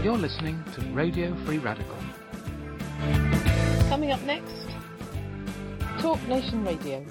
You're listening to Radio Free Radical. Coming up next, Talk Nation Radio.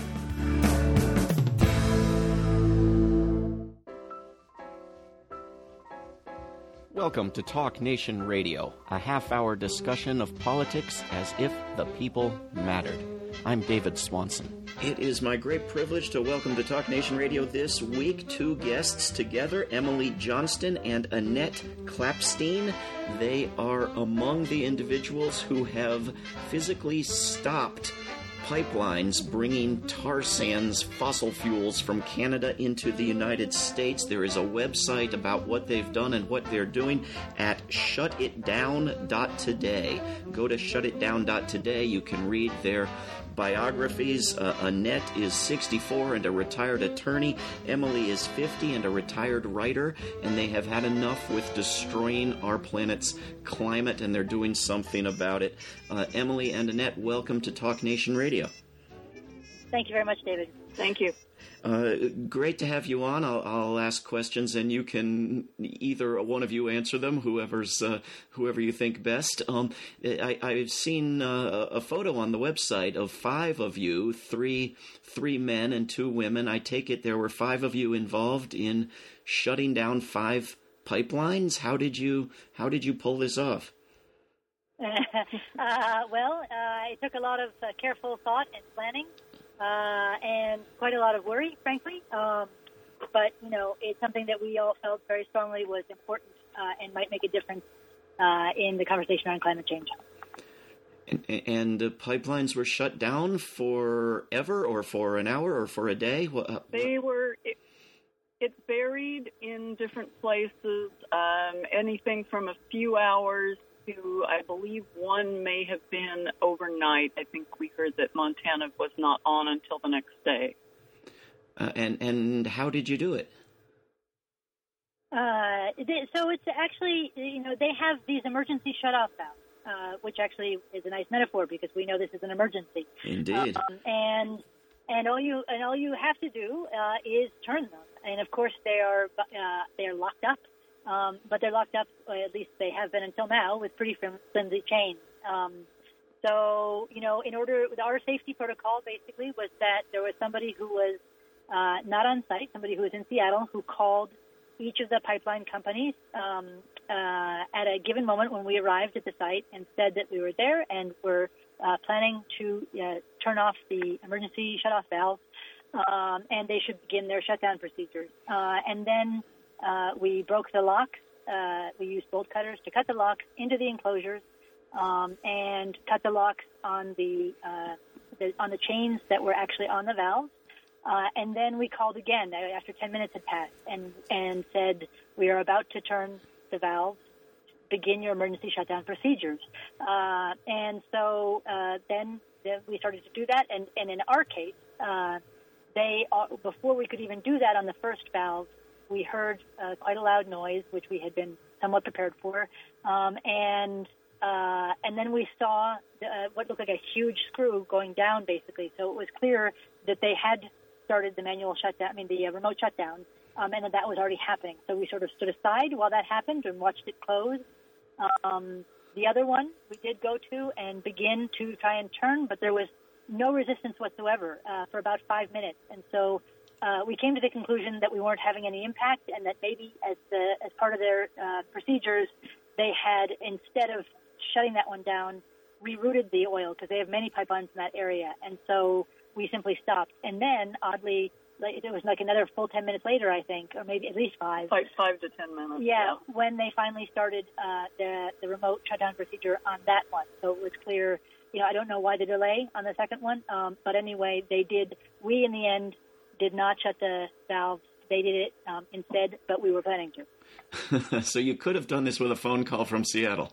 Welcome to Talk Nation Radio, a half-hour discussion of politics as if the people mattered. I'm David Swanson. It is my great privilege to welcome to Talk Nation Radio this week two guests together, Emily Johnston and Annette Clapstein. They are among the individuals who have physically stopped pipelines bringing tar sands, fossil fuels from Canada into the United States. There is a website about what they've done and what they're doing at shutitdown.today. Go to shutitdown.today. You can read their biographies. Annette is 64 and a retired attorney. Emily is 50 and a retired writer. And they have had enough with destroying our planet's climate, and they're doing something about it. Emily and Annette, welcome to Talk Nation Radio. Thank you very much, David. Thank you. Great to have you on. I'll ask questions, and you can either one of you answer them, whoever you think best. I've seen a photo on the website of five of you, three men and two women. I take it there were five of you involved in shutting down five pipelines. How did you pull this off? It took a lot of careful thought and planning. And quite a lot of worry, frankly. But, it's something that we all felt very strongly was important and might make a difference in the conversation on climate change. And the pipelines were shut down forever or for an hour or for a day? They were... It varied in different places, anything from a few hours to, I believe, one may have been overnight. I think we heard that Montana was not on until the next day. And how did you do it? So it's actually, they have these emergency shutoff valves, which actually is a nice metaphor because we know this is an emergency. Indeed. And all you have to do is turn them. And of course they are locked up. But they're locked up, at least they have been until now, with pretty flimsy chains. So, our safety protocol basically was that there was somebody who was not on site, somebody who was in Seattle, who called each of the pipeline companies at a given moment when we arrived at the site and said that we were there and were planning to turn off the emergency shutoff valves, and they should begin their shutdown procedures. And then we broke the locks. We used bolt cutters to cut the locks into the enclosures and cut the locks on the chains that were actually on the valves. And then we called again after 10 minutes had passed and said, we are about to turn the valves. Begin your emergency shutdown procedures. And so then we started to do that. And in our case, before we could even do that on the first valve, we heard quite a loud noise, which we had been somewhat prepared for, and then we saw what looked like a huge screw going down, basically. So it was clear that they had started the manual shutdown, the remote shutdown, and that was already happening. So we sort of stood aside while that happened and watched it close. The other one we did go to and begin to try and turn, but there was no resistance whatsoever for about 5 minutes, and so. We came to the conclusion that we weren't having any impact, and that maybe as part of their procedures, they had, instead of shutting that one down, rerouted the oil because they have many pipelines in that area, and so we simply stopped. And then, oddly, it was like another full 10 minutes later, I think, or maybe at least 5. Like 5 to 10 minutes. Yeah, when they finally started the remote shutdown procedure on that one, so it was clear. I don't know why the delay on the second one, but anyway, they did. We in the end did not shut the valves. They did it instead, but we were planning to. So you could have done this with a phone call from Seattle.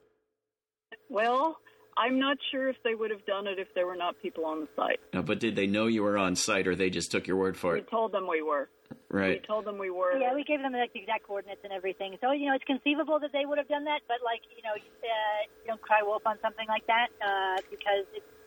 Well, I'm not sure if they would have done it if there were not people on the site. No, but did they know you were on site, or they just took your word for it? We told them we were. Right. We told them we were. Yeah, we gave them the exact coordinates and everything. So, it's conceivable that they would have done that, but, you don't cry wolf on something like that because,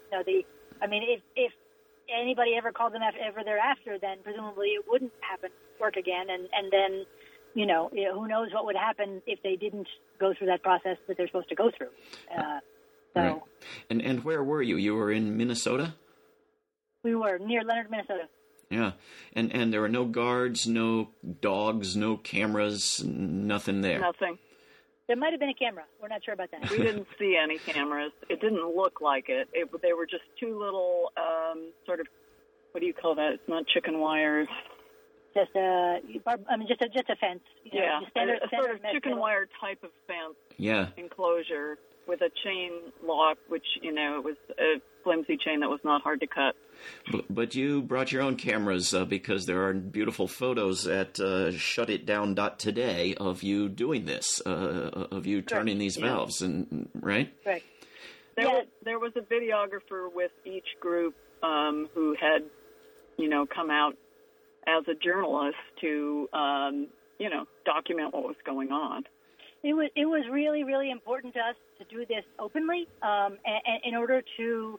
if anybody ever called them ever thereafter, then presumably it wouldn't work again. And then who knows what would happen if they didn't go through that process that they're supposed to go through. Right. And where were you? You were in Minnesota? We were near Leonard, Minnesota. Yeah, and there were no guards, no dogs, no cameras, nothing there. Nothing. There might have been a camera. We're not sure about that. We didn't see any cameras. It didn't look like it. They were just two little sort of, what do you call that? It's not chicken wires. Just a fence. A standard sort of chicken metal. wire type of fence. Yeah. Enclosure with a chain lock, which it was a flimsy chain that was not hard to cut. But you brought your own cameras because there are beautiful photos at shutitdown.today of you doing this, of you turning these valves, and right? Right. There was a videographer with each group who had, come out as a journalist to, document what was going on. It was really, really important to us to do this openly, and in order to,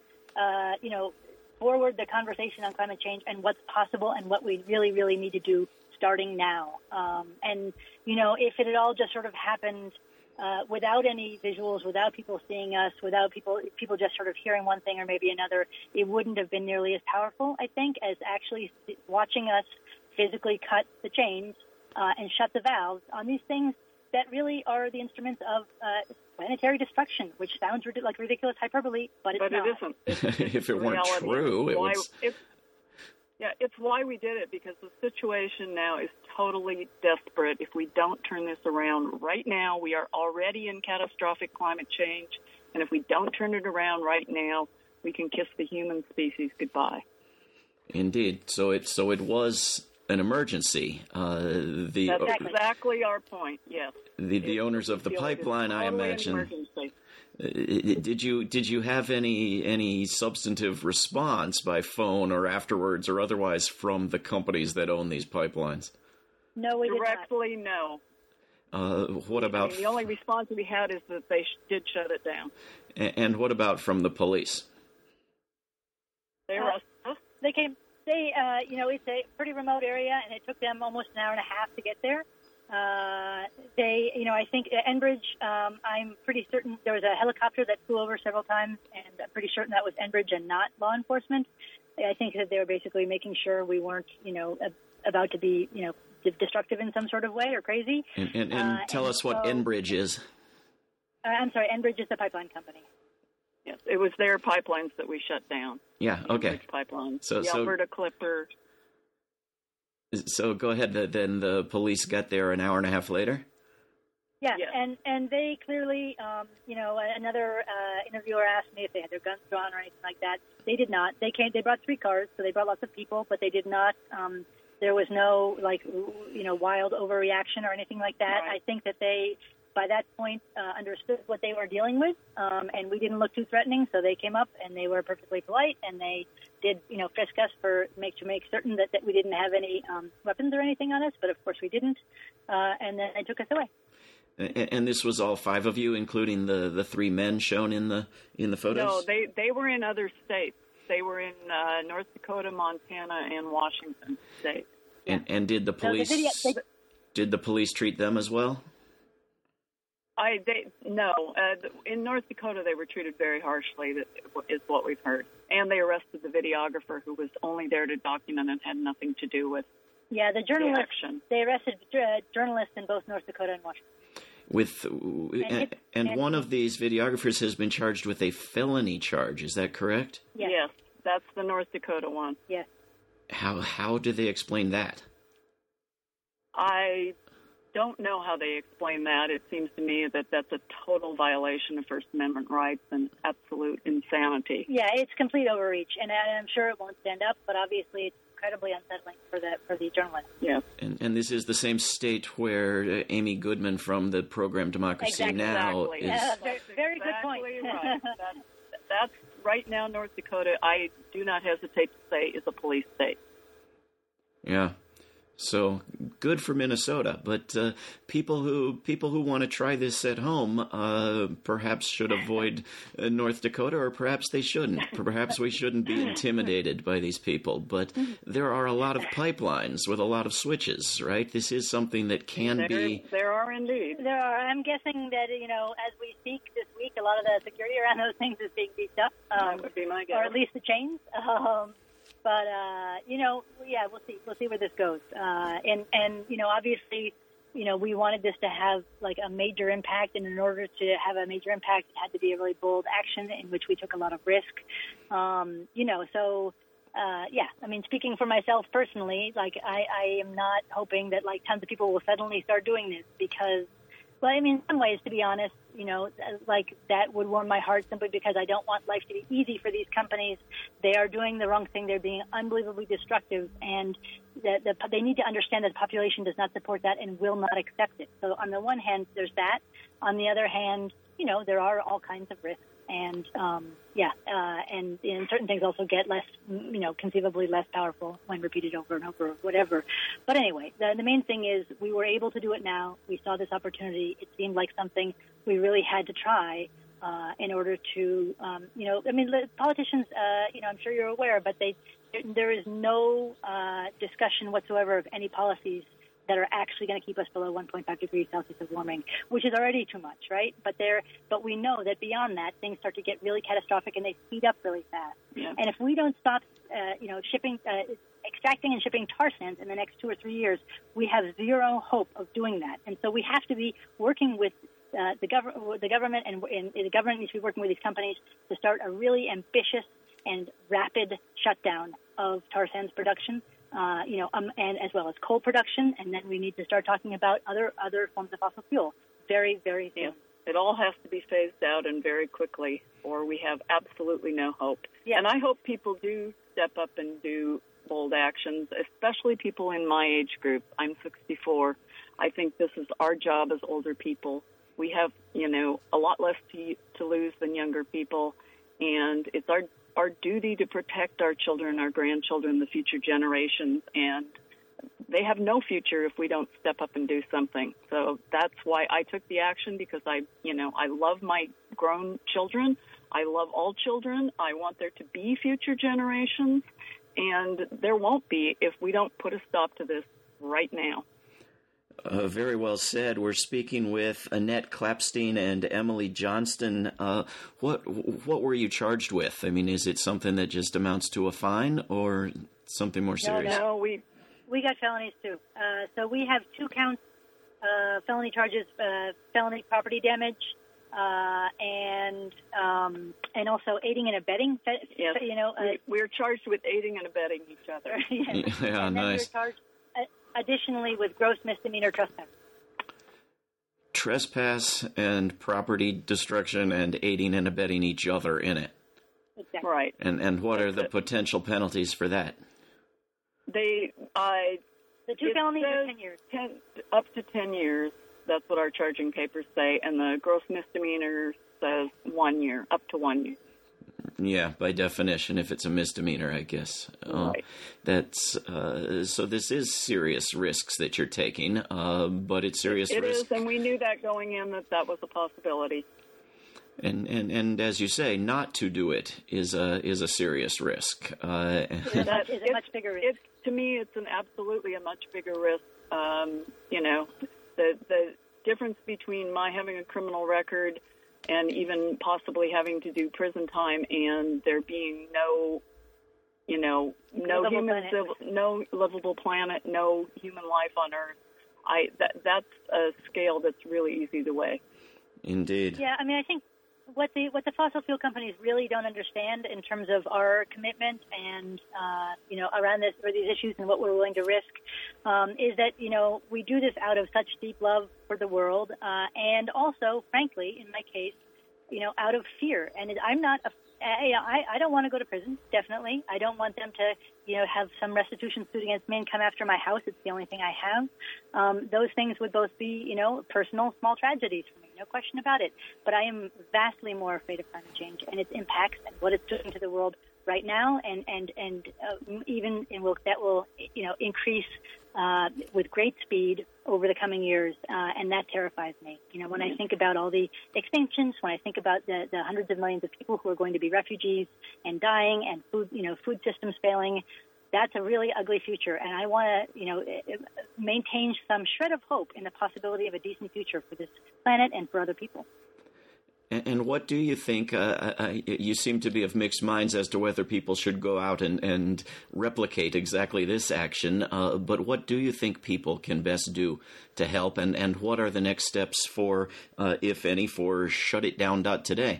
forward the conversation on climate change and what's possible and what we really, really need to do starting now. If it had all just sort of happened without any visuals, without people seeing us, without people just sort of hearing one thing or maybe another, it wouldn't have been nearly as powerful, I think, as actually watching us physically cut the chains and shut the valves on these things that really are the instruments of planetary destruction, which sounds like ridiculous hyperbole, but it's not. It isn't. If it weren't true, it would. It's why we did it, because the situation now is totally desperate. If we don't turn this around right now, we are already in catastrophic climate change, and if we don't turn it around right now, we can kiss the human species goodbye. Indeed. So it was an emergency. That's exactly our point. Yes. The owners of the pipeline, I imagine. Did you have any substantive response by phone or afterwards or otherwise from the companies that own these pipelines? No, we did not. Directly, no. What about? The only response we had is that they did shut it down. And what about from the police? They arrested us. They came. It's a pretty remote area, and it took them almost an hour and a half to get there. I think at Enbridge, I'm pretty certain there was a helicopter that flew over several times, and I'm pretty certain that was Enbridge and not law enforcement. I think that they were basically making sure we weren't, about to be, destructive in some sort of way or crazy. And tell us what Enbridge is. I'm sorry, Enbridge is the pipeline company. Yes, it was their pipelines that we shut down. Yeah, okay. Pipelines. So Alberta Clipper. So go ahead. Then the police got there an hour and a half later? Yeah, yes. And they clearly, another interviewer asked me if they had their guns drawn or anything like that. They did not. They brought 3 cars, so they brought lots of people, but they did not. There was no, wild overreaction or anything like that. Right. I think that they, by that point, understood what they were dealing with, and we didn't look too threatening, so they came up and they were perfectly polite, and they did, frisk us to make certain that we didn't have any weapons or anything on us, but of course we didn't, and then they took us away. And this was all 5 of you, including the 3 men shown in the photos? No, they were in other states. They were in North Dakota, Montana, and Washington State. And did the police did the police treat them as well? No. In North Dakota, they were treated very harshly, is what we've heard. And they arrested the videographer who was only there to document and had nothing to do with the journalists. The action. They arrested journalists in both North Dakota and Washington. And one of these videographers has been charged with a felony charge. Is that correct? Yes, that's the North Dakota one. Yes. How do they explain that? I don't know how they explain that. It seems to me that that's a total violation of First Amendment rights and absolute insanity. Yeah, it's complete overreach, and I'm sure it won't stand up, but obviously it's incredibly unsettling for the journalists. Yeah. And this is the same state where Amy Goodman from the program Democracy Now! Exactly. is... Yeah, very good point. Right. That's right now North Dakota, I do not hesitate to say, is a police state. Yeah. So good for Minnesota, but people who want to try this at home perhaps should avoid North Dakota, or perhaps they shouldn't. Perhaps we shouldn't be intimidated by these people. But there are a lot of pipelines with a lot of switches, right? This is something that can be. There are indeed. There are. I'm guessing that as we speak this week, a lot of the security around those things is being beefed up. That would be my guess. Or at least the chains. But yeah, we'll see where this goes. And obviously, we wanted this to have like a major impact, and in order to have a major impact, it had to be a really bold action in which we took a lot of risk. Yeah, I mean, speaking for myself personally, like I am not hoping that like tons of people will suddenly start doing this because, well, I mean, in some ways, to be honest, like that would warm my heart simply because I don't want life to be easy for these companies. They are doing the wrong thing. They're being unbelievably destructive, and they need to understand that the population does not support that and will not accept it. So on the one hand, there's that. On the other hand, there are all kinds of risks. And, and certain things also get less, conceivably less powerful when repeated over and over or whatever. But anyway, the main thing is we were able to do it now. We saw this opportunity. It seemed like something we really had to try in order to, politicians, I'm sure you're aware, but there is no discussion whatsoever of any policies that are actually going to keep us below 1.5 degrees Celsius of warming, which is already too much, right? But we know that beyond that, things start to get really catastrophic and they speed up really fast. Yeah. And if we don't stop, extracting and shipping tar sands in the next 2 or 3 years, we have zero hope of doing that. And so we have to be working with the government, and the government needs to be working with these companies to start a really ambitious and rapid shutdown of tar sands production. And as well as coal production, and then we need to start talking about other forms of fossil fuel very, very soon. Yeah. It all has to be phased out and very quickly, or we have absolutely no hope. Yeah. And I hope people do step up and do bold actions, especially people in my age group. I'm 64. I think this is our job as older people. We have, a lot less to lose than younger people, and it's our duty to protect our children, our grandchildren, the future generations, and they have no future if we don't step up and do something. So that's why I took the action, because I love my grown children. I love all children. I want there to be future generations, and there won't be if we don't put a stop to this right now. Very well said. We're speaking with Annette Klapstein and Emily Johnston. What were you charged with? I mean, is it something that just amounts to a fine or something more serious? No, we got felonies too. So we have 2 counts, felony charges, felony property damage, and also aiding and abetting. Yes. We're charged with aiding and abetting each other. Yeah, and nice. We're charged additionally with gross misdemeanor trespass. Trespass and property destruction and aiding and abetting each other in it. Exactly. Right. And what are the potential penalties for that? The 2 felonies are 10 years. Up to 10 years. That's what our charging papers say. And the gross misdemeanor says 1 year, up to 1 year. Yeah, by definition, if it's a misdemeanor, I guess. Right. That's so. This is serious risks that you're taking, but it's serious risk. It is, and we knew that going in that was a possibility. And as you say, not to do it is a serious risk. That is a much bigger risk. To me, it's absolutely a much bigger risk. The difference between my having a criminal record and even possibly having to do prison time, and there being no livable planet, no human life on Earth. That's a scale that's really easy to weigh. Indeed. Yeah, I mean, I think what the fossil fuel companies really don't understand in terms of our commitment and around this or these issues and what we're willing to risk is that we do this out of such deep love for the world and also, frankly, in my case, out of fear. And I'm not I don't want to go to prison, definitely. I don't want them to, have some restitution suit against me and come after my house. It's the only thing I have. Those things would both be, personal, small tragedies for me, no question about it. But I am vastly more afraid of climate change and its impacts and what it's doing to the world right now, and even that will increase with great speed over the coming years, and that terrifies me. When I think about all the extinctions, when I think about the hundreds of millions of people who are going to be refugees and dying, and food systems failing, that's a really ugly future. And I want to maintain some shred of hope in the possibility of a decent future for this planet and for other people. And what do you think? You seem to be of mixed minds as to whether people should go out and replicate exactly this action. But what do you think people can best do to help? And what are the next steps for, if any, for shutitdown.today?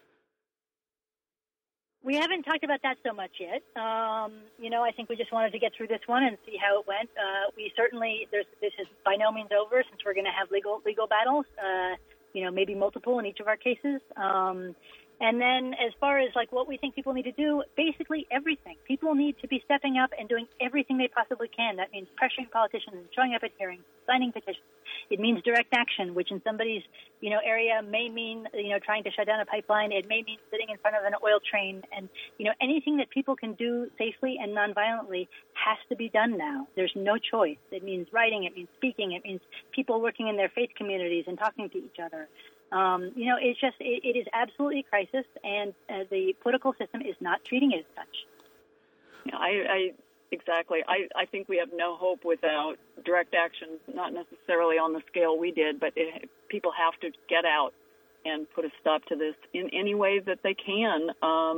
We haven't talked about that so much yet. I think we just wanted to get through this one and see how it went. We certainly, this is by no means over, since we're going to have legal battles. Maybe multiple in each of our cases. And then as far as what we think people need to do, basically everything. People need to be stepping up and doing everything they possibly can. That means pressuring politicians and showing up at hearings, signing petitions. It means direct action, which in somebody's, area may mean, trying to shut down a pipeline. It may mean sitting in front of an oil train. And, anything that people can do safely and nonviolently has to be done now. There's no choice. It means writing. It means speaking. It means people working in their faith communities and talking to each other. It's just, it is absolutely a crisis, and the political system is not treating it as such. Exactly. I think we have no hope without direct action, not necessarily on the scale we did, but people have to get out and put a stop to this in any way that they can.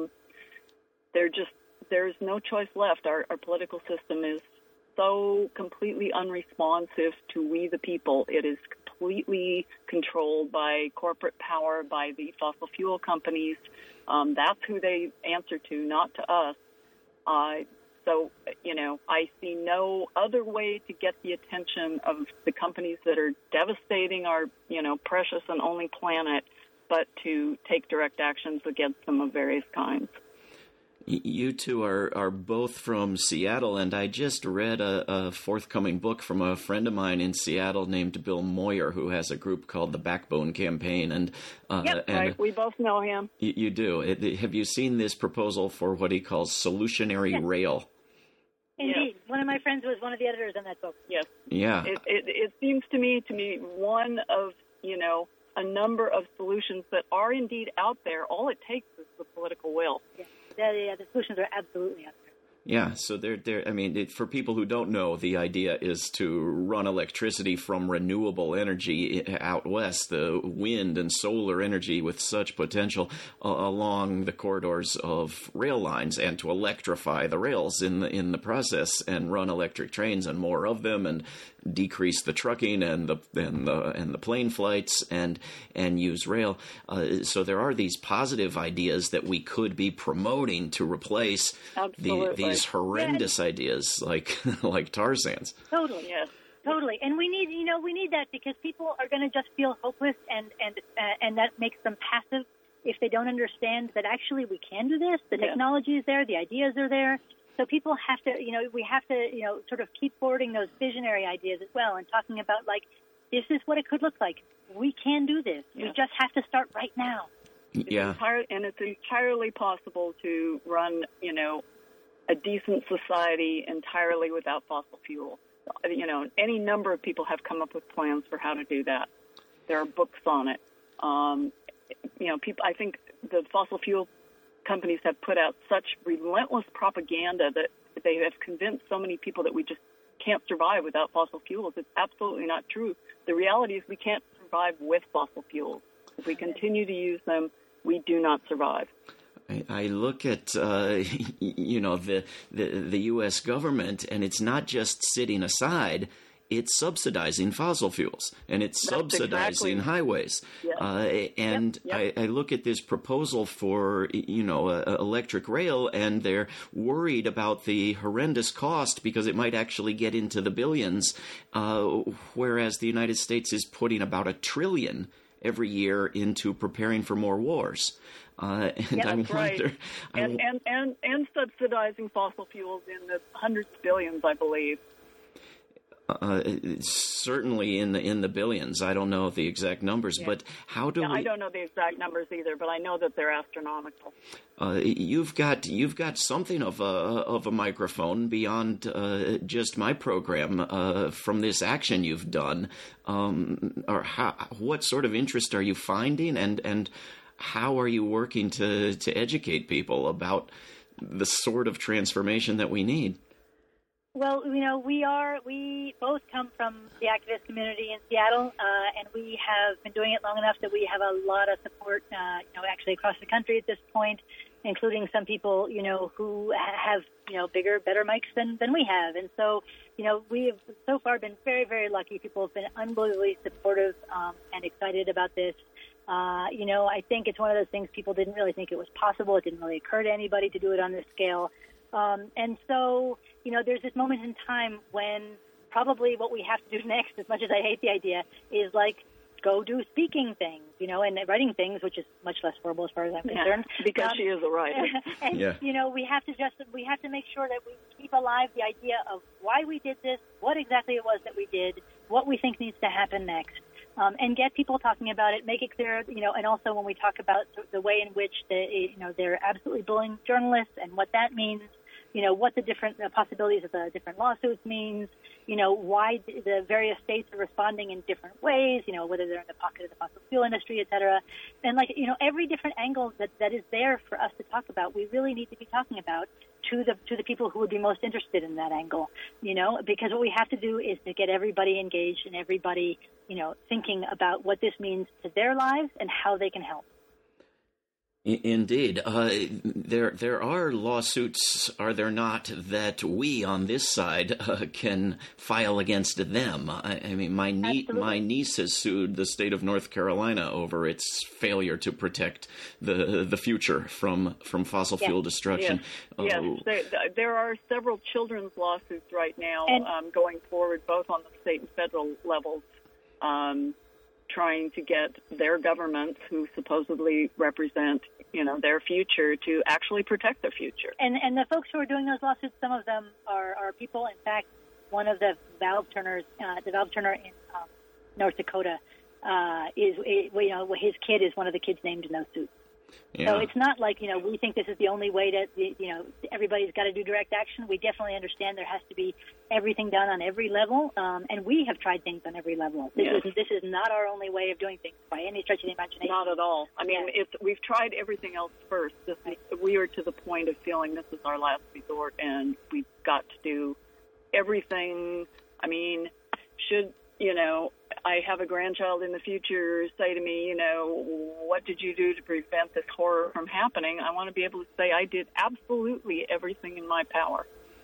There's no choice left. Our political system is so completely unresponsive to we the people. It is completely controlled by corporate power, by the fossil fuel companies. That's who they answer to, not to us. So, I see no other way to get the attention of the companies that are devastating our, precious and only planet, but to take direct actions against them of various kinds. You two are both from Seattle, and I just read a forthcoming book from a friend of mine in Seattle named Bill Moyer, who has a group called the Backbone Campaign. And right. We both know him. You do. Have you seen this proposal for what he calls solutionary rail? Indeed. Yes. One of my friends was one of the editors on that book. Yes. Yeah. It seems to me one of, a number of solutions that are indeed out there. All it takes is the political will. Yeah. The solutions are absolutely out there. Yeah, so for people who don't know, the idea is to run electricity from renewable energy out west, the wind and solar energy with such potential along the corridors of rail lines, and to electrify the rails in the process, and run electric trains and more of them, and decrease the trucking and the plane flights, and use rail. So there are these positive ideas that we could be promoting to replace these horrendous ideas like tar sands. Totally, yes. Totally. And we need that, because people are going to just feel hopeless, and that makes them passive if they don't understand that actually we can do this. The technology is there, the ideas are there. So people have to, we have to, sort of keep forwarding those visionary ideas as well, and talking about, this is what it could look like. We can do this. Yeah. We just have to start right now. Yeah. It's entirely possible to run, a decent society entirely without fossil fuel. Any number of people have come up with plans for how to do that. There are books on it. I think the fossil fuel companies have put out such relentless propaganda that they have convinced so many people that we just can't survive without fossil fuels. It's absolutely not true. The reality is we can't survive with fossil fuels. If we continue to use them, we do not survive. I look at the U.S. government, and it's not just sitting aside. It's subsidizing fossil fuels, and it's subsidizing highways. Yeah. I look at this proposal for, electric rail, and they're worried about the horrendous cost because it might actually get into the billions, whereas the United States is putting about $1 trillion every year into preparing for more wars. I wonder, right. And subsidizing fossil fuels in the hundreds of billions, I believe. Certainly in the billions. I don't know the exact numbers, but how do we? I don't know the exact numbers either, but I know that they're astronomical. You've got something of a microphone beyond just my program from this action you've done. What sort of interest are you finding, and how are you working to educate people about the sort of transformation that we need? Well, we both come from the activist community in Seattle, and we have been doing it long enough that we have a lot of support, actually across the country at this point, including some people, who have, bigger, better mics than we have. And so, we have so far been very, very lucky. People have been unbelievably supportive and excited about this. I think it's one of those things people didn't really think it was possible. It didn't really occur to anybody to do it on this scale. And so, there's this moment in time when probably what we have to do next, as much as I hate the idea, is go do speaking things, and writing things, which is much less horrible as far as I'm concerned. Because she is a writer. And, we have to make sure that we keep alive the idea of why we did this, what exactly it was that we did, what we think needs to happen next. And get people talking about it, make it clear, and also when we talk about the way in which they're absolutely bullying journalists and what that means, what the different possibilities of the different lawsuits means, why the various states are responding in different ways, whether they're in the pocket of the fossil fuel industry, et cetera. And every different angle that is there for us to talk about, we really need to be talking about to the people who would be most interested in that angle, because what we have to do is to get everybody engaged and everybody, thinking about what this means to their lives and how they can help. Indeed. There are lawsuits, are there not, that we on this side can file against them? I mean, my niece has sued the state of North Carolina over its failure to protect the future from fossil fuel destruction. Yes, there are several children's lawsuits right now going forward, both on the state and federal levels, trying to get their governments, who supposedly represent, their future, to actually protect their future. And the folks who are doing those lawsuits, some of them are people. In fact, one of the valve turner in North Dakota his kid is one of the kids named in those suits. Yeah. So it's not like, we think this is the only way to, everybody's got to do direct action. We definitely understand there has to be everything done on every level, and we have tried things on every level. This is not our only way of doing things by any stretch of the imagination. Not at all. I mean, we've tried everything else first. We are to the point of feeling this is our last resort, and we've got to do everything. I mean, I have a grandchild in the future say to me, what did you do to prevent this horror from happening? I want to be able to say I did absolutely everything in my power.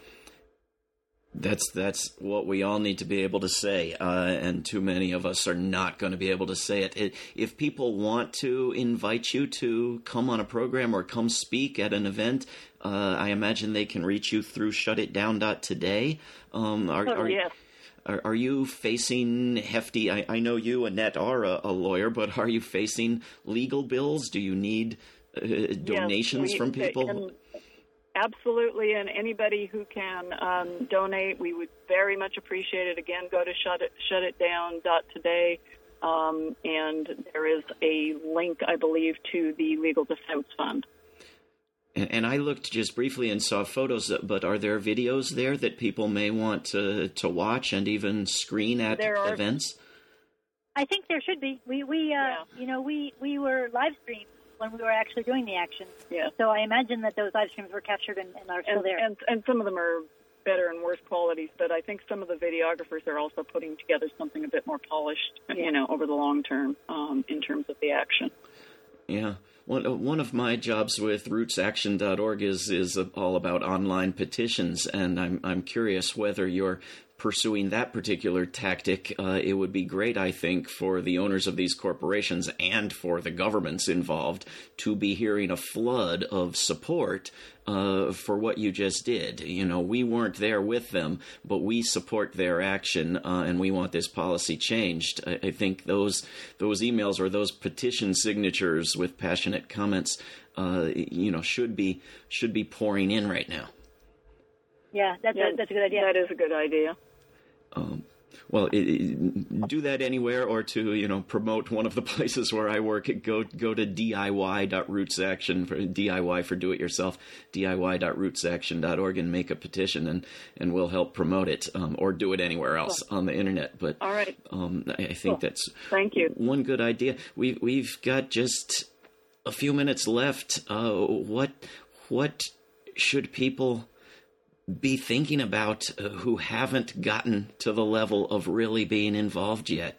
That's what we all need to be able to say, and too many of us are not going to be able to say it. If people want to invite you to come on a program or come speak at an event, I imagine they can reach you through shutitdown.today. Yes. Are you facing hefty, I know you, Annette, are a lawyer, but are you facing legal bills? Do you need donations from people? Absolutely, and anybody who can donate, we would very much appreciate it. Again, go to shutitdown.today, and there is a link, I believe, to the Legal Defense Fund. And I looked just briefly and saw photos, but are there videos there that people may want to watch and even screen at events? I think there should be. We were live streamed when we were actually doing the action. Yeah. So I imagine that those live streams were captured and are still there. And some of them are better and worse qualities, but I think some of the videographers are also putting together something a bit more polished, over the long term, in terms of the action. Yeah. One of my jobs with rootsaction.org is all about online petitions, and I'm curious whether you're pursuing that particular tactic. It would be great, I think, for the owners of these corporations and for the governments involved to be hearing a flood of support for what you just did. We weren't there with them, but we support their action, and we want this policy changed. I think those emails or those petition signatures with passionate comments, should be pouring in right now. Yeah, that's a good idea. That is a good idea. Well, do that anywhere, or to promote one of the places where I work. Go to DIY.RootsAction for DIY for do it yourself. DIY.RootsAction.org and make a petition, and we'll help promote it, or do it anywhere else on the internet. But all right, I think that's thank you. One good idea. We've got just a few minutes left. What should people be thinking about who haven't gotten to the level of really being involved yet?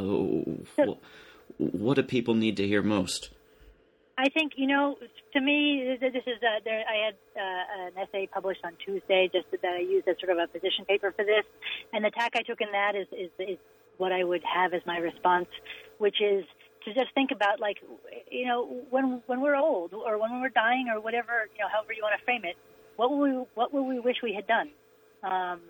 What do people need to hear most? I think, to me, this is I had an essay published on Tuesday just that I used as sort of a position paper for this, and the tack I took in that is what I would have as my response, which is to just think about, when we're old or when we're dying or whatever, however you want to frame it, what will we wish we had done? And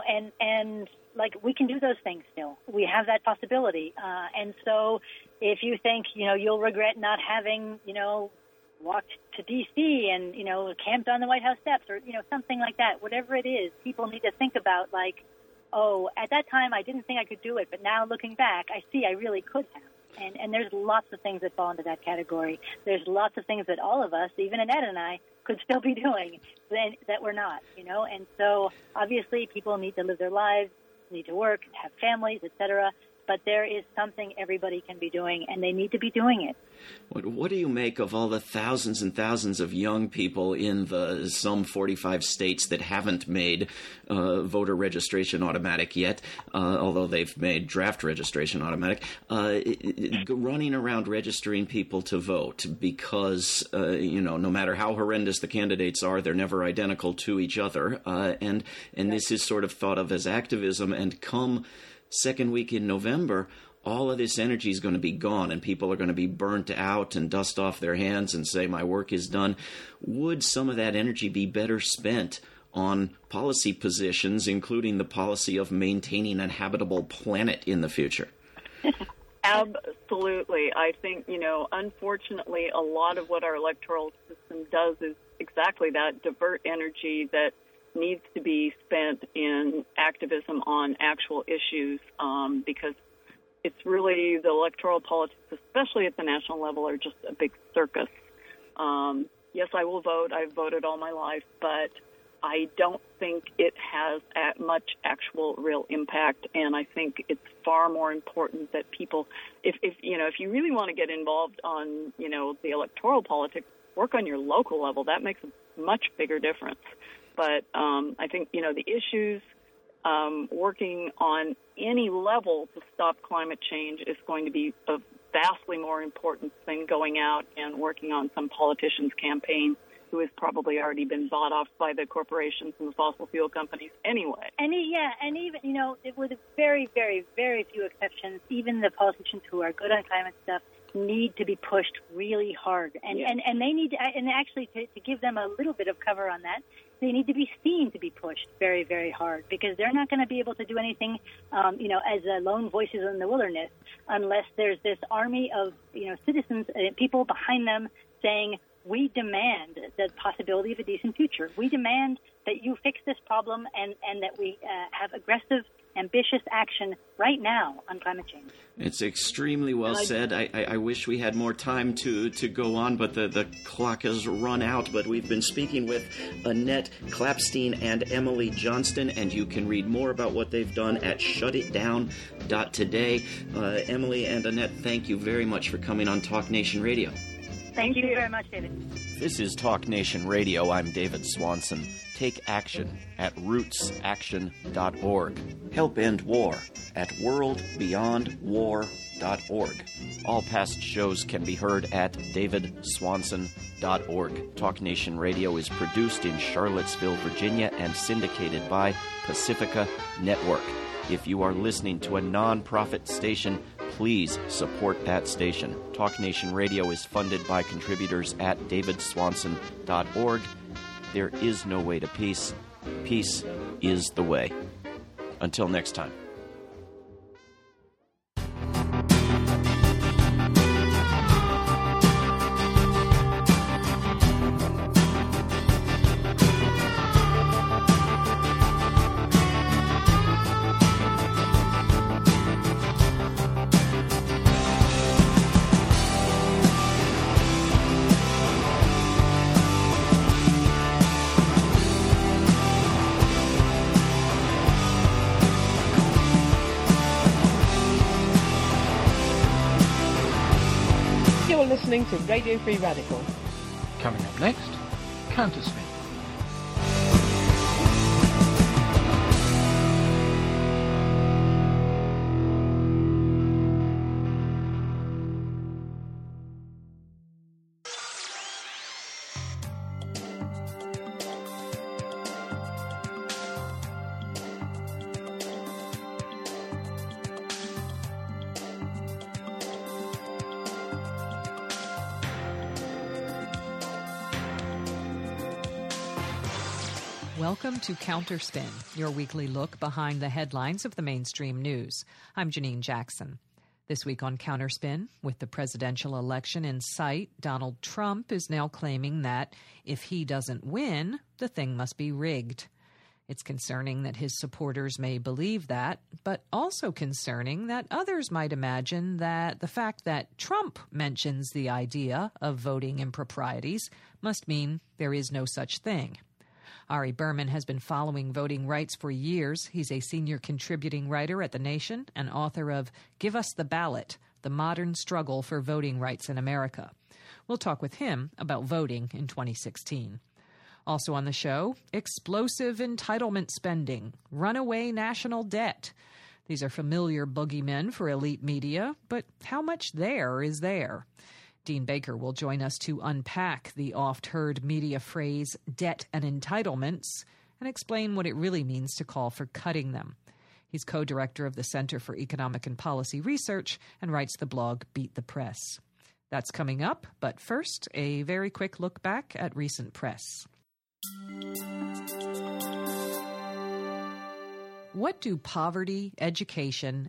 we can do those things still. We have that possibility. And so if you think, you'll regret not having, walked to D.C. and, camped on the White House steps or, something like that, whatever it is, people need to think about at that time I didn't think I could do it, but now looking back, I see I really could have. And there's lots of things that fall into that category. There's lots of things that all of us, even Annette and I, could still be doing that we're not, And so obviously people need to live their lives, need to work, have families, etc. But there is something everybody can be doing, and they need to be doing it. What do you make of all the thousands and thousands of young people in the some 45 states that haven't made voter registration automatic yet, although they've made draft registration automatic, running around registering people to vote because, no matter how horrendous the candidates are, they're never identical to each other. And this is sort of thought of as activism, and come second week in November, all of this energy is going to be gone and people are going to be burnt out and dust off their hands and say, my work is done. Would some of that energy be better spent on policy positions, including the policy of maintaining a habitable planet in the future? Absolutely. I think, unfortunately, a lot of what our electoral system does is exactly that, divert energy that needs to be spent in activism on actual issues, because it's really the electoral politics, especially at the national level, are just a big circus. Yes, I will vote. I've voted all my life, but I don't think it has much actual real impact, and I think it's far more important that people, if you really want to get involved on, the electoral politics, work on your local level. That makes a much bigger difference. But I think, the issues working on any level to stop climate change is going to be a vastly more important than going out and working on some politician's campaign who has probably already been bought off by the corporations and the fossil fuel companies anyway. And even, with very, very, very few exceptions, even the politicians who are good on climate stuff need to be pushed really hard. And they need to, and actually to give them a little bit of cover on that, they need to be seen to be pushed very, very hard, because they're not going to be able to do anything, as lone voices in the wilderness, unless there's this army of, citizens, people behind them saying, we demand the possibility of a decent future. We demand that you fix this problem and that we have aggressive, ambitious action right now on climate change. It's extremely well said. I wish we had more time to go on, but the clock has run out. But we've been speaking with Annette Klapstein and Emily Johnston, and you can read more about what they've done at shutitdown.today. Emily and Annette, thank you very much for coming on Talk Nation Radio. Thank you very much, David. This is Talk Nation Radio. I'm David Swanson. Take action at rootsaction.org. Help end war at worldbeyondwar.org. All past shows can be heard at davidswanson.org. Talk Nation Radio is produced in Charlottesville, Virginia, and syndicated by Pacifica Network. If you are listening to a non-profit station, please support that station. Talk Nation Radio is funded by contributors at davidswanson.org. There is no way to peace. Peace is the way. Until next time. You're listening to Radio Free Radical. Coming up next, Counterspin. Welcome to Counterspin, your weekly look behind the headlines of the mainstream news. I'm Janine Jackson. This week on Counterspin, with the presidential election in sight, Donald Trump is now claiming that if he doesn't win, the thing must be rigged. It's concerning that his supporters may believe that, but also concerning that others might imagine that the fact that Trump mentions the idea of voting improprieties must mean there is no such thing. Ari Berman has been following voting rights for years. He's a senior contributing writer at The Nation and author of Give Us the Ballot, The Modern Struggle for Voting Rights in America. We'll talk with him about voting in 2016. Also on the show, explosive entitlement spending, runaway national debt. These are familiar boogeymen for elite media, but how much there is there? Dean Baker will join us to unpack the oft-heard media phrase debt and entitlements and explain what it really means to call for cutting them. He's co-director of the Center for Economic and Policy Research and writes the blog Beat the Press. That's coming up, but first, a very quick look back at recent press. What do poverty, education,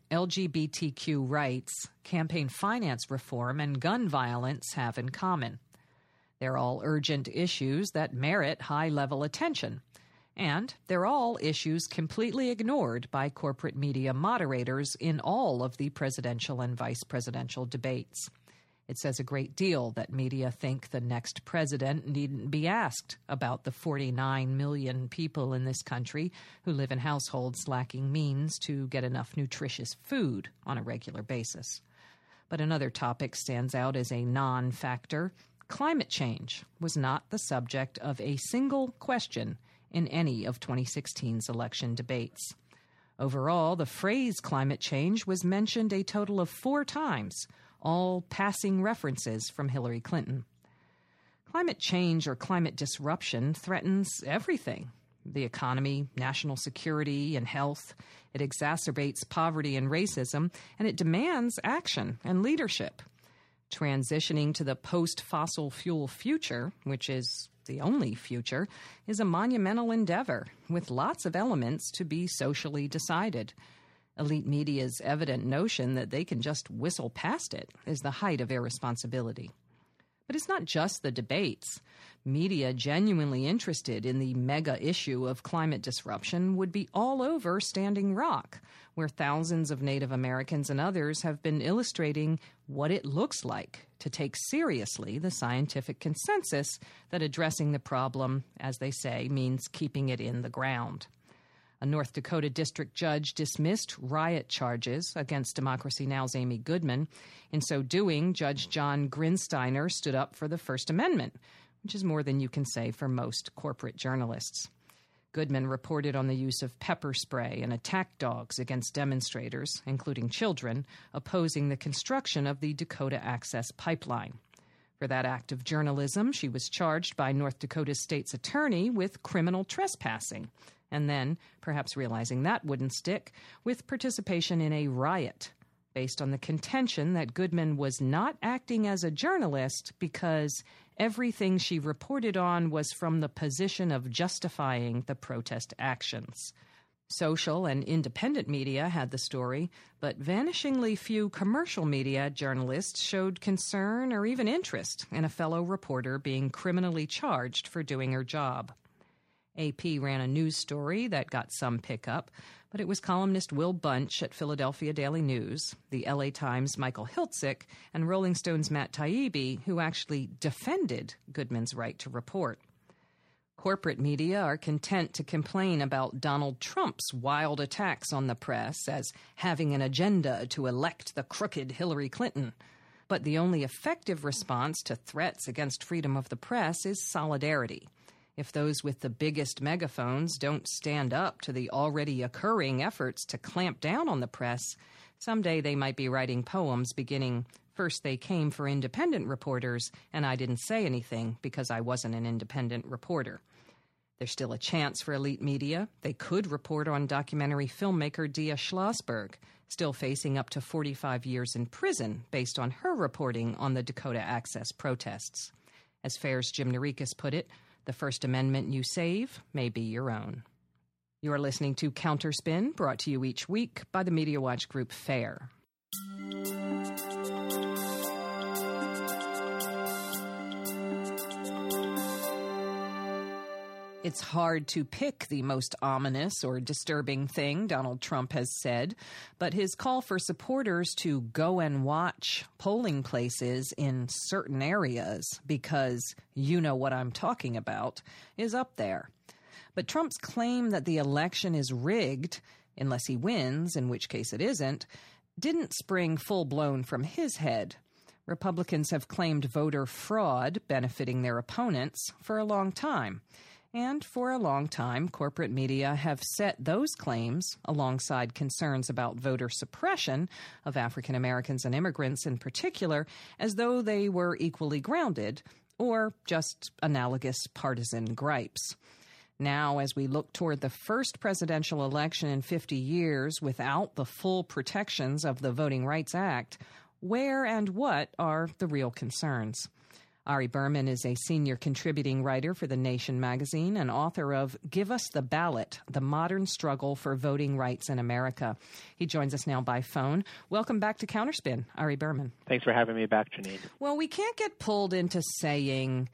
LGBTQ rights, campaign finance reform, and gun violence have in common? They're all urgent issues that merit high-level attention. And they're all issues completely ignored by corporate media moderators in all of the presidential and vice presidential debates. It says a great deal that media think the next president needn't be asked about the 49 million people in this country who live in households lacking means to get enough nutritious food on a regular basis. But another topic stands out as a non-factor. Climate change was not the subject of a single question in any of 2016's election debates. Overall, the phrase climate change was mentioned a total of 4 times, all passing references from Hillary Clinton. Climate change or climate disruption threatens everything: the economy, national security, and health. It exacerbates poverty and racism, and it demands action and leadership. Transitioning to the post-fossil fuel future, which is the only future, is a monumental endeavor with lots of elements to be socially decided. Elite media's evident notion that they can just whistle past it is the height of irresponsibility. But it's not just the debates. Media genuinely interested in the mega issue of climate disruption would be all over Standing Rock, where thousands of Native Americans and others have been illustrating what it looks like to take seriously the scientific consensus that addressing the problem, as they say, means keeping it in the ground. A North Dakota district judge dismissed riot charges against Democracy Now!'s Amy Goodman. In so doing, Judge John Grinsteiner stood up for the First Amendment, which is more than you can say for most corporate journalists. Goodman reported on the use of pepper spray and attack dogs against demonstrators, including children, opposing the construction of the Dakota Access Pipeline. For that act of journalism, she was charged by North Dakota's state's attorney with criminal trespassing, and then, perhaps realizing that wouldn't stick, with participation in a riot, based on the contention that Goodman was not acting as a journalist because everything she reported on was from the position of justifying the protest actions. Social and independent media had the story, but vanishingly few commercial media journalists showed concern or even interest in a fellow reporter being criminally charged for doing her job. AP ran a news story that got some pickup, but it was columnist Will Bunch at Philadelphia Daily News, the LA Times' Michael Hiltzik, and Rolling Stone's Matt Taibbi who actually defended Goodman's right to report. Corporate media are content to complain about Donald Trump's wild attacks on the press as having an agenda to elect the crooked Hillary Clinton. But the only effective response to threats against freedom of the press is solidarity. If those with the biggest megaphones don't stand up to the already occurring efforts to clamp down on the press, someday they might be writing poems beginning, "First they came for independent reporters, and I didn't say anything because I wasn't an independent reporter." There's still a chance for elite media. They could report on documentary filmmaker Dia Schlossberg, still facing up to 45 years in prison based on her reporting on the Dakota Access protests. As FAIR's Jim Narikis put it, the First Amendment you save may be your own. You're listening to Counterspin, brought to you each week by the Media Watch group FAIR. It's hard to pick the most ominous or disturbing thing Donald Trump has said, but his call for supporters to go and watch polling places in certain areas because you know what I'm talking about is up there. But Trump's claim that the election is rigged, unless he wins, in which case it isn't, didn't spring full-blown from his head. Republicans have claimed voter fraud benefiting their opponents for a long time. And for a long time, corporate media have set those claims, alongside concerns about voter suppression of African Americans and immigrants in particular, as though they were equally grounded, or just analogous partisan gripes. Now, as we look toward the first presidential election in 50 years without the full protections of the Voting Rights Act, where and what are the real concerns? Ari Berman is a senior contributing writer for The Nation magazine and author of Give Us the Ballot, The Modern Struggle for Voting Rights in America. He joins us now by phone. Welcome back to Counterspin, Ari Berman. Thanks for having me back, Janine. Well, we can't get pulled into saying,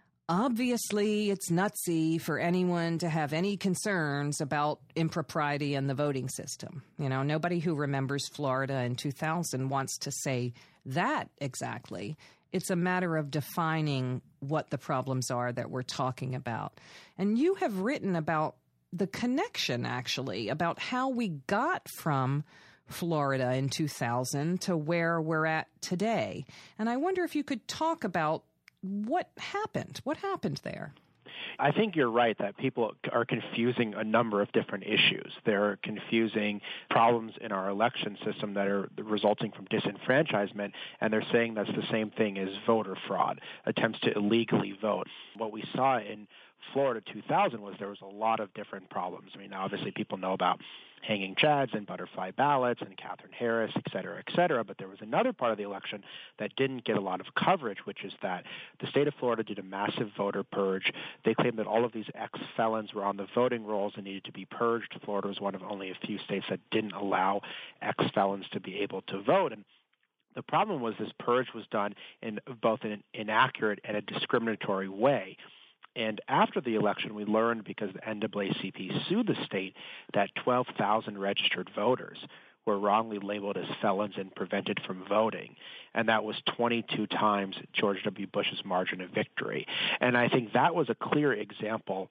obviously it's nutsy for anyone to have any concerns about impropriety in the voting system. You know, nobody who remembers Florida in 2000 wants to say that exactly. It's a matter of defining what the problems are that we're talking about. And you have written about the connection, actually, about how we got from Florida in 2000 to where we're at today. And I wonder if you could talk about what happened. What happened there? I think you're right that people are confusing a number of different issues. They're confusing problems in our election system that are resulting from disenfranchisement, and they're saying that's the same thing as voter fraud, attempts to illegally vote. What we saw in Florida 2000 was there was a lot of different problems. I mean, obviously people know about hanging chads and butterfly ballots and Katherine Harris, et cetera, but there was another part of the election that didn't get a lot of coverage, which is that the state of Florida did a massive voter purge. They claimed that all of these ex-felons were on the voting rolls and needed to be purged. Florida was one of only a few states that didn't allow ex-felons to be able to vote. And the problem was this purge was done in both an inaccurate and a discriminatory way. And after the election, we learned, because the NAACP sued the state, that 12,000 registered voters were wrongly labeled as felons and prevented from voting. And that was 22 times George W. Bush's margin of victory. And I think that was a clear example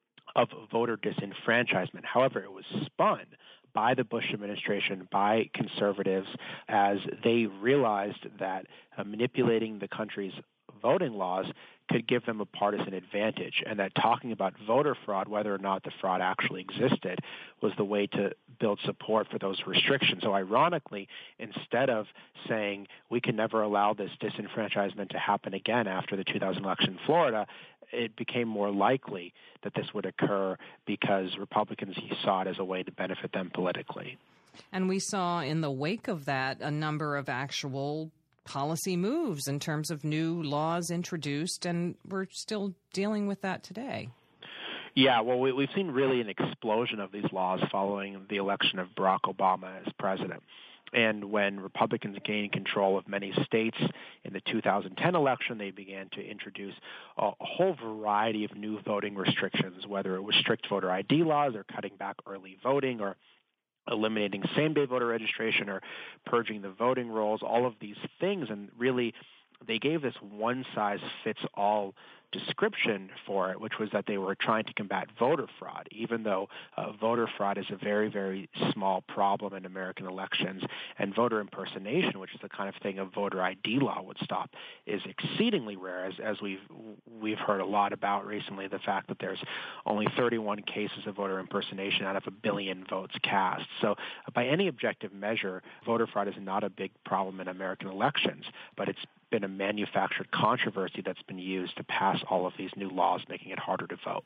of voter disenfranchisement. However, it was spun by the Bush administration, by conservatives, as they realized that manipulating the country's voting laws could give them a partisan advantage, and that talking about voter fraud, whether or not the fraud actually existed, was the way to build support for those restrictions. So ironically, instead of saying we can never allow this disenfranchisement to happen again after the 2000 election in Florida, it became more likely that this would occur because Republicans saw it as a way to benefit them politically. And we saw in the wake of that a number of actual policy moves in terms of new laws introduced, and we're still dealing with that today. Yeah, well, we've seen really an explosion of these laws following the election of Barack Obama as president. And when Republicans gained control of many states in the 2010 election, they began to introduce a whole variety of new voting restrictions, whether it was strict voter ID laws or cutting back early voting or eliminating same-day voter registration or purging the voting rolls, all of these things. And really, they gave this one-size-fits-all description for it, which was that they were trying to combat voter fraud, even though voter fraud is a very, very small problem in American elections, and voter impersonation, which is the kind of thing a voter ID law would stop, is exceedingly rare, as we've heard a lot about recently, the fact that there's only 31 cases of voter impersonation out of 1 billion votes cast. So by any objective measure, voter fraud is not a big problem in American elections, but it's been a manufactured controversy that's been used to pass all of these new laws making it harder to vote.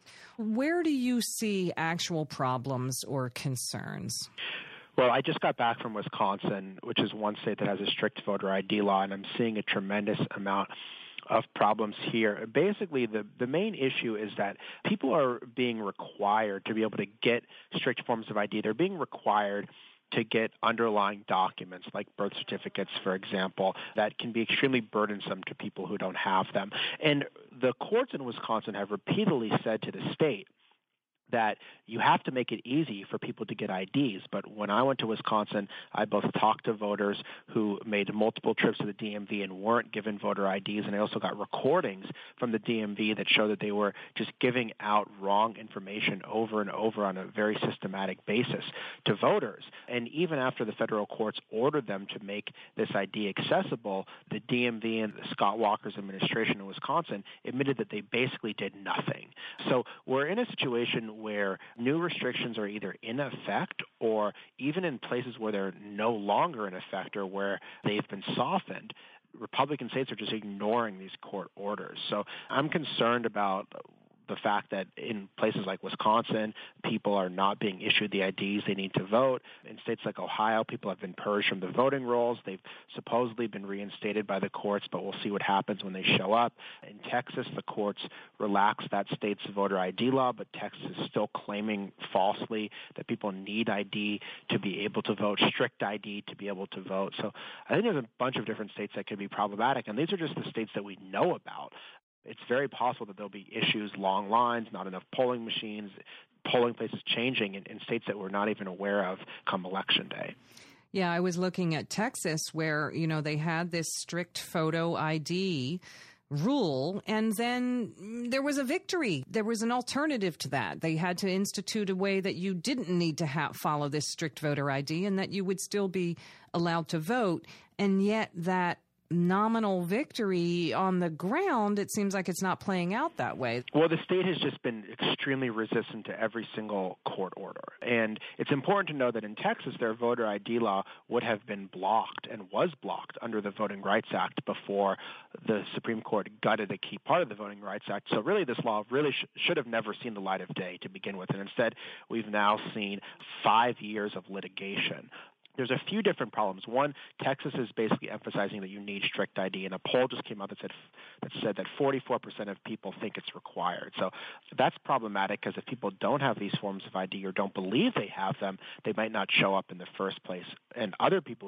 Where do you see actual problems or concerns? Well, I just got back from Wisconsin, which is one state that has a strict voter ID law, and I'm seeing a tremendous amount of problems here. Basically, the main issue is that people are being required to be able to get strict forms of ID. They're being required to get underlying documents like birth certificates, for example, that can be extremely burdensome to people who don't have them. And the courts in Wisconsin have repeatedly said to the state that you have to make it easy for people to get IDs. But when I went to Wisconsin, I both talked to voters who made multiple trips to the DMV and weren't given voter IDs, and I also got recordings from the DMV that show that they were just giving out wrong information over and over on a very systematic basis to voters. And even after the federal courts ordered them to make this ID accessible, the DMV and Scott Walker's administration in Wisconsin admitted that they basically did nothing. So we're in a situation where new restrictions are either in effect or even in places where they're no longer in effect or where they've been softened, Republican states are just ignoring these court orders. So I'm concerned about the fact that in places like Wisconsin, people are not being issued the IDs they need to vote. In states like Ohio, people have been purged from the voting rolls. They've supposedly been reinstated by the courts, but we'll see what happens when they show up. In Texas, the courts relaxed that state's voter ID law, but Texas is still claiming falsely that people need ID to be able to vote, strict ID to be able to vote. So I think there's a bunch of different states that could be problematic, and these are just the states that we know about. It's very possible that there'll be issues, long lines, not enough polling machines, polling places changing in states that we're not even aware of come Election Day. Yeah, I was looking at Texas where, they had this strict photo ID rule, and then there was a victory. There was an alternative to that. They had to institute a way that you didn't need to follow this strict voter ID and that you would still be allowed to vote. And yet that nominal victory on the ground, it seems like it's not playing out that way. Well, the state has just been extremely resistant to every single court order. And it's important to know that in Texas, their voter ID law would have been blocked and was blocked under the Voting Rights Act before the Supreme Court gutted a key part of the Voting Rights Act. So really, this law really should have never seen the light of day to begin with. And instead, we've now seen 5 years of litigation. There's a few different problems. One, Texas is basically emphasizing that you need strict ID, and a poll just came out that said that 44% of people think it's required. So that's problematic because if people don't have these forms of ID or don't believe they have them, they might not show up in the first place. And other people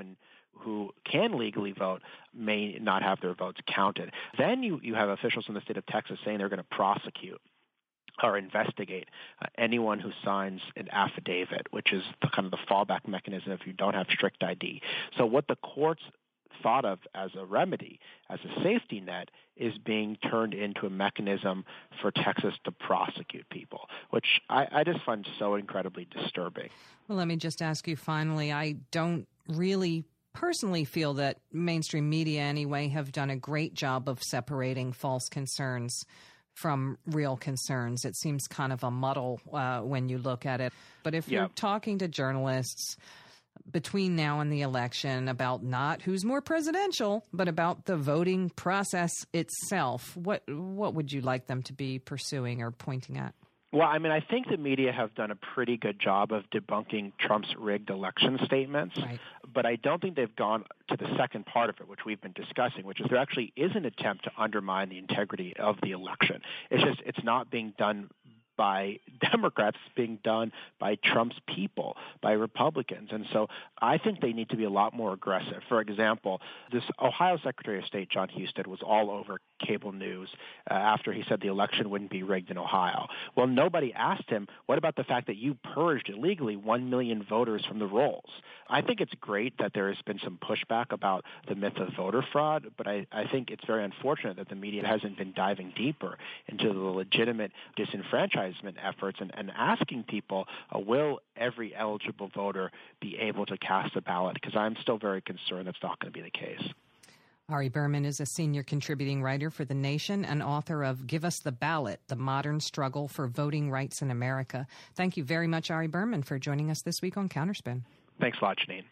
who can legally vote may not have their votes counted. Then you have officials in the state of Texas saying they're going to prosecute or investigate anyone who signs an affidavit, which is kind of the fallback mechanism if you don't have strict ID. So what the courts thought of as a remedy, as a safety net, is being turned into a mechanism for Texas to prosecute people, which I just find so incredibly disturbing. Well, let me just ask you finally, I don't really personally feel that mainstream media anyway have done a great job of separating false concerns from real concerns. It seems kind of a muddle when you look at it. But if you're talking to journalists between now and the election about not who's more presidential, but about the voting process itself, what would you like them to be pursuing or pointing at? Well, I think the media have done a pretty good job of debunking Trump's rigged election statements, right. But I don't think they've gone to the second part of it, which we've been discussing, which is there actually is an attempt to undermine the integrity of the election. It's not being done by Democrats, it's being done by Trump's people, by Republicans. And so I think they need to be a lot more aggressive. For example, this Ohio Secretary of State, John Husted, was all over cable news after he said the election wouldn't be rigged in Ohio. Well, nobody asked him, what about the fact that you purged illegally 1 million voters from the rolls? I think it's great that there has been some pushback about the myth of voter fraud, but I think it's very unfortunate that the media hasn't been diving deeper into the legitimate disenfranchisement efforts and asking people, will every eligible voter be able to cast a ballot? Because I'm still very concerned that's not going to be the case. Ari Berman is a senior contributing writer for The Nation and author of Give Us the Ballot, The Modern Struggle for Voting Rights in America. Thank you very much, Ari Berman, for joining us this week on Counterspin. Thanks a lot, Janine.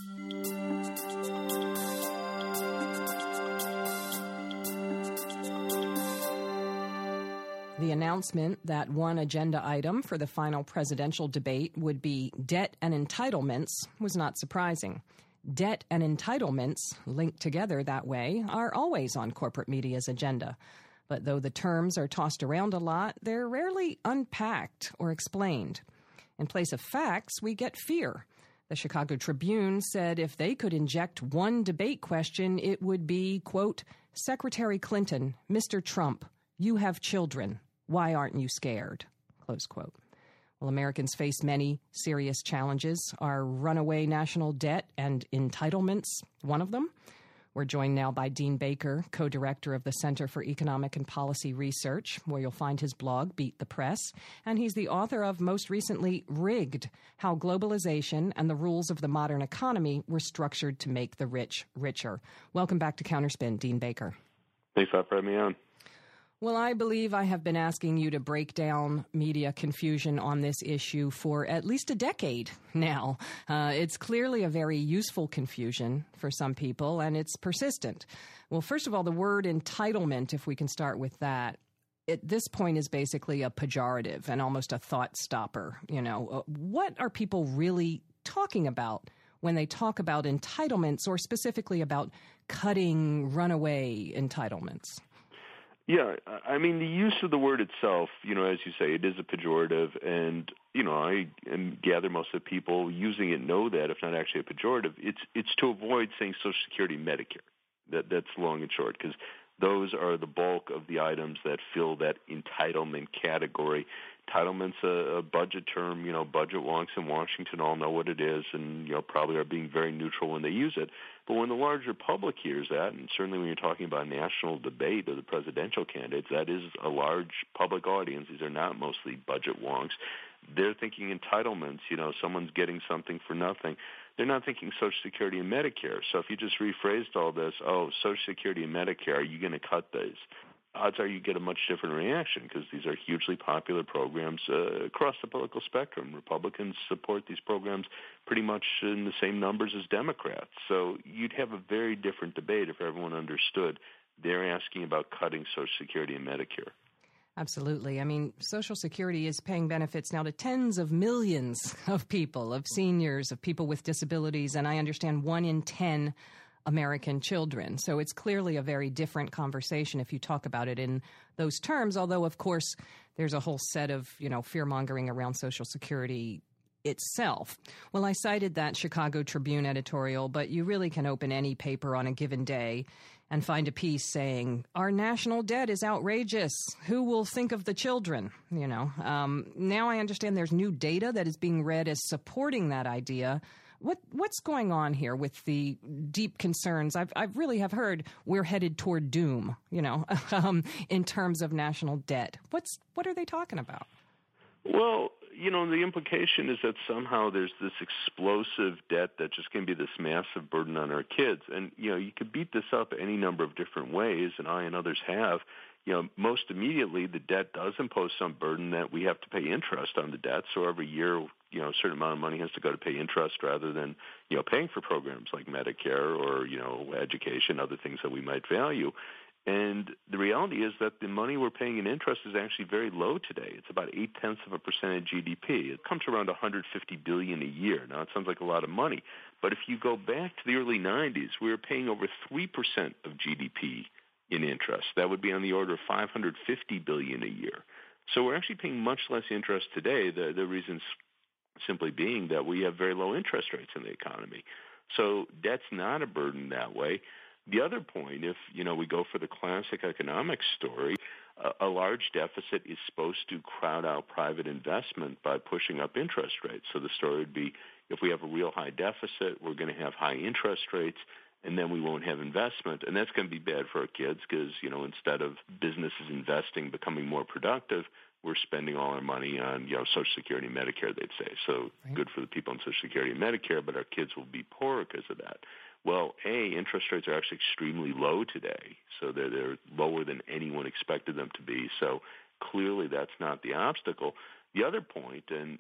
The announcement that one agenda item for the final presidential debate would be debt and entitlements was not surprising. Debt and entitlements, linked together that way, are always on corporate media's agenda. But though the terms are tossed around a lot, they're rarely unpacked or explained. In place of facts, we get fear. The Chicago Tribune said if they could inject one debate question, it would be, quote, Secretary Clinton, Mr. Trump, you have children. Why aren't you scared? Close quote. Well, Americans face many serious challenges. Are runaway national debt and entitlements one of them? We're joined now by Dean Baker, co-director of the Center for Economic and Policy Research, where you'll find his blog, Beat the Press. And he's the author of, most recently, Rigged, How Globalization and the Rules of the Modern Economy Were Structured to Make the Rich Richer. Welcome back to Counterspin, Dean Baker. Thanks for having me on. Well, I believe I have been asking you to break down media confusion on this issue for at least a decade now. It's clearly a very useful confusion for some people, and it's persistent. Well, first of all, the word entitlement, if we can start with that, at this point is basically a pejorative and almost a thought stopper. You know, what are people really talking about when they talk about entitlements, or specifically about cutting runaway entitlements? Yeah, I mean, the use of the word itself, as you say, it is a pejorative, and, I gather most of the people using it know that, if not actually a pejorative. It's to avoid saying Social Security and Medicare. That's long and short, because those are the bulk of the items that fill that entitlement category. Entitlement's a budget term. Budget wonks in Washington all know what it is, and probably are being very neutral when they use it. But when the larger public hears that, and certainly when you're talking about national debate of the presidential candidates, that is a large public audience. These are not mostly budget wonks. They're thinking entitlements. Someone's getting something for nothing. They're not thinking Social Security and Medicare. So if you just rephrased all this, Social Security and Medicare, are you going to cut these? Odds are you get a much different reaction, because these are hugely popular programs across the political spectrum. Republicans support these programs pretty much in the same numbers as Democrats. So you'd have a very different debate if everyone understood they're asking about cutting Social Security and Medicare. Absolutely. I mean, Social Security is paying benefits now to tens of millions of people, of seniors, of people with disabilities, and I understand 1 in 10 American children. So it's clearly a very different conversation if you talk about it in those terms, although, of course, there's a whole set of, fear-mongering around Social Security itself. Well, I cited that Chicago Tribune editorial, but you really can open any paper on a given day and find a piece saying, our national debt is outrageous. Who will think of the children? Now I understand there's new data that is being read as supporting that idea. What's going on here with the deep concerns? I've really have heard we're headed toward doom, in terms of national debt. What are they talking about? Well, the implication is that somehow there's this explosive debt that's just going to be this massive burden on our kids. And, you could beat this up any number of different ways, and I and others have. Most immediately, the debt does impose some burden that we have to pay interest on the debt. So every year, a certain amount of money has to go to pay interest rather than, paying for programs like Medicare or, education, other things that we might value. And the reality is that the money we're paying in interest is actually very low today. It's about 0.8% of GDP. It comes to around $150 billion a year. Now, it sounds like a lot of money, but if you go back to the early 90s, we were paying over 3% of GDP in interest. That would be on the order of $550 billion a year. So we're actually paying much less interest today. The reasons simply being that we have very low interest rates in the economy. So debt's not a burden that way. The other point, if we go for the classic economic story, a large deficit is supposed to crowd out private investment by pushing up interest rates. So the story would be, if we have a real high deficit, we're going to have high interest rates, and then we won't have investment. And that's going to be bad for our kids because, instead of businesses investing, becoming more productive, we're spending all our money on, Social Security and Medicare, they'd say. So good for the people on Social Security and Medicare, but our kids will be poorer because of that. Well, interest rates are actually extremely low today, so they're lower than anyone expected them to be. So clearly that's not the obstacle. The other point, and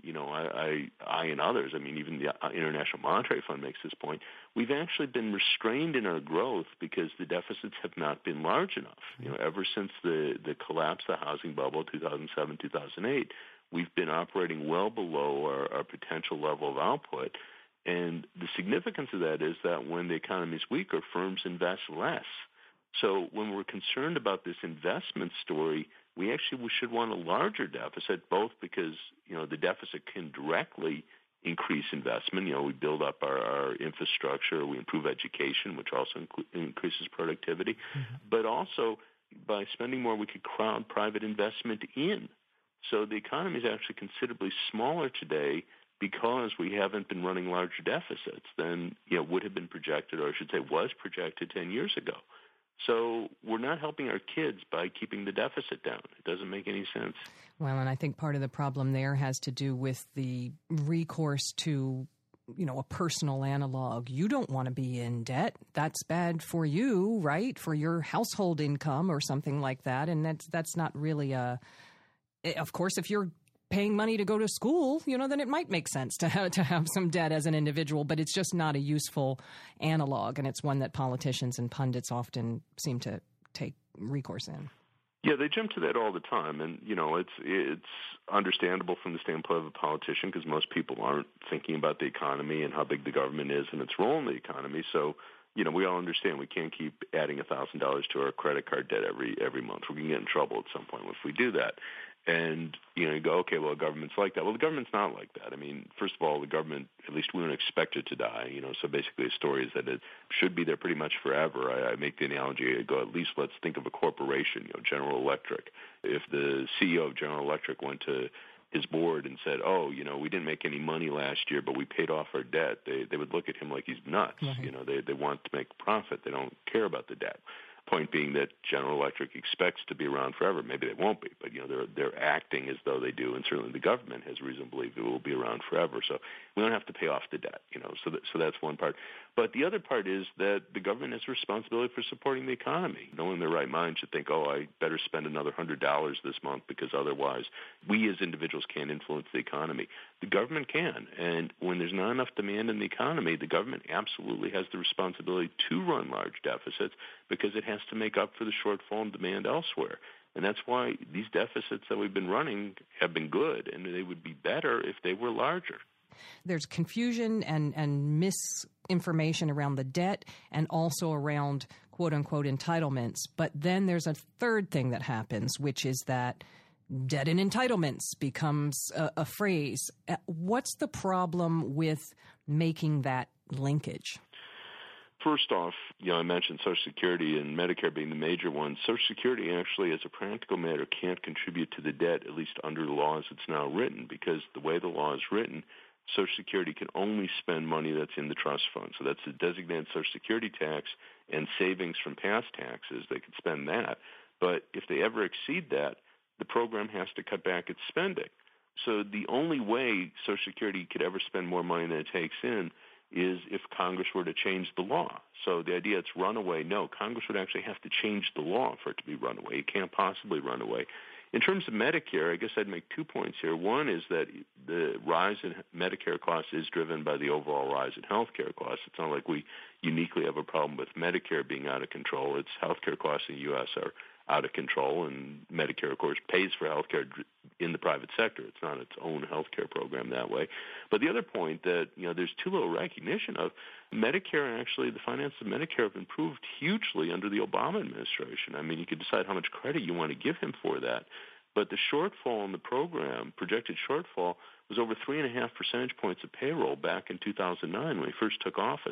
I and others, even the International Monetary Fund makes this point, we've actually been restrained in our growth because the deficits have not been large enough. Ever since the collapse of the housing bubble, 2007, 2008, we've been operating well below our potential level of output. And the significance of that is that when the economy is weaker, firms invest less. So when we're concerned about this investment story, we actually should want a larger deficit, both because, the deficit can directly increase investment. We build up our infrastructure, we improve education, which also increases productivity. Mm-hmm. But also, by spending more, we could crowd private investment in. So the economy is actually considerably smaller today because we haven't been running larger deficits than would have been projected, or I should say was projected 10 years ago. So we're not helping our kids by keeping the deficit down. It doesn't make any sense. Well, and I think part of the problem there has to do with the recourse to, a personal analog. You don't want to be in debt. That's bad for you, right? For your household income or something like that. And that's not really of course, if you're paying money to go to school, then it might make sense to have some debt as an individual, but it's just not a useful analog, and it's one that politicians and pundits often seem to take recourse in. Yeah, they jump to that all the time, and it's understandable from the standpoint of a politician because most people aren't thinking about the economy and how big the government is and its role in the economy. So, we all understand we can't keep adding $1,000 to our credit card debt every month. We're going to get in trouble at some point if we do that. And, you go, okay, well, the government's like that. Well, the government's not like that. First of all, the government, at least we don't expect it to die. So basically the story is that it should be there pretty much forever. I make the analogy, I go, at least let's think of a corporation, General Electric. If the CEO of General Electric went to his board and said, we didn't make any money last year, but we paid off our debt, they would look at him like he's nuts. Right. They want to make profit. They don't care about the debt. Point being that General Electric expects to be around forever. Maybe they won't be, but they're acting as though they do, and certainly the government has reason to believe it will be around forever. So we don't have to pay off the debt, So that's one part. But the other part is that the government has a responsibility for supporting the economy. No one in their right mind should think, I better spend another $100 this month because otherwise we as individuals can't influence the economy. The government can, and when there's not enough demand in the economy, the government absolutely has the responsibility to run large deficits because it has to make up for the shortfall in demand elsewhere. And that's why these deficits that we've been running have been good, and they would be better if they were larger. There's confusion and misinformation around the debt and also around quote-unquote entitlements. But then there's a third thing that happens, which is that debt and entitlements becomes a phrase. What's the problem with making that linkage? First off, I mentioned Social Security and Medicare being the major ones. Social Security actually, as a practical matter, can't contribute to the debt, at least under the law as it's now written, because the way the law is written, Social Security can only spend money that's in the trust fund. So that's the designated Social Security tax and savings from past taxes. They could spend that. But if they ever exceed that, the program has to cut back its spending. So the only way Social Security could ever spend more money than it takes in is if Congress were to change the law. So the idea it's runaway, no, Congress would actually have to change the law for it to be runaway. It can't possibly run away. In terms of Medicare, I guess I'd make 2 points here. One is that the rise in Medicare costs is driven by the overall rise in health care costs. It's not like we uniquely have a problem with Medicare being out of control. It's health care costs in the U.S. are out of control, and Medicare, of course, pays for health care in the private sector. It's not its own health care program that way. But the other point that, there's too little recognition of, Medicare, actually, the finances of Medicare have improved hugely under the Obama administration. You could decide how much credit you want to give him for that. But the shortfall in the program, projected shortfall, was over 3.5 percentage points of payroll back in 2009 when he first took office.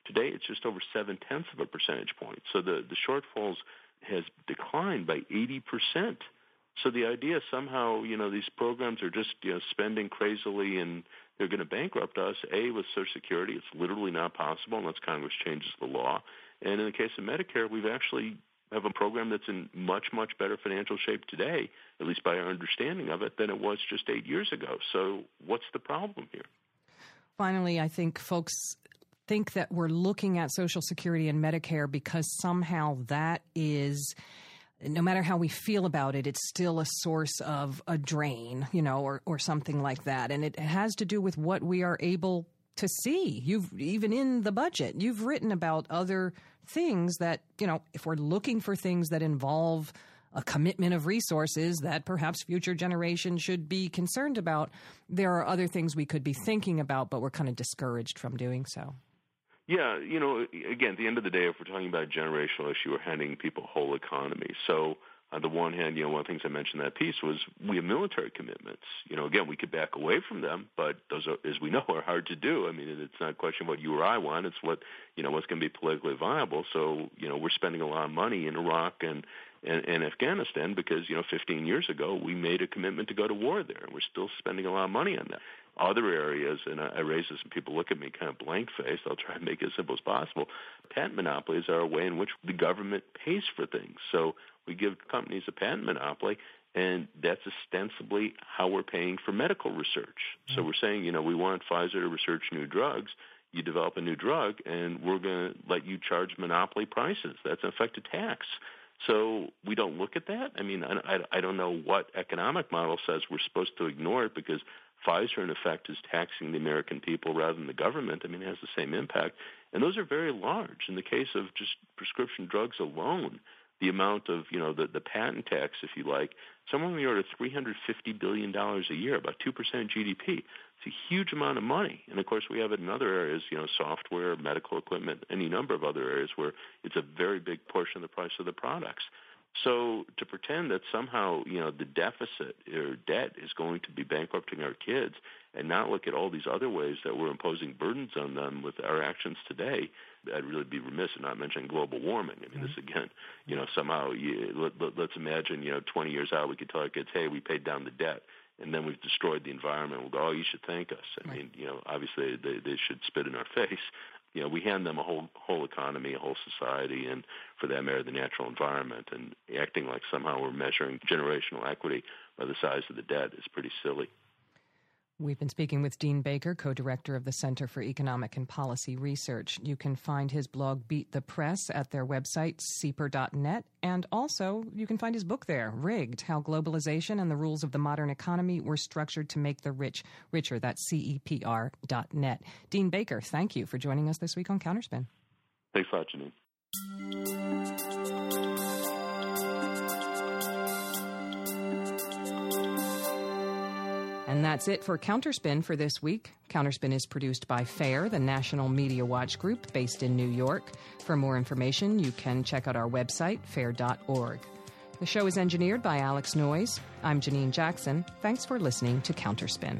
Today, it's just over 0.7 percentage point. So the shortfalls has declined by 80%. So the idea somehow, these programs are just, spending crazily and they're going to bankrupt us, with Social Security, it's literally not possible unless Congress changes the law. And in the case of Medicare, we've actually have a program that's in much, much better financial shape today, at least by our understanding of it, than it was just 8 years ago. So what's the problem here? Finally, I think folks think that we're looking at Social Security and Medicare because somehow that is, no matter how we feel about it, it's still a source of a drain, or something like that. And it has to do with what we are able to see. Even in the budget, you've written about other things that, if we're looking for things that involve a commitment of resources that perhaps future generations should be concerned about, there are other things we could be thinking about, but we're kind of discouraged from doing so. Yeah, again, at the end of the day, if we're talking about a generational issue, we're handing people a whole economy. So on the one hand, one of the things I mentioned in that piece was we have military commitments. Again, we could back away from them, but those are, as we know, are hard to do. I mean, it's not a question of what you or I want. It's what, what's going to be politically viable. So, we're spending a lot of money in Iraq and Afghanistan because, 15 years ago, we made a commitment to go to war there, and we're still spending a lot of money on that. Other areas, and I raise this and people look at me kind of blank-faced, I'll try and make it as simple as possible. Patent monopolies are a way in which the government pays for things. So we give companies a patent monopoly, and that's ostensibly how we're paying for medical research. So we're saying, we want Pfizer to research new drugs. You develop a new drug, and we're going to let you charge monopoly prices. That's in effect a tax. So we don't look at that. I mean, I don't know what economic model says we're supposed to ignore it because Pfizer, in effect, is taxing the American people rather than the government. I mean, it has the same impact. And those are very large. In the case of just prescription drugs alone, the amount of, the patent tax, if you like, somewhere in the order of $350 billion a year, about 2% of GDP. It's a huge amount of money. And, of course, we have it in other areas, software, medical equipment, any number of other areas where it's a very big portion of the price of the products. So to pretend that somehow, the deficit or debt is going to be bankrupting our kids and not look at all these other ways that we're imposing burdens on them with our actions today, I'd really be remiss in not mentioning global warming. I mean, this again, somehow let's imagine, 20 years out, we could tell our kids, hey, we paid down the debt. And then we've destroyed the environment. We'll go, oh, you should thank us. I mean, obviously they should spit in our face. We hand them a whole economy, a whole society, and for that matter, the natural environment. And acting like somehow we're measuring generational equity by the size of the debt is pretty silly. We've been speaking with Dean Baker, co-director of the Center for Economic and Policy Research. You can find his blog, Beat the Press, at their website, CEPR.net. And also, you can find his book there, Rigged, How Globalization and the Rules of the Modern Economy Were Structured to Make the Rich Richer. That's CEPR.net. Dean Baker, thank you for joining us this week on Counterspin. Thanks a lot, Janine. And that's it for Counterspin for this week. Counterspin is produced by FAIR, the National Media Watch Group based in New York. For more information, you can check out our website, fair.org. The show is engineered by Alex Noyes. I'm Janine Jackson. Thanks for listening to Counterspin.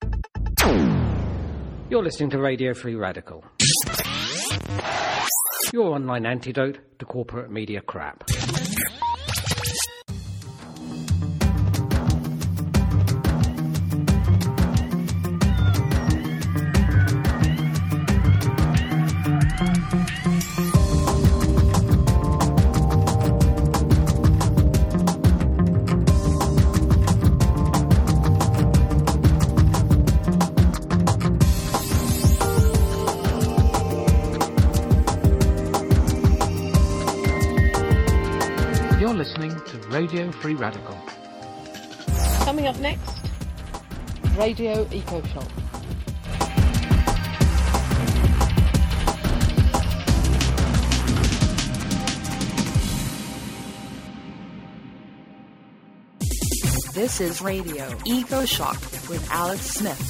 You're listening to Radio Free Radical. your online antidote to corporate media crap. Listening to Radio Free Radical. Coming up next, Radio Eco Shock. This is Radio Eco Shock with Alex Smith.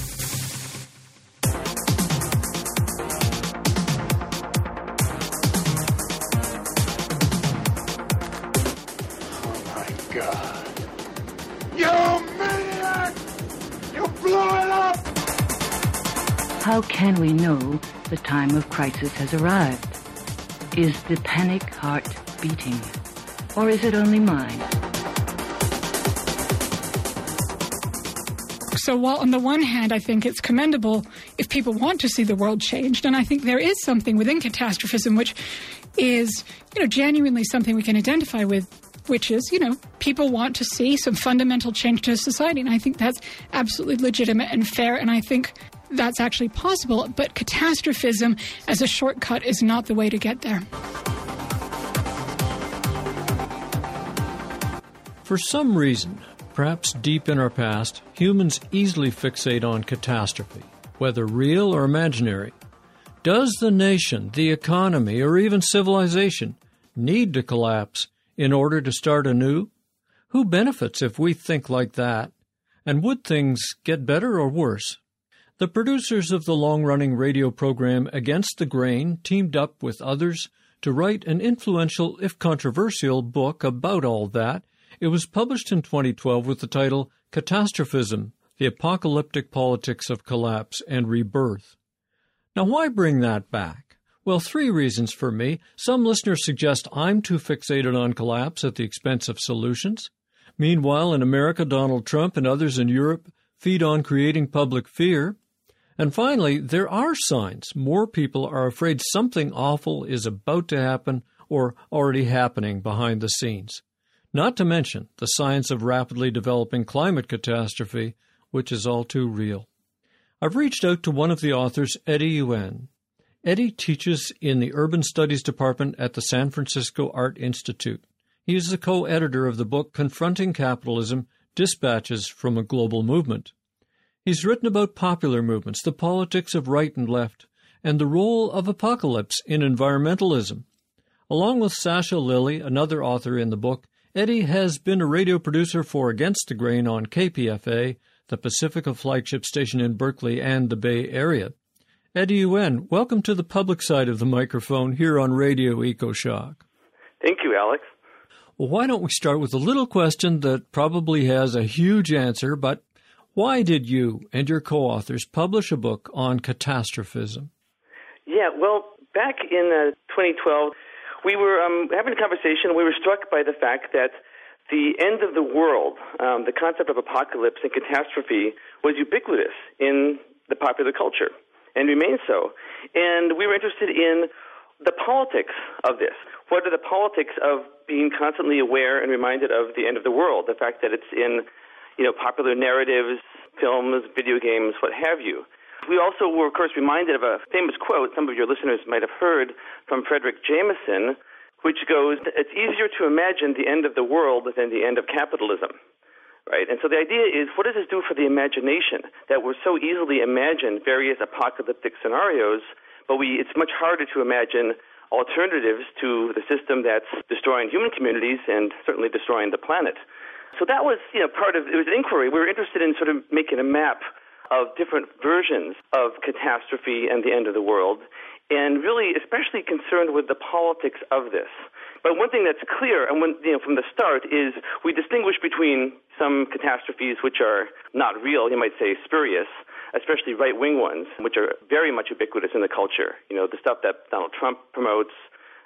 How can we know the time of crisis has arrived? Is the panic heart beating? Or is it only mine? So while on the one hand, I think it's commendable if people want to see the world changed, and I think there is something within catastrophism which is, genuinely something we can identify with, which is, people want to see some fundamental change to society, and I think that's absolutely legitimate and fair, and I think that's actually possible, but catastrophism as a shortcut is not the way to get there. For some reason, perhaps deep in our past, humans easily fixate on catastrophe, whether real or imaginary. Does the nation, the economy, or even civilization need to collapse in order to start anew? Who benefits if we think like that? And would things get better or worse? The producers of the long-running radio program Against the Grain teamed up with others to write an influential, if controversial, book about all that. It was published in 2012 with the title Catastrophism, The Apocalyptic Politics of Collapse and Rebirth. Now, why bring that back? Well, 3 reasons for me. Some listeners suggest I'm too fixated on collapse at the expense of solutions. Meanwhile, in America, Donald Trump and others in Europe feed on creating public fear. And finally, there are signs more people are afraid something awful is about to happen or already happening behind the scenes. Not to mention the science of rapidly developing climate catastrophe, which is all too real. I've reached out to one of the authors, Eddie Yuen. Eddie teaches in the Urban Studies Department at the San Francisco Art Institute. He is the co-editor of the book Confronting Capitalism, Dispatches from a Global Movement. He's written about popular movements, the politics of right and left, and the role of apocalypse in environmentalism. Along with Sasha Lilly, another author in the book, Eddie has been a radio producer for Against the Grain on KPFA, the Pacifica flagship station in Berkeley and the Bay Area. Eddie Yuen, welcome to the public side of the microphone here on Radio EcoShock. Thank you, Alex. Well, why don't we start with a little question that probably has a huge answer, but why did you and your co-authors publish a book on catastrophism? Yeah, well, back in 2012, we were having a conversation. We were struck by the fact that the end of the world, the concept of apocalypse and catastrophe, was ubiquitous in the popular culture and remains so. And we were interested in the politics of this. What are the politics of being constantly aware and reminded of the end of the world, the fact that it's in popular narratives, films, video games, what have you. We also were, of course, reminded of a famous quote some of your listeners might have heard from Frederick Jameson, which goes, "It's easier to imagine the end of the world than the end of capitalism." Right? And so the idea is, what does this do for the imagination? That we're so easily imagine various apocalyptic scenarios, but it's much harder to imagine alternatives to the system that's destroying human communities and certainly destroying the planet. So that was, part of it was an inquiry. We were interested in sort of making a map of different versions of catastrophe and the end of the world, and really especially concerned with the politics of this. But one thing that's clear, and from the start, is we distinguish between some catastrophes which are not real, you might say spurious, especially right-wing ones, which are very much ubiquitous in the culture. The stuff that Donald Trump promotes,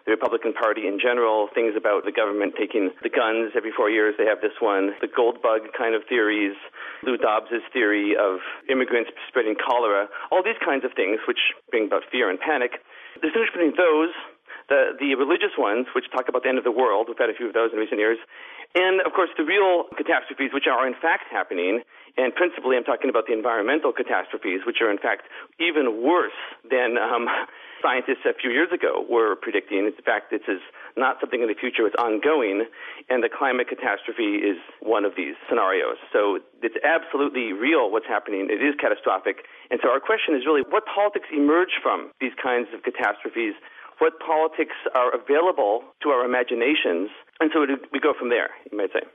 the Republican Party in general, things about the government taking the guns every 4 years. They have this one, the gold bug kind of theories, Lou Dobbs's theory of immigrants spreading cholera, all these kinds of things which bring about fear and panic. The distinction between those, the religious ones, which talk about the end of the world, we've had a few of those in recent years, and, of course, the real catastrophes, which are in fact happening, and principally I'm talking about the environmental catastrophes, which are in fact even worse than scientists a few years ago were predicting. In fact, this is not something in the future, it's ongoing, and the climate catastrophe is one of these scenarios. So it's absolutely real what's happening. It is catastrophic. And so our question is really, what politics emerge from these kinds of catastrophes? What politics are available to our imaginations? And so we go from there, you might say.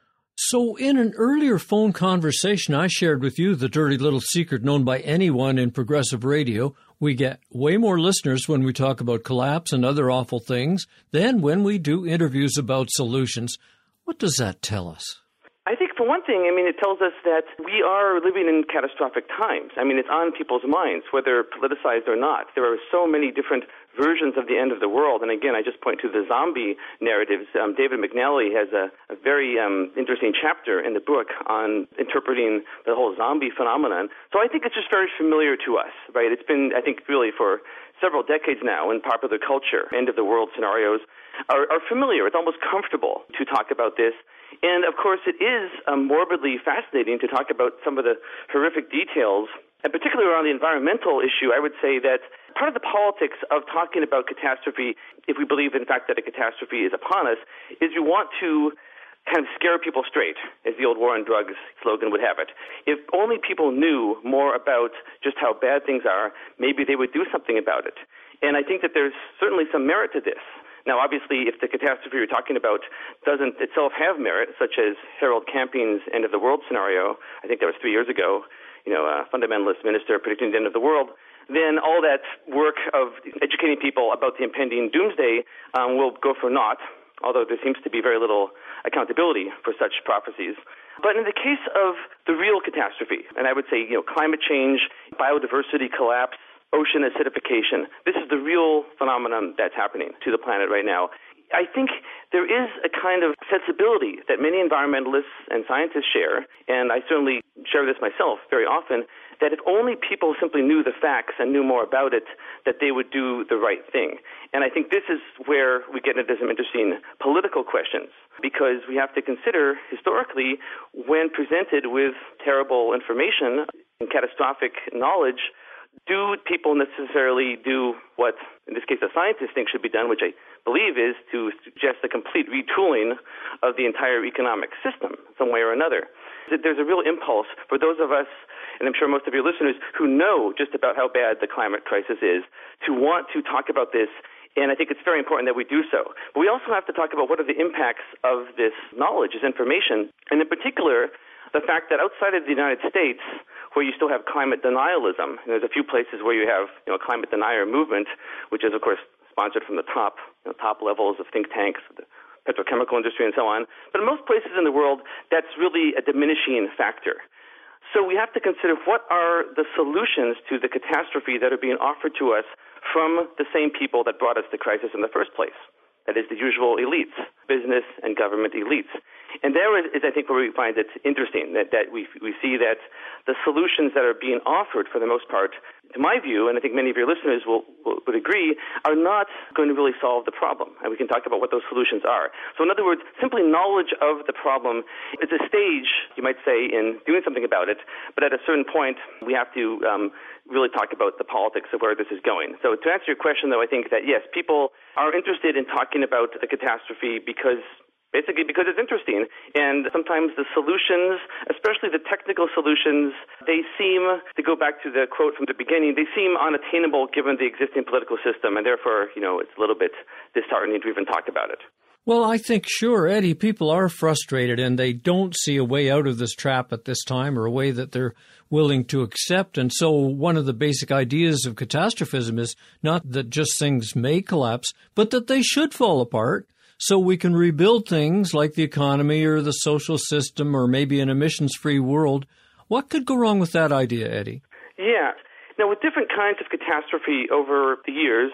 So in an earlier phone conversation, I shared with you the dirty little secret known by anyone in progressive radio. We get way more listeners when we talk about collapse and other awful things than when we do interviews about solutions. What does that tell us? I think, for one thing, it tells us that we are living in catastrophic times. It's on people's minds, whether politicized or not. There are so many different versions of the end of the world. And again, I just point to the zombie narratives. David McNally has a very interesting chapter in the book on interpreting the whole zombie phenomenon. So I think it's just very familiar to us, right? It's been, I think, really for several decades now in popular culture. End of the world scenarios are familiar. It's almost comfortable to talk about this. And, of course, it is morbidly fascinating to talk about some of the horrific details, and particularly around the environmental issue. I would say that part of the politics of talking about catastrophe, if we believe, in fact, that a catastrophe is upon us, is we want to kind of scare people straight, as the old war on drugs slogan would have it. If only people knew more about just how bad things are, maybe they would do something about it. And I think that there's certainly some merit to this. Now, obviously, if the catastrophe you're talking about doesn't itself have merit, such as Harold Camping's end of the world scenario, I think that was 3 years ago, a fundamentalist minister predicting the end of the world, then all that work of educating people about the impending doomsday will go for naught, although there seems to be very little accountability for such prophecies. But in the case of the real catastrophe, and I would say, climate change, biodiversity collapse, ocean acidification, this is the real phenomenon that's happening to the planet right now. I think there is a kind of sensibility that many environmentalists and scientists share, and I certainly share this myself very often, that if only people simply knew the facts and knew more about it, that they would do the right thing. And I think this is where we get into some interesting political questions, because we have to consider, historically, when presented with terrible information and catastrophic knowledge, do people necessarily do what, in this case, a scientist thinks should be done, which I believe is to suggest a complete retooling of the entire economic system, some way or another? There's a real impulse for those of us, and I'm sure most of your listeners, who know just about how bad the climate crisis is, to want to talk about this, and I think it's very important that we do so. But we also have to talk about what are the impacts of this knowledge, this information, and in particular, the fact that outside of the United States, where you still have climate denialism, and there's a few places where you have a climate denier movement, which is, of course, sponsored from the top levels of think tanks, the petrochemical industry and so on. But in most places in the world, that's really a diminishing factor. So we have to consider what are the solutions to the catastrophe that are being offered to us from the same people that brought us the crisis in the first place. That is the usual elites, business and government elites. And there is, I think, where we find it interesting, that we see that the solutions that are being offered, for the most part, to my view, and I think many of your listeners would agree, are not going to really solve the problem. And we can talk about what those solutions are. So in other words, simply knowledge of the problem is a stage, you might say, in doing something about it. But at a certain point, we have to really talk about the politics of where this is going. So to answer your question, though, I think that, yes, people are interested in talking about the catastrophe because it's interesting. And sometimes the solutions, especially the technical solutions, they seem, to go back to the quote from the beginning, they seem unattainable given the existing political system. And therefore, it's a little bit disheartening to even talk about it. Well, I think, sure, Eddie, people are frustrated and they don't see a way out of this trap at this time, or a way that they're willing to accept. And so one of the basic ideas of catastrophism is not that just things may collapse, but that they should fall apart so we can rebuild things like the economy or the social system or maybe an emissions-free world. What could go wrong with that idea, Eddie? Yeah. Now, with different kinds of catastrophe over the years,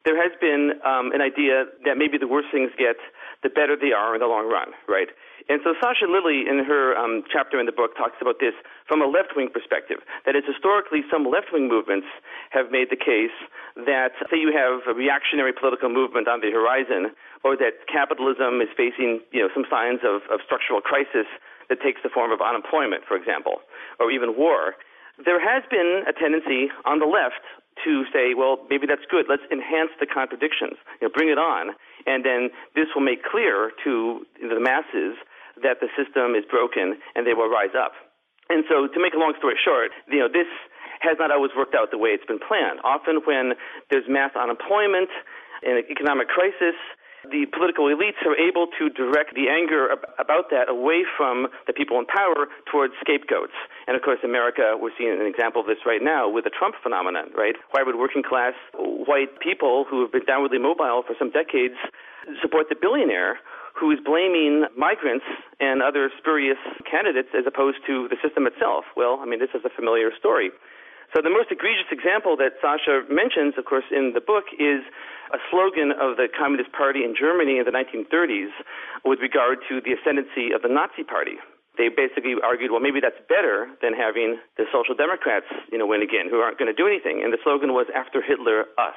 there has been an idea that maybe the worse things get, the better they are in the long run, right? And so Sasha Lilley, in her chapter in the book, talks about this from a left-wing perspective. That is, historically, some left-wing movements have made the case that, say you have a reactionary political movement on the horizon, or that capitalism is facing, some signs of structural crisis that takes the form of unemployment, for example, or even war. There has been a tendency on the left to say, well, maybe that's good. Let's enhance the contradictions. Bring it on. And then this will make clear to the masses that the system is broken and they will rise up. And so to make a long story short, this has not always worked out the way it's been planned. Often when there's mass unemployment and an economic crisis, the political elites are able to direct the anger about that away from the people in power towards scapegoats. And of course, America, we're seeing an example of this right now with the Trump phenomenon, right? Why would working class white people who have been downwardly mobile for some decades support the billionaire who is blaming migrants and other spurious candidates as opposed to the system itself? Well, this is a familiar story. So the most egregious example that Sasha mentions, of course, in the book is a slogan of the Communist Party in Germany in the 1930s with regard to the ascendancy of the Nazi Party. They basically argued, well, maybe that's better than having the Social Democrats, win again, who aren't going to do anything. And the slogan was, after Hitler, us.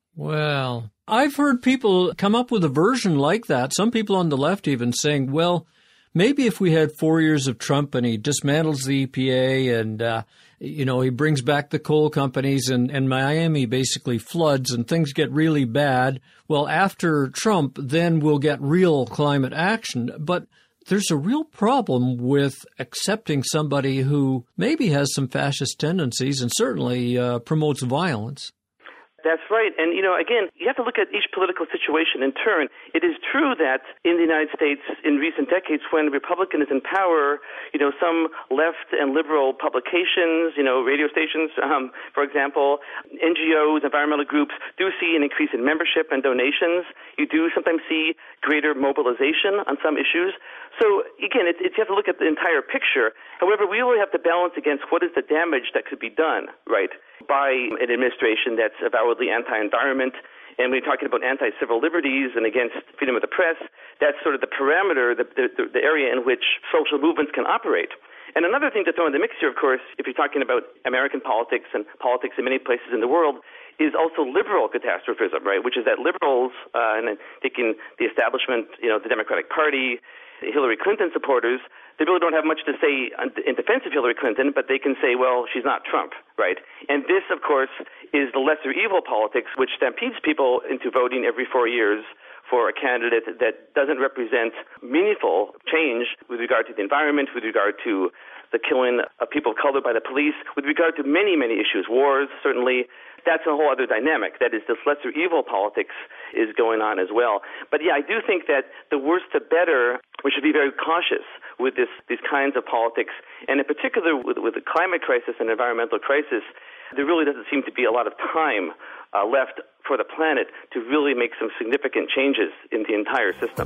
Well, I've heard people come up with a version like that. Some people on the left even saying, well, maybe if we had 4 years of Trump and he dismantles the EPA and, he brings back the coal companies and Miami basically floods and things get really bad. Well, after Trump, then we'll get real climate action. But there's a real problem with accepting somebody who maybe has some fascist tendencies and certainly promotes violence. That's right. And, again, you have to look at each political situation in turn. It is true that in the United States in recent decades when the Republican is in power, some left and liberal publications, radio stations, for example, NGOs, environmental groups do see an increase in membership and donations. You do sometimes see greater mobilization on some issues. So, again, you have to look at the entire picture. However, we really have to balance against what is the damage that could be done, right, by an administration that's avowedly anti-environment. And when you're talking about anti-civil liberties and against freedom of the press, that's sort of the parameter, the area in which social movements can operate. And another thing to throw in the mix here, of course, if you're talking about American politics and politics in many places in the world, is also liberal catastrophism, right, which is that liberals, and taking the establishment, the Democratic Party, Hillary Clinton supporters, they really don't have much to say in defense of Hillary Clinton, but they can say, well, she's not Trump, right? And this, of course, is the lesser evil politics, which stampedes people into voting every 4 years for a candidate that doesn't represent meaningful change with regard to the environment, with regard to the killing of people of color by the police, with regard to many, many issues, wars, certainly. That's a whole other dynamic. That is, this lesser evil politics is going on as well. But yeah, I do think that the worse the better, we should be very cautious with these kinds of politics. And in particular with the climate crisis and environmental crisis, there really doesn't seem to be a lot of time left for the planet to really make some significant changes in the entire system.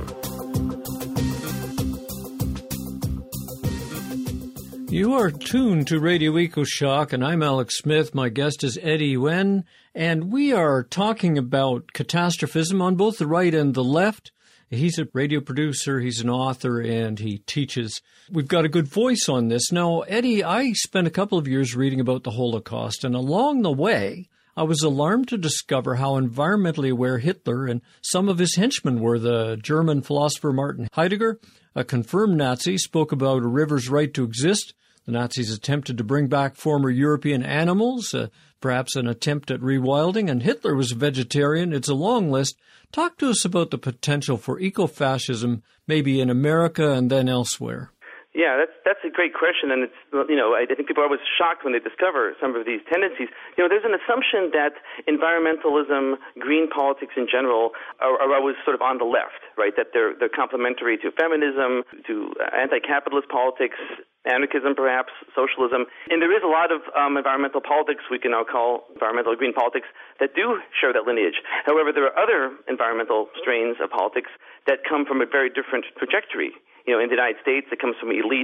You are tuned to Radio EcoShock, and I'm Alex Smith. My guest is Eddie Wen, and we are talking about catastrophism on both the right and the left. He's a radio producer, he's an author, and he teaches. We've got a good voice on this. Now, Eddie, I spent a couple of years reading about the Holocaust, and along the way, I was alarmed to discover how environmentally aware Hitler and some of his henchmen were. The German philosopher Martin Heidegger, a confirmed Nazi, spoke about a river's right to exist. The Nazis attempted to bring back former European animals, perhaps an attempt at rewilding, and Hitler was a vegetarian. It's a long list. Talk to us about the potential for eco-fascism, maybe in America and then elsewhere. Yeah, that's a great question, and it's, I think people are always shocked when they discover some of these tendencies. There's an assumption that environmentalism, green politics in general, are always sort of on the left, right? That they're complementary to feminism, to anti-capitalist politics, anarchism perhaps, socialism. And there is a lot of environmental politics we can now call environmental green politics that do share that lineage. However, there are other environmental strains of politics that come from a very different trajectory. In the United States, it comes from elite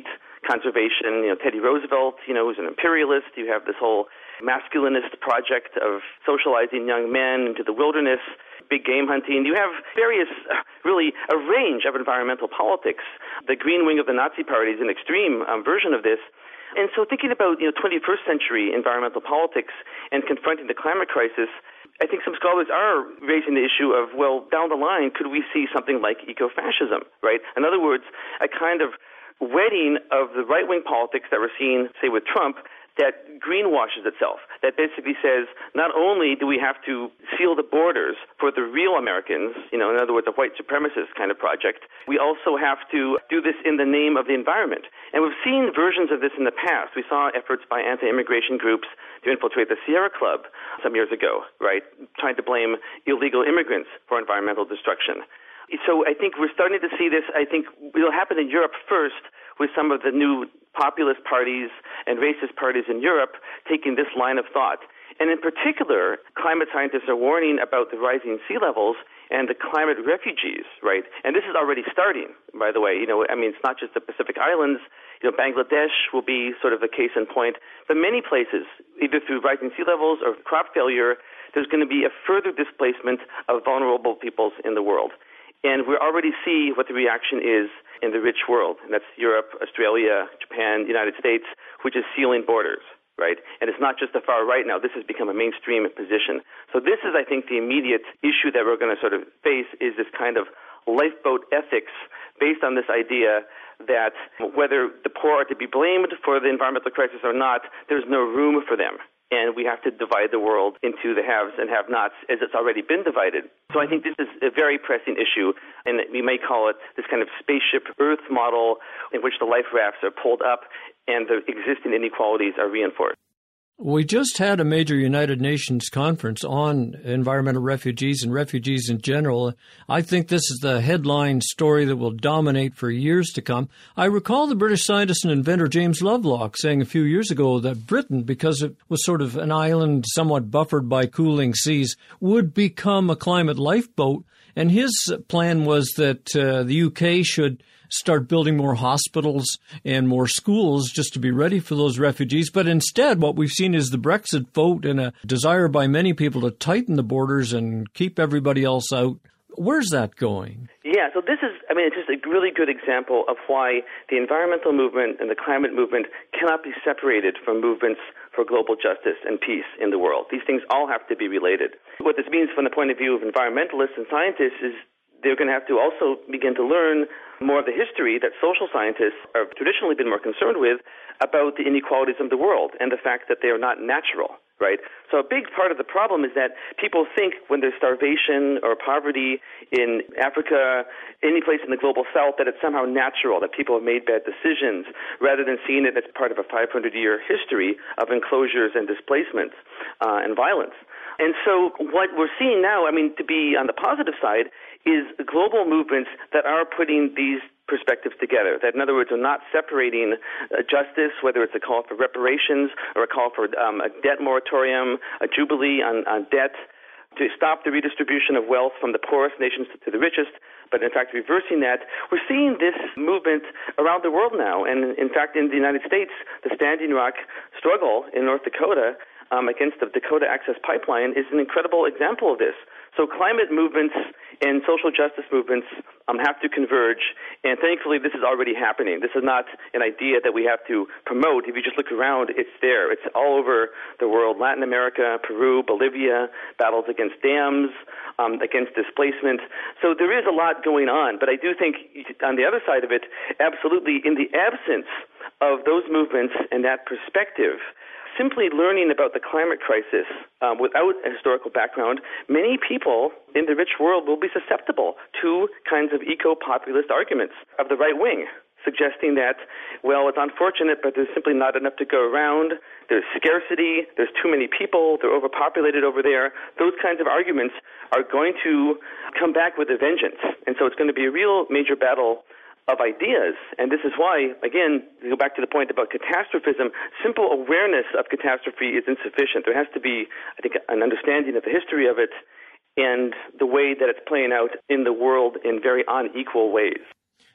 conservation. Teddy Roosevelt, who's an imperialist. You have this whole masculinist project of socializing young men into the wilderness, big game hunting. You have various, really a range of environmental politics. The green wing of the Nazi Party is an extreme version of this. And so thinking about 21st century environmental politics and confronting the climate crisis, I think some scholars are raising the issue of, well, down the line, could we see something like ecofascism, right? In other words, a kind of wedding of the right-wing politics that we're seeing, say, with Trump, that greenwashes itself, that basically says not only do we have to seal the borders for the real Americans, in other words, a white supremacist kind of project, we also have to do this in the name of the environment. And we've seen versions of this in the past. We saw efforts by anti-immigration groups to infiltrate the Sierra Club some years ago, right, trying to blame illegal immigrants for environmental destruction. So I think we're starting to see this. I think it'll happen in Europe first with some of the new populist parties and racist parties in Europe taking this line of thought. And in particular, climate scientists are warning about the rising sea levels and the climate refugees, right? And this is already starting, by the way. It's not just the Pacific Islands. Bangladesh will be sort of a case in point. But many places, either through rising sea levels or crop failure, there's going to be a further displacement of vulnerable peoples in the world. And we already see what the reaction is in the rich world, and that's Europe, Australia, Japan, the United States, which is sealing borders, right? And it's not just the far right now. This has become a mainstream position. So this is, I think, the immediate issue that we're going to sort of face is this kind of lifeboat ethics based on this idea that whether the poor are to be blamed for the environmental crisis or not, there's no room for them. And we have to divide the world into the haves and have-nots as it's already been divided. So I think this is a very pressing issue, and we may call it this kind of spaceship Earth model in which the life rafts are pulled up and the existing inequalities are reinforced. We just had a major United Nations conference on environmental refugees and refugees in general. I think this is the headline story that will dominate for years to come. I recall the British scientist and inventor James Lovelock saying a few years ago that Britain, because it was sort of an island somewhat buffered by cooling seas, would become a climate lifeboat. And his plan was that the UK should start building more hospitals and more schools just to be ready for those refugees. But instead, what we've seen is the Brexit vote and a desire by many people to tighten the borders and keep everybody else out. Where's that going? Yeah, so this is, it's just a really good example of why the environmental movement and the climate movement cannot be separated from movements for global justice and peace in the world. These things all have to be related. What this means from the point of view of environmentalists and scientists is they're going to have to also begin to learn more of the history that social scientists have traditionally been more concerned with about the inequalities of the world and the fact that they are not natural, right? So a big part of the problem is that people think when there's starvation or poverty in Africa, any place in the global south, that it's somehow natural, that people have made bad decisions, rather than seeing it as part of a 500-year history of enclosures and displacements and violence. And so what we're seeing now, to be on the positive side, is global movements that are putting these perspectives together, that in other words are not separating justice, whether it's a call for reparations or a call for a debt moratorium, a jubilee on debt, to stop the redistribution of wealth from the poorest nations to the richest, but in fact reversing that. We're seeing this movement around the world now, and in fact in the United States, the Standing Rock struggle in North Dakota against the Dakota Access Pipeline is an incredible example of this. So climate movements and social justice movements have to converge, and thankfully this is already happening. This is not an idea that we have to promote. If you just look around, it's there. It's all over the world. Latin America, Peru, Bolivia, battles against dams, against displacement. So there is a lot going on, but I do think on the other side of it, absolutely in the absence of those movements and that perspective, simply learning about the climate crisis without a historical background, many people in the rich world will be susceptible to kinds of eco-populist arguments of the right wing, suggesting that, well, it's unfortunate, but there's simply not enough to go around. There's scarcity. There's too many people. They're overpopulated over there. Those kinds of arguments are going to come back with a vengeance. And so it's going to be a real major battle of ideas. And this is why, again, to go back to the point about catastrophism, simple awareness of catastrophe is insufficient. There has to be, I think, an understanding of the history of it and the way that it's playing out in the world in very unequal ways.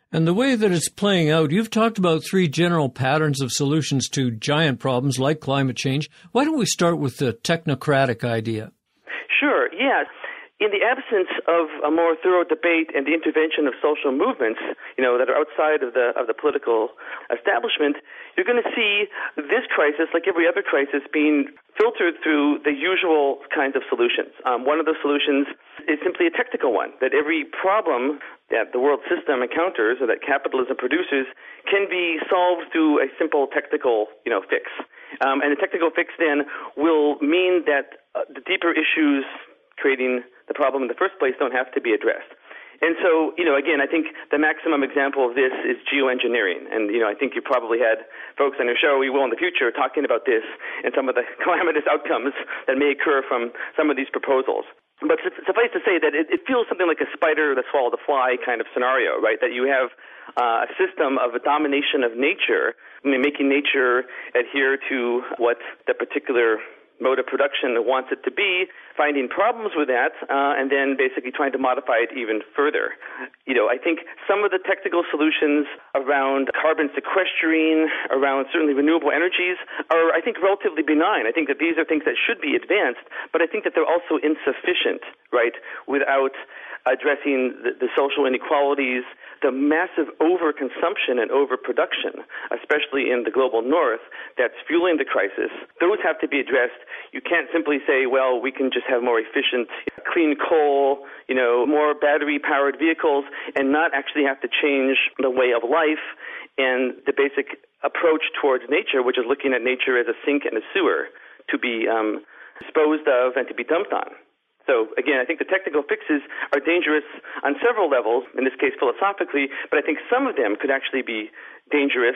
And the way that it's playing out, you've talked about three general patterns of solutions to giant problems like climate change. Why don't we start with the technocratic idea? Sure, yeah. In the absence of a more thorough debate and the intervention of social movements, that are outside of the political establishment, you're going to see this crisis, like every other crisis, being filtered through the usual kinds of solutions. One of the solutions is simply a technical one, that every problem that the world system encounters or that capitalism produces can be solved through a simple technical, fix. And the technical fix then will mean that the deeper issues creating the problem in the first place don't have to be addressed. And so, again, I think the maximum example of this is geoengineering. And, I think you probably had folks on your show, we will in the future, talking about this and some of the calamitous outcomes that may occur from some of these proposals. But suffice to say that it feels something like a spider that swallowed a fly kind of scenario, right? That you have a system of a domination of nature, making nature adhere to what the particular mode of production wants it to be, finding problems with that, and then basically trying to modify it even further. I think some of the technical solutions around carbon sequestering, around certainly renewable energies, are, I think, relatively benign. I think that these are things that should be advanced, but I think that they're also insufficient, right, without addressing the social inequalities, the massive overconsumption and overproduction, especially in the global north, that's fueling the crisis. Those have to be addressed. You can't simply say, well, we can just have more efficient, clean coal, more battery-powered vehicles, and not actually have to change the way of life and the basic approach towards nature, which is looking at nature as a sink and a sewer to be disposed of and to be dumped on. So, again, I think the technical fixes are dangerous on several levels, in this case philosophically, but I think some of them could actually be dangerous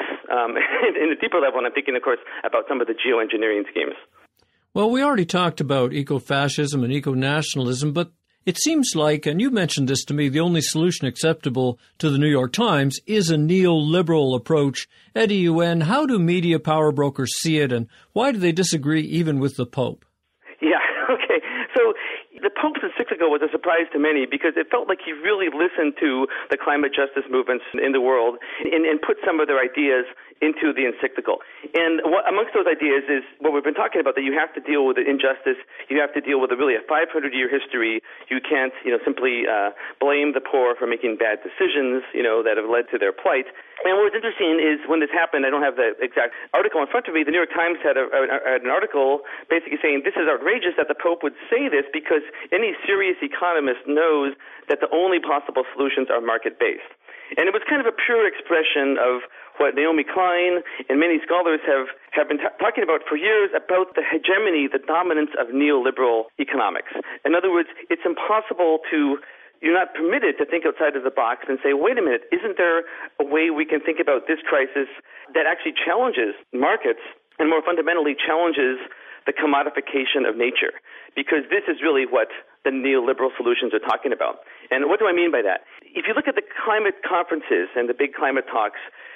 in a deeper level, and I'm thinking, of course, about some of the geoengineering schemes. Well, we already talked about eco-fascism and eco-nationalism, but it seems like, and you mentioned this to me, the only solution acceptable to the New York Times is a neoliberal approach. Eddie Yuen, how do media power brokers see it, and why do they disagree even with the Pope? Yeah, okay. So the Pope's encyclical was a surprise to many because it felt like he really listened to the climate justice movements in the world and put some of their ideas into the encyclical. And amongst those ideas is what we've been talking about, that you have to deal with the injustice, you have to deal with a 500-year history. You can't, simply blame the poor for making bad decisions, that have led to their plight. And what was interesting is when this happened, I don't have the exact article in front of me, the New York Times had an article basically saying this is outrageous that the Pope would say this because any serious economist knows that the only possible solutions are market-based. And it was kind of a pure expression of what Naomi Klein and many scholars have been talking about for years about the hegemony, the dominance of neoliberal economics. In other words, it's impossible you're not permitted to think outside of the box and say, wait a minute, isn't there a way we can think about this crisis that actually challenges markets and more fundamentally challenges the commodification of nature? Because this is really what the neoliberal solutions are talking about. And what do I mean by that? If you look at the climate conferences and the big climate talks,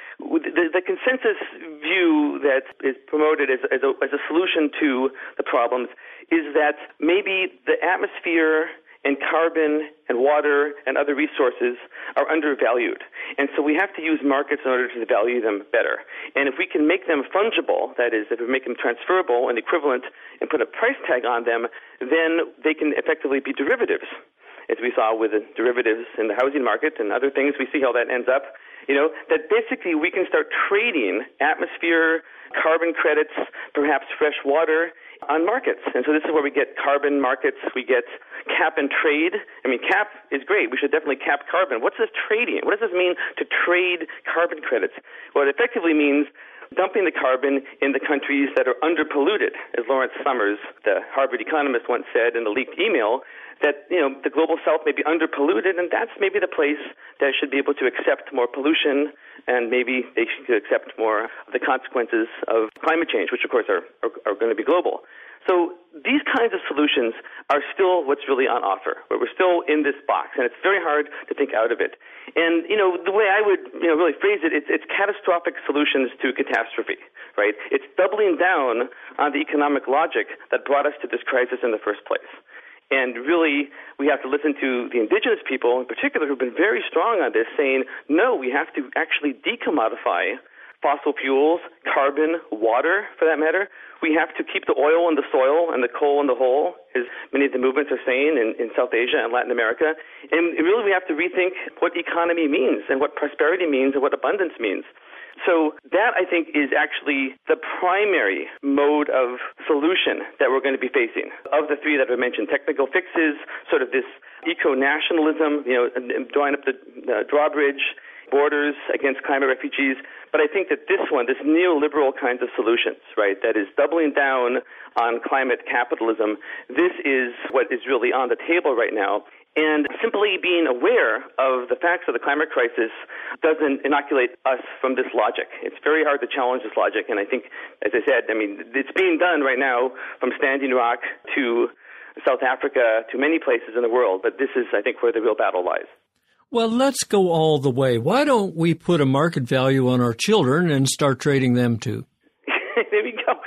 the consensus view that is promoted as a solution to the problems is that maybe the atmosphere and carbon and water and other resources are undervalued. And so we have to use markets in order to value them better. And if we can make them fungible, that is, if we make them transferable and equivalent and put a price tag on them, then they can effectively be derivatives. As we saw with the derivatives in the housing market and other things, we see how that ends up. That basically we can start trading atmosphere, carbon credits, perhaps fresh water on markets. And so this is where we get carbon markets, we get cap and trade. I mean, cap is great. We should definitely cap carbon. What's this trading? What does this mean to trade carbon credits? Well, it effectively means dumping the carbon in the countries that are underpolluted, as Lawrence Summers, the Harvard economist, once said in the leaked email, that the global south may be underpolluted, and that's maybe the place that should be able to accept more pollution, and maybe they should accept more of the consequences of climate change, which of course are going to be global. So these kinds of solutions are still what's really on offer, where we're still in this box, and it's very hard to think out of it. And, the way I would, really phrase it, it's catastrophic solutions to catastrophe, right? It's doubling down on the economic logic that brought us to this crisis in the first place. And really, we have to listen to the indigenous people in particular who've been very strong on this, saying, no, we have to actually decommodify fossil fuels, carbon, water, for that matter. We have to keep the oil in the soil and the coal in the hole, as many of the movements are saying in South Asia and Latin America. And really, we have to rethink what economy means and what prosperity means and what abundance means. So that, I think, is actually the primary mode of solution that we're going to be facing. Of the three that I mentioned, technical fixes, sort of this eco-nationalism, drawing up the drawbridge, borders against climate refugees. But I think that this one, this neoliberal kinds of solutions, right, that is doubling down on climate capitalism, this is what is really on the table right now. And simply being aware of the facts of the climate crisis doesn't inoculate us from this logic. It's very hard to challenge this logic. And I think, as I said, it's being done right now from Standing Rock to South Africa to many places in the world. But this is, I think, where the real battle lies. Well, let's go all the way. Why don't we put a market value on our children and start trading them too? There we go.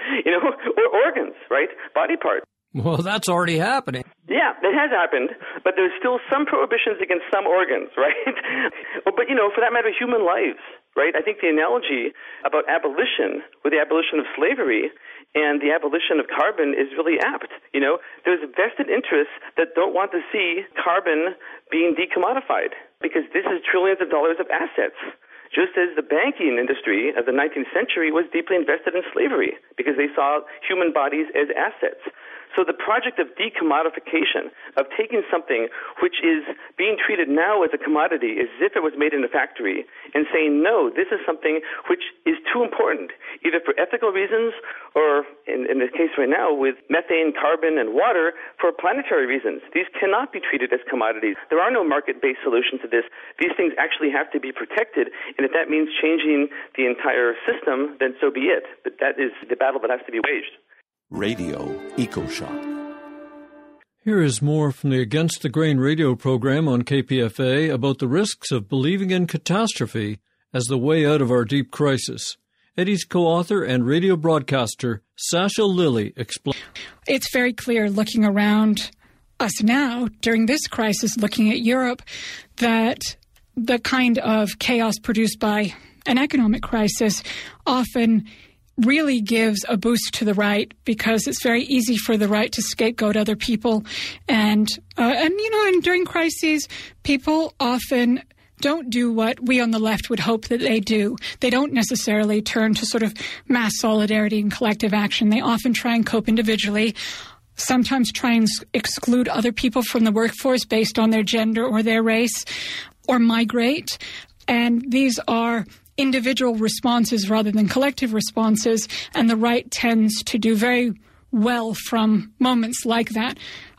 Or organs, right? Body parts. Well, that's already happening. Yeah, it has happened, but there's still some prohibitions against some organs, right? But, for that matter, human lives, right? I think the analogy about abolition, with the abolition of slavery and the abolition of carbon, is really apt. There's vested interests that don't want to see carbon being decommodified because this is trillions of dollars of assets. Just as the banking industry of the 19th century was deeply invested in slavery because they saw human bodies as assets. So the project of decommodification, of taking something which is being treated now as a commodity as if it was made in a factory and saying, no, this is something which is too important, either for ethical reasons or, in the case right now, with methane, carbon, and water, for planetary reasons. These cannot be treated as commodities. There are no market-based solutions to this. These things actually have to be protected, and if that means changing the entire system, then so be it. But that is the battle that has to be waged. Radio EcoShock. Here is more from the Against the Grain radio program on KPFA about the risks of believing in catastrophe as the way out of our deep crisis. Eddie's co-author and radio broadcaster, Sasha Lilley, explains. It's very clear looking around us now during this crisis, looking at Europe, that the kind of chaos produced by an economic crisis often really gives a boost to the right because it's very easy for the right to scapegoat other people. And during crises, people often don't do what we on the left would hope that they do. They don't necessarily turn to sort of mass solidarity and collective action. They often try and cope individually, sometimes try and exclude other people from the workforce based on their gender or their race, or migrate. And these are individual responses rather than collective responses, and the right tends to do very well from moments like that.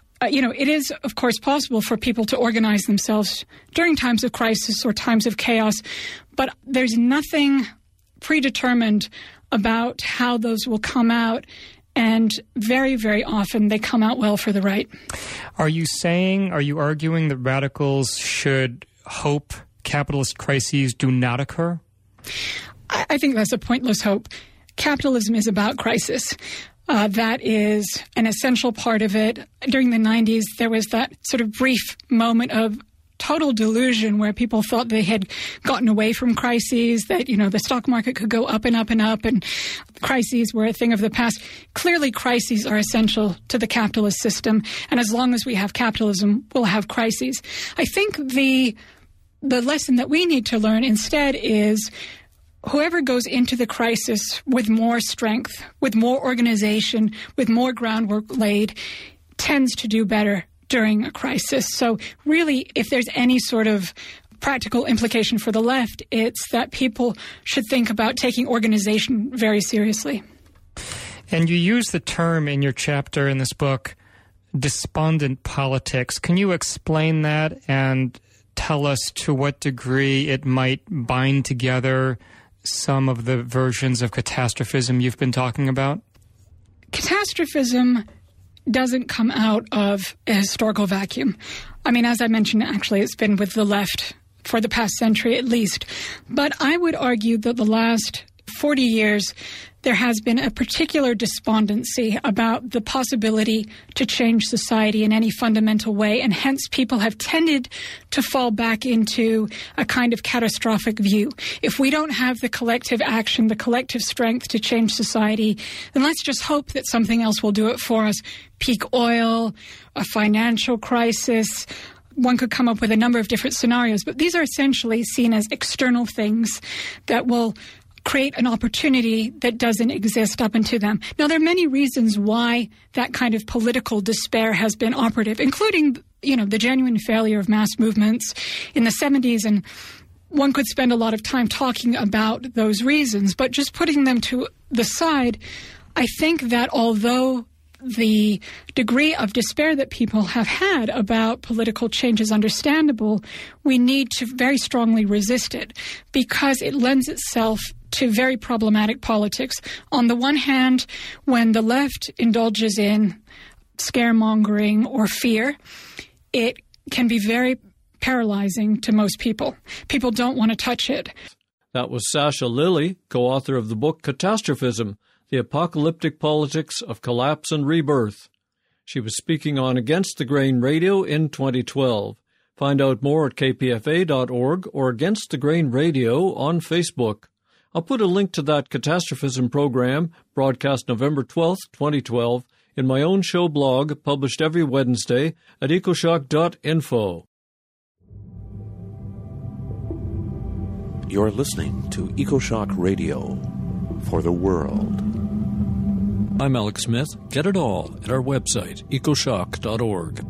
It is, of course, possible for people to organize themselves during times of crisis or times of chaos, but there's nothing predetermined about how those will come out, and very, very often they come out well for the right. Are you arguing that radicals should hope capitalist crises do not occur? I think that's a pointless hope. Capitalism is about crisis. That is an essential part of it. During the 90s, there was that sort of brief moment of total delusion where people thought they had gotten away from crises, that, the stock market could go up and up and up, and crises were a thing of the past. Clearly, crises are essential to the capitalist system, and as long as we have capitalism, we'll have crises. I think the lesson that we need to learn instead is whoever goes into the crisis with more strength, with more organization, with more groundwork laid, tends to do better during a crisis. So really, if there's any sort of practical implication for the left, it's that people should think about taking organization very seriously. And you use the term in your chapter in this book, despondent politics. Can you explain that and tell us to what degree it might bind together some of the versions of catastrophism you've been talking about? Catastrophism doesn't come out of a historical vacuum. As I mentioned, actually, it's been with the left for the past century at least. But I would argue that the last 40 years, there has been a particular despondency about the possibility to change society in any fundamental way, and hence people have tended to fall back into a kind of catastrophic view. If we don't have the collective action, the collective strength to change society, then let's just hope that something else will do it for us. Peak oil, a financial crisis. One could come up with a number of different scenarios, but these are essentially seen as external things that will create an opportunity that doesn't exist up into them. Now, there are many reasons why that kind of political despair has been operative, including, the genuine failure of mass movements in the 70s. And one could spend a lot of time talking about those reasons, but just putting them to the side, I think that although the degree of despair that people have had about political change is understandable, we need to very strongly resist it because it lends itself to very problematic politics. On the one hand, when the left indulges in scaremongering or fear, it can be very paralyzing to most people. People don't want to touch it. That was Sasha Lilley, co-author of the book Catastrophism: The Apocalyptic Politics of Collapse and Rebirth. She was speaking on Against the Grain Radio in 2012. Find out more at kpfa.org or Against the Grain Radio on Facebook. I'll put a link to that Catastrophism program, broadcast November 12th, 2012, in my own show blog, published every Wednesday at ecoshock.info. You're listening to EcoShock Radio for the world. I'm Alex Smith. Get it all at our website, ecoshock.org.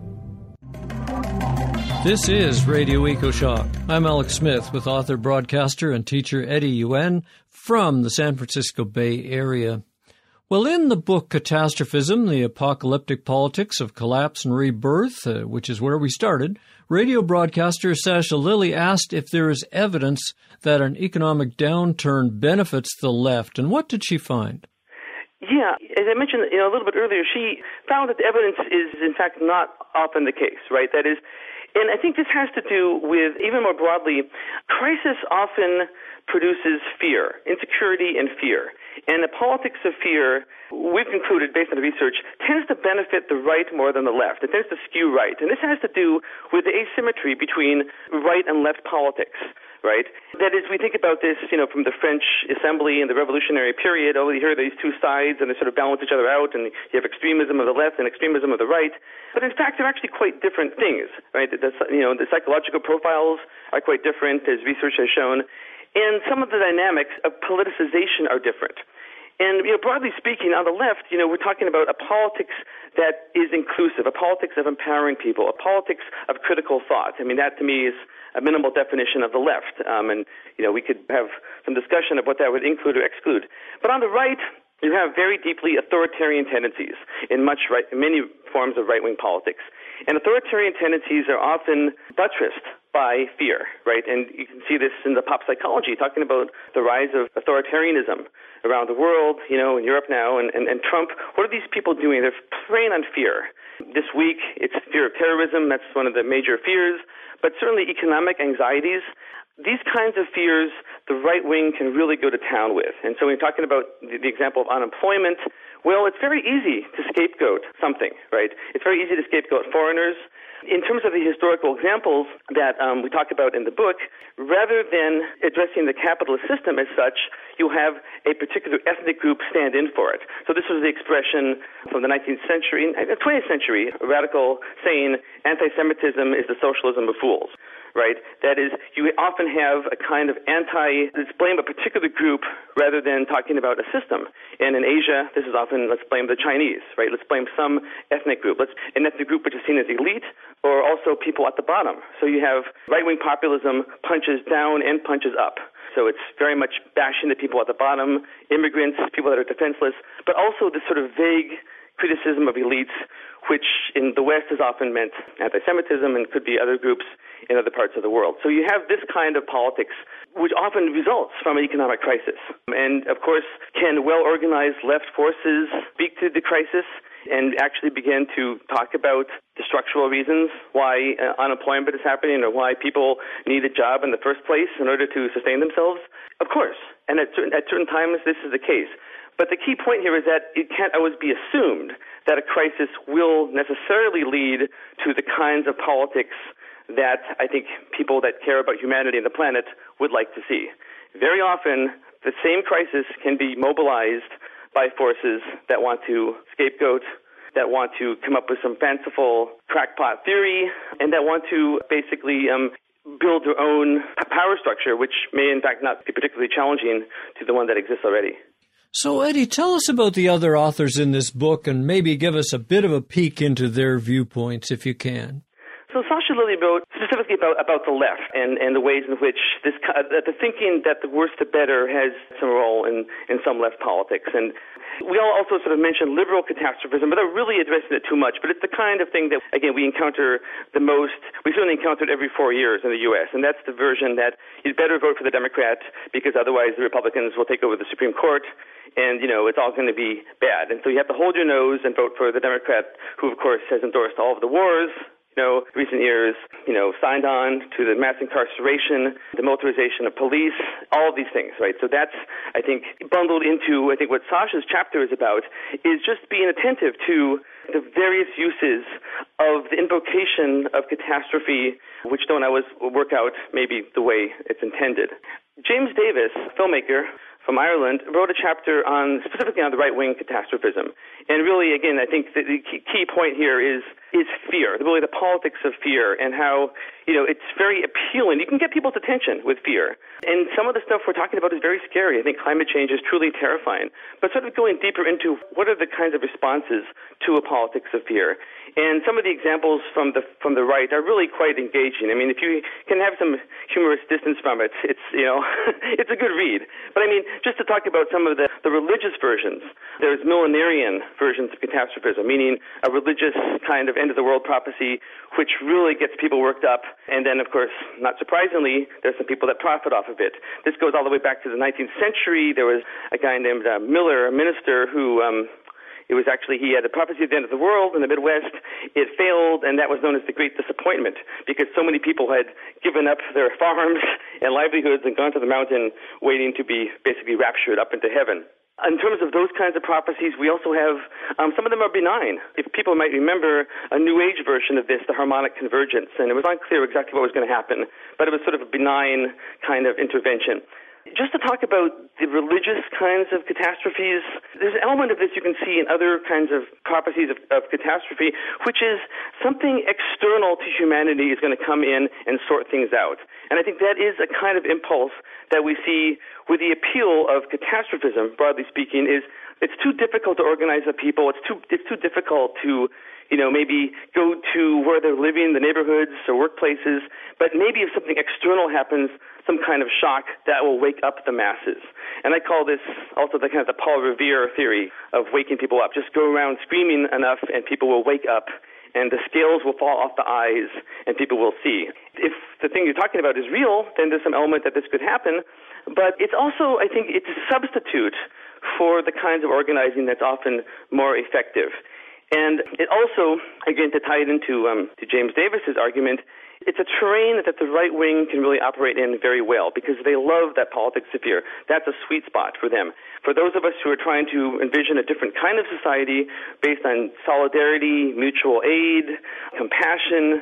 This is Radio EcoShock. I'm Alex Smith with author, broadcaster, and teacher Eddie Yuen from the San Francisco Bay Area. Well, in the book Catastrophism, The Apocalyptic Politics of Collapse and Rebirth, which is where we started, radio broadcaster Sasha Lilley asked if there is evidence that an economic downturn benefits the left, and what did she find? Yeah, as I mentioned a little bit earlier, she found that the evidence is, in fact, not often the case, right? That is, and I think this has to do with, even more broadly, crisis often produces fear, insecurity and fear. And the politics of fear, we've concluded, based on the research, tends to benefit the right more than the left. It tends to skew right. And this has to do with the asymmetry between right and left politics, right? That is, we think about this, from the French Assembly and the Revolutionary period. You hear these two sides, and they sort of balance each other out, and you have extremism of the left and extremism of the right. But in fact, they're actually quite different things, right? The psychological profiles are quite different, as research has shown. And some of the dynamics of politicization are different. And broadly speaking, on the left, we're talking about a politics that is inclusive, a politics of empowering people, a politics of critical thought. I mean, that to me is a minimal definition of the left. And we could have some discussion of what that would include or exclude. But on the right, you have very deeply authoritarian tendencies in many forms of right-wing politics. And authoritarian tendencies are often buttressed by fear, right? And you can see this in the pop psychology, talking about the rise of authoritarianism around the world, in Europe now, and Trump. What are these people doing? They're preying on fear. This week, it's fear of terrorism. That's one of the major fears. But certainly economic anxieties. These kinds of fears, the right wing can really go to town with. And so when you're talking about the example of unemployment, well, it's very easy to scapegoat something, right? It's very easy to scapegoat foreigners. In terms of the historical examples that we talk about in the book, rather than addressing the capitalist system as such, you have a particular ethnic group stand in for it. So this was the expression from the 19th century, 20th century, a radical saying, anti-Semitism is the socialism of fools. Right? That is, you often have a kind of let's blame a particular group rather than talking about a system. And in Asia, this is often, let's blame the Chinese, right? Let's blame some ethnic group. An ethnic group which is seen as elite or also people at the bottom. So you have right-wing populism punches down and punches up. So it's very much bashing the people at the bottom, immigrants, people that are defenseless, but also this sort of vague criticism of elites, which in the West has often meant anti-Semitism and could be other groups in other parts of the world. So you have this kind of politics, which often results from an economic crisis. And, of course, can well-organized left forces speak to the crisis and actually began to talk about the structural reasons why unemployment is happening or why people need a job in the first place in order to sustain themselves? Of course. And at certain times, this is the case. But the key point here is that it can't always be assumed that a crisis will necessarily lead to the kinds of politics that I think people that care about humanity and the planet would like to see. Very often, the same crisis can be mobilized by forces that want to scapegoat, that want to come up with some fanciful crackpot theory, and that want to basically build their own power structure, which may in fact not be particularly challenging to the one that exists already. So, Eddie, tell us about the other authors in this book and maybe give us a bit of a peek into their viewpoints, if you can. So Sasha Lilley wrote specifically about the left and the ways in which the thinking that the worse the better has some role in some left politics. And we all also sort of mentioned liberal catastrophism, but they're really addressing it too much. But it's the kind of thing that, again, we encounter the most. We certainly encounter it every 4 years in the U.S., and that's the version that you'd better vote for the Democrat because otherwise the Republicans will take over the Supreme Court. And, it's all going to be bad. And so you have to hold your nose and vote for the Democrat who, of course, has endorsed all of the wars, recent years, signed on to the mass incarceration, the militarization of police, all of these things, right? So that's, I think, bundled into, what Sasha's chapter is about, is just being attentive to the various uses of the invocation of catastrophe, which don't always work out maybe the way it's intended. James Davis, filmmaker from Ireland, wrote a chapter specifically on the right-wing catastrophism. And really, again, I think the key point here is fear, really the politics of fear and how, it's very appealing. You can get people's attention with fear. And some of the stuff we're talking about is very scary. I think climate change is truly terrifying. But sort of going deeper into what are the kinds of responses to a politics of fear. And some of the examples from the right are really quite engaging. I mean, if you can have some humorous distance from it, it's, it's a good read. But I mean, just to talk about some of the religious versions, there's millenarian versions of catastrophism, meaning a religious kind of end-of-the-world prophecy, which really gets people worked up. And then, of course, not surprisingly, there's some people that profit off of it. This goes all the way back to the 19th century. There was a guy named Miller, a minister, who he had a prophecy of the end of the world in the Midwest. It failed, and that was known as the Great Disappointment because so many people had given up their farms and livelihoods and gone to the mountain waiting to be basically raptured up into heaven. In terms of those kinds of prophecies, we also have, some of them are benign. If people might remember a New Age version of this, the harmonic convergence, and it was unclear exactly what was going to happen, but it was sort of a benign kind of intervention. Just to talk about the religious kinds of catastrophes, there's an element of this you can see in other kinds of prophecies of catastrophe, which is something external to humanity is going to come in and sort things out. And I think that is a kind of impulse that we see with the appeal of catastrophism, broadly speaking, is it's too difficult to organize the people. It's too difficult to maybe go to where they're living, the neighborhoods or workplaces. But maybe if something external happens, some kind of shock, that will wake up the masses. And I call this also the kind of the Paul Revere theory of waking people up. Just go around screaming enough and people will wake up and the scales will fall off the eyes and people will see. If the thing you're talking about is real, then there's some element that this could happen. But it's also, I think, it's a substitute for the kinds of organizing that's often more effective. And it also, again, to tie it into to James Davis's argument, it's a terrain that the right wing can really operate in very well because they love that politics of fear. That's a sweet spot for them. For those of us who are trying to envision a different kind of society based on solidarity, mutual aid, compassion,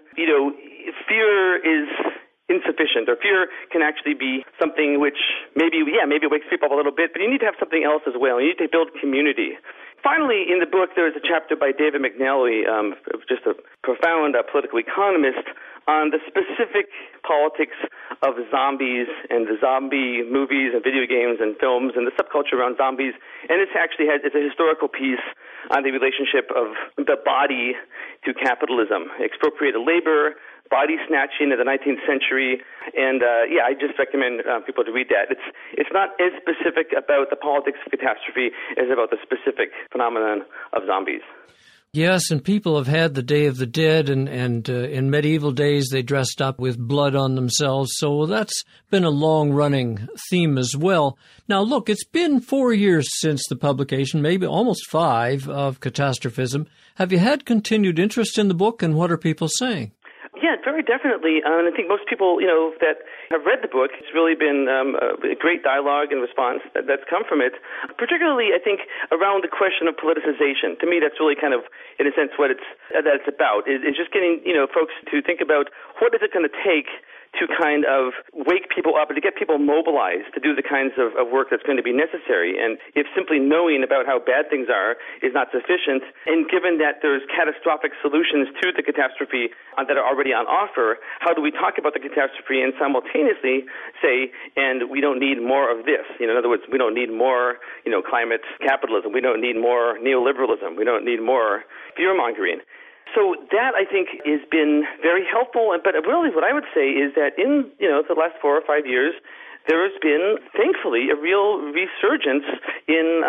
fear is insufficient, or fear can actually be something which maybe wakes people up a little bit, but you need to have something else as well. You need to build community. Finally, in the book, there is a chapter by David McNally, just a profound political economist, on the specific politics of zombies and the zombie movies and video games and films and the subculture around zombies. And it's a historical piece on the relationship of the body to capitalism, expropriated labor, body snatching in the 19th century, and I just recommend people to read that. It's not as specific about the politics of catastrophe as about the specific phenomenon of zombies. Yes, and people have had the Day of the Dead, and in medieval days they dressed up with blood on themselves, so that's been a long-running theme as well. Now, look, it's been 4 years since the publication, maybe almost 5, of Catastrophism. Have you had continued interest in the book, and what are people saying? Yeah, very definitely. And I think most people, that have read the book, it's really been a great dialogue and response that's come from it, particularly, I think, around the question of politicization. To me, that's really kind of, in a sense, what it's about, is just getting, folks to think about what is it going to take to kind of wake people up and to get people mobilized to do the kinds of work that's going to be necessary. And if simply knowing about how bad things are is not sufficient, and given that there's catastrophic solutions to the catastrophe that are already on offer, how do we talk about the catastrophe and simultaneously say, and we don't need more of this? In other words, we don't need more, climate capitalism. We don't need more neoliberalism. We don't need more fear-mongering. So that, I think, has been very helpful. But really what I would say is that in, the last 4 or 5 years, there has been, thankfully, a real resurgence in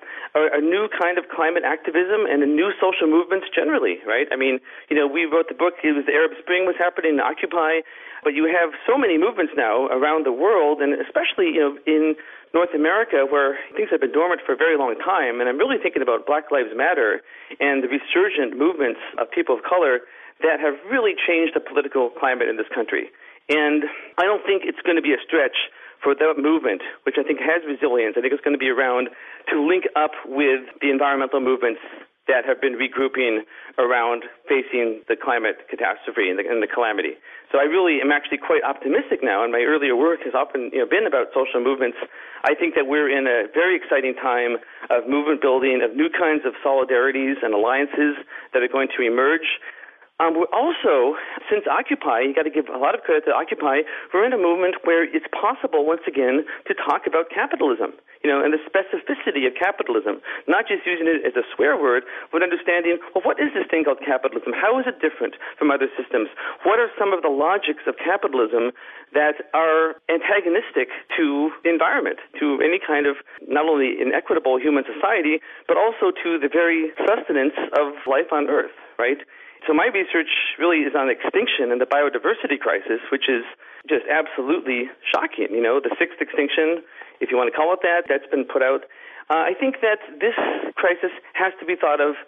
a new kind of climate activism and a new social movements generally, right? I mean, we wrote the book, it was the Arab Spring was happening, Occupy, but you have so many movements now around the world, and especially, in North America, where things have been dormant for a very long time, and I'm really thinking about Black Lives Matter and the resurgent movements of people of color that have really changed the political climate in this country. And I don't think it's going to be a stretch for that movement, which I think has resilience. I think it's going to be around to link up with the environmental movements that have been regrouping around facing the climate catastrophe and the calamity. So I really am actually quite optimistic now, and my earlier work has often been about social movements. I think that we're in a very exciting time of movement building, of new kinds of solidarities and alliances that are going to emerge. We're also, since Occupy, you got to give a lot of credit to Occupy, we're in a movement where it's possible, once again, to talk about capitalism, and the specificity of capitalism, not just using it as a swear word, but understanding, well, what is this thing called capitalism? How is it different from other systems? What are some of the logics of capitalism that are antagonistic to the environment, to any kind of not only inequitable human society, but also to the very sustenance of life on Earth, right? So my research really is on extinction and the biodiversity crisis, which is just absolutely shocking. The sixth extinction, if you want to call it that, that's been put out. I think that this crisis has to be thought of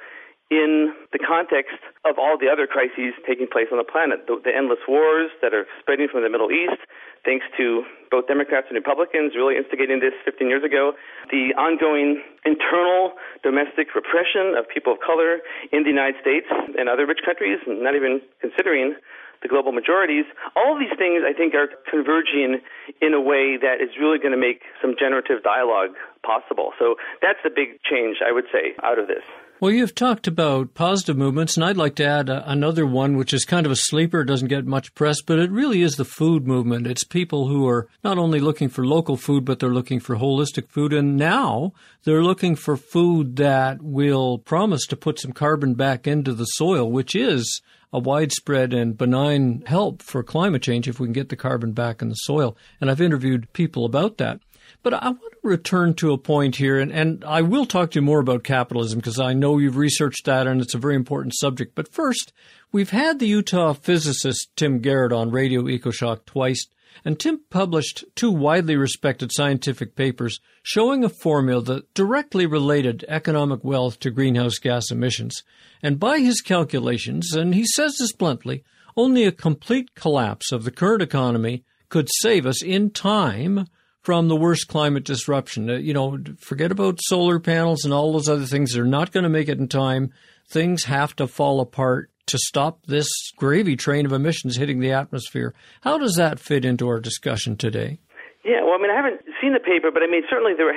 in the context of all the other crises taking place on the planet, the endless wars that are spreading from the Middle East, thanks to both Democrats and Republicans really instigating this 15 years ago, the ongoing internal domestic repression of people of color in the United States and other rich countries, not even considering the global majorities. All of these things, I think, are converging in a way that is really going to make some generative dialogue possible. So that's the big change, I would say, out of this. Well, you've talked about positive movements, and I'd like to add another one, which is kind of a sleeper. It doesn't get much press, but it really is the food movement. It's people who are not only looking for local food, but they're looking for holistic food. And now they're looking for food that will promise to put some carbon back into the soil, which is a widespread and benign help for climate change if we can get the carbon back in the soil. And I've interviewed people about that. But I want to return to a point here, and I will talk to you more about capitalism because I know you've researched that and it's a very important subject. But first, we've had the Utah physicist Tim Garrett on Radio EcoShock twice, and Tim published 2 widely respected scientific papers showing a formula that directly related economic wealth to greenhouse gas emissions. And by his calculations, and he says this bluntly, only a complete collapse of the current economy could save us in time from the worst climate disruption. Forget about solar panels and all those other things. They're not going to make it in time. Things have to fall apart to stop this gravy train of emissions hitting the atmosphere. How does that fit into our discussion today? Yeah, well, I haven't seen the paper, but certainly there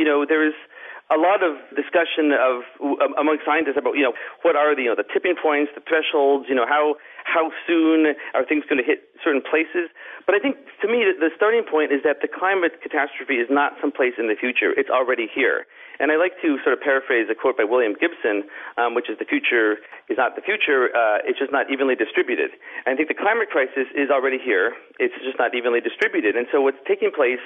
is a lot of discussion among scientists about, what are the tipping points, the thresholds, how soon are things going to hit certain places. But I think, to me, the starting point is that the climate catastrophe is not someplace in the future. It's already here. And I like to sort of paraphrase a quote by William Gibson, which is the future is not the future, it's just not evenly distributed. And I think the climate crisis is already here. It's just not evenly distributed. And so what's taking place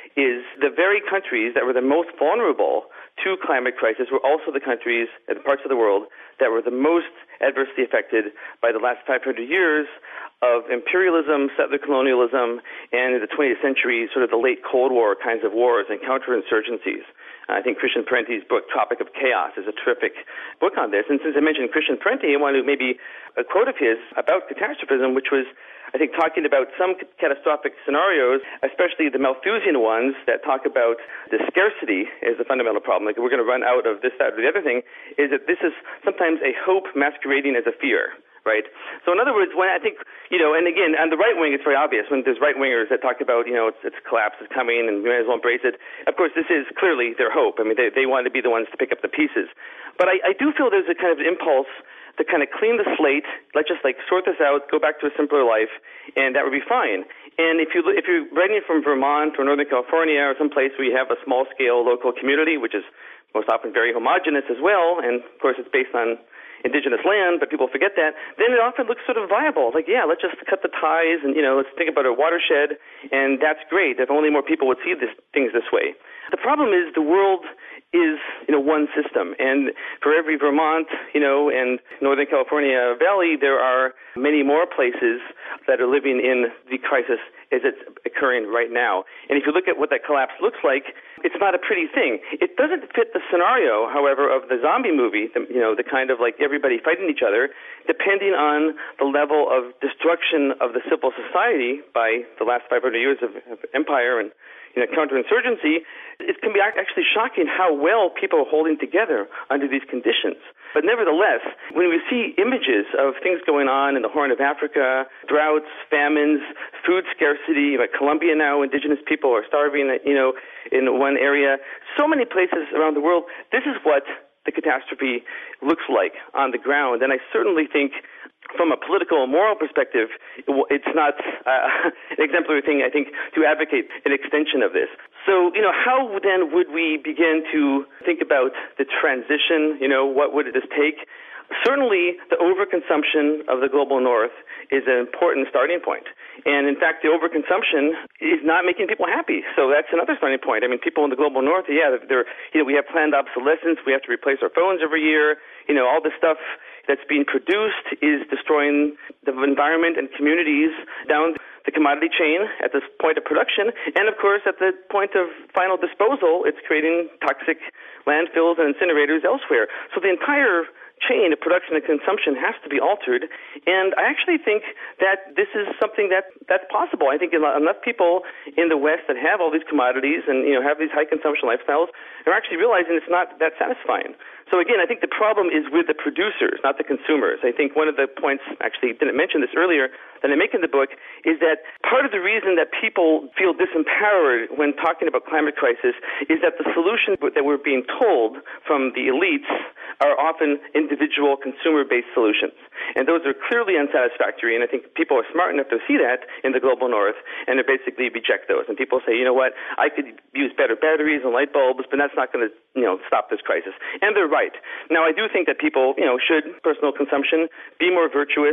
is the very countries that were the most vulnerable to climate crisis were also the countries and parts of the world that were the most adversely affected by the last 500 years of imperialism, settler colonialism, and in the 20th century, sort of the late Cold War kinds of wars and counterinsurgencies. I think Christian Parenti's book, Tropic of Chaos, is a terrific book on this. And since I mentioned Christian Parenti, I want to maybe a quote of his about catastrophism, which was, I think, talking about some catastrophic scenarios, especially the Malthusian ones that talk about the scarcity as the fundamental problem, like we're going to run out of this, that, or the other thing, is that this is sometimes a hope masquerading as a fear. Right. So in other words, when I think, and again, on the right wing, it's very obvious when there's right-wingers that talk about, it's collapse is coming and we might as well embrace it. Of course, this is clearly their hope. I mean, they want to be the ones to pick up the pieces. But I do feel there's a kind of impulse to kind of clean the slate, let's just sort this out, go back to a simpler life, and that would be fine. And if you're writing from Vermont or Northern California or some place where you have a small-scale local community, which is most often very homogenous as well, and of course it's based on indigenous land, but people forget that, then it often looks sort of viable. Let's just cut the ties and, let's think about a watershed, and that's great if only more people would see things this way. The problem is the world is, one system, and for every Vermont, and Northern California valley, there are many more places that are living in the crisis as it's occurring right now. And if you look at what that collapse looks like, it's not a pretty thing. It doesn't fit the scenario, however, of the zombie movie, the kind of everybody fighting each other, depending on the level of destruction of the civil society by the last 500 years of empire and counterinsurgency. It can be actually shocking how well people are holding together under these conditions. But nevertheless, when we see images of things going on in the Horn of Africa, droughts, famines, food scarcity, like Colombia now, indigenous people are starving, in one area, so many places around the world, this is what the catastrophe looks like on the ground. And I certainly think from a political and moral perspective, it's not an exemplary thing, I think, to advocate an extension of this. So, how then would we begin to think about the transition? What would this take? Certainly, the overconsumption of the global north is an important starting point. And in fact, the overconsumption is not making people happy. So that's another starting point. I mean, people in the global north, we have planned obsolescence. We have to replace our phones every year. All this stuff that's being produced is destroying the environment and communities down the commodity chain at this point of production. And of course, at the point of final disposal, it's creating toxic landfills and incinerators elsewhere. So the entire chain of production and consumption has to be altered, and I actually think that this is something that's possible. I think enough people in the West that have all these commodities and have these high consumption lifestyles are actually realizing it's not that satisfying. So again, I think the problem is with the producers, not the consumers. I think one of the points, actually didn't mention this earlier, that I make in the book is that part of the reason that people feel disempowered when talking about climate crisis is that the solutions that we're being told from the elites are often individual consumer-based solutions. And those are clearly unsatisfactory, and I think people are smart enough to see that in the global north and to basically reject those. And people say, I could use better batteries and light bulbs, but that's not going to, stop this crisis. And they're right. Now, I do think that people, should, personal consumption, be more virtuous,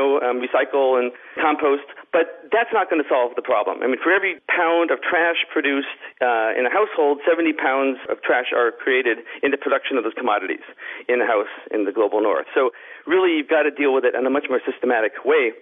recycle and compost, but that's not going to solve the problem. I mean, for every pound of trash produced in a household, 70 pounds of trash are created in the production of those commodities in the house in the global north. So really, you've got to deal with it in a much more systematic way.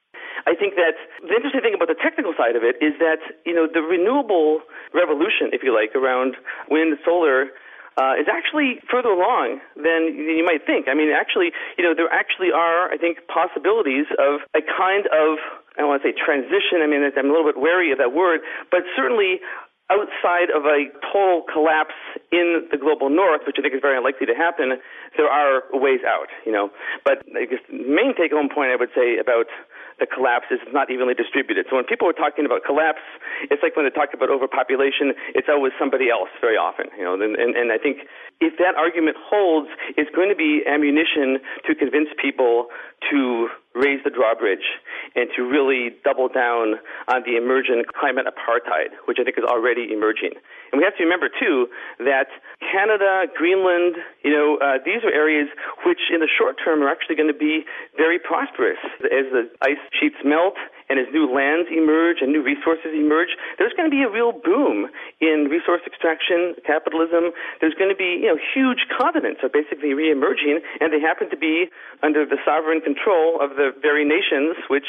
I think that the interesting thing about the technical side of it is that, the renewable revolution, if you like, around wind and solar is actually further along than you might think. I mean, actually, there actually are, I think, possibilities of a kind of, I don't want to say transition. I mean, I'm a little bit wary of that word, but certainly outside of a total collapse in the global north, which I think is very unlikely to happen, there are ways out, But I guess the main take-home point I would say about the collapse is it's not evenly distributed. So when people are talking about collapse, it's like when they talk about overpopulation, it's always somebody else very often, And I think if that argument holds, it's going to be ammunition to convince people to raise the drawbridge and to really double down on the emergent climate apartheid, which I think is already emerging. And we have to remember, too, that Canada, Greenland, these are areas which in the short term are actually going to be very prosperous. As the ice sheets melt and as new lands emerge and new resources emerge, there's going to be a real boom in resource extraction, capitalism. There's going to be, huge continents are basically reemerging, and they happen to be under the sovereign control of the very nations which,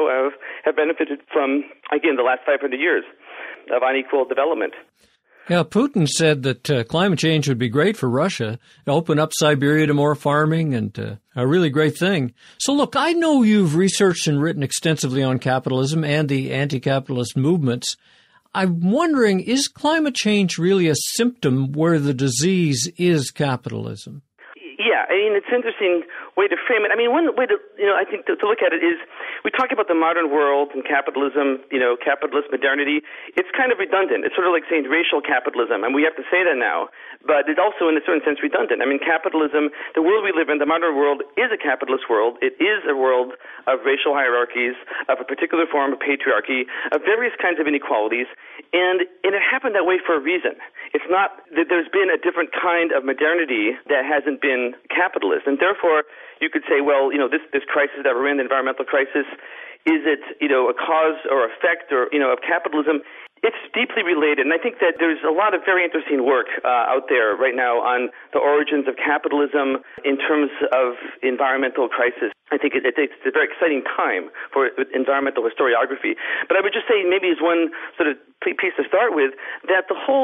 have benefited from, again, the last 500 years of unequal development. Yeah, Putin said that climate change would be great for Russia, open up Siberia to more farming, and a really great thing. So look, I know you've researched and written extensively on capitalism and the anti-capitalist movements. I'm wondering, is climate change really a symptom where the disease is capitalism? Yeah, it's an interesting way to frame it. One way to, I think to look at it is we talk about the modern world and capitalism, capitalist modernity. It's kind of redundant. It's sort of like saying racial capitalism, and we have to say that now. But it's also, in a certain sense, redundant. Capitalism, the world we live in, the modern world, is a capitalist world. It is a world of racial hierarchies, of a particular form of patriarchy, of various kinds of inequalities, and it happened that way for a reason. It's not that there's been a different kind of modernity that hasn't been capitalist, and therefore you could say, well, this crisis that we're in, the environmental crisis, is it, a cause or effect or, of capitalism? It's deeply related, and I think that there's a lot of very interesting work out there right now on the origins of capitalism in terms of environmental crisis. I think it's a very exciting time for environmental historiography. But I would just say maybe as one sort of piece to start with, that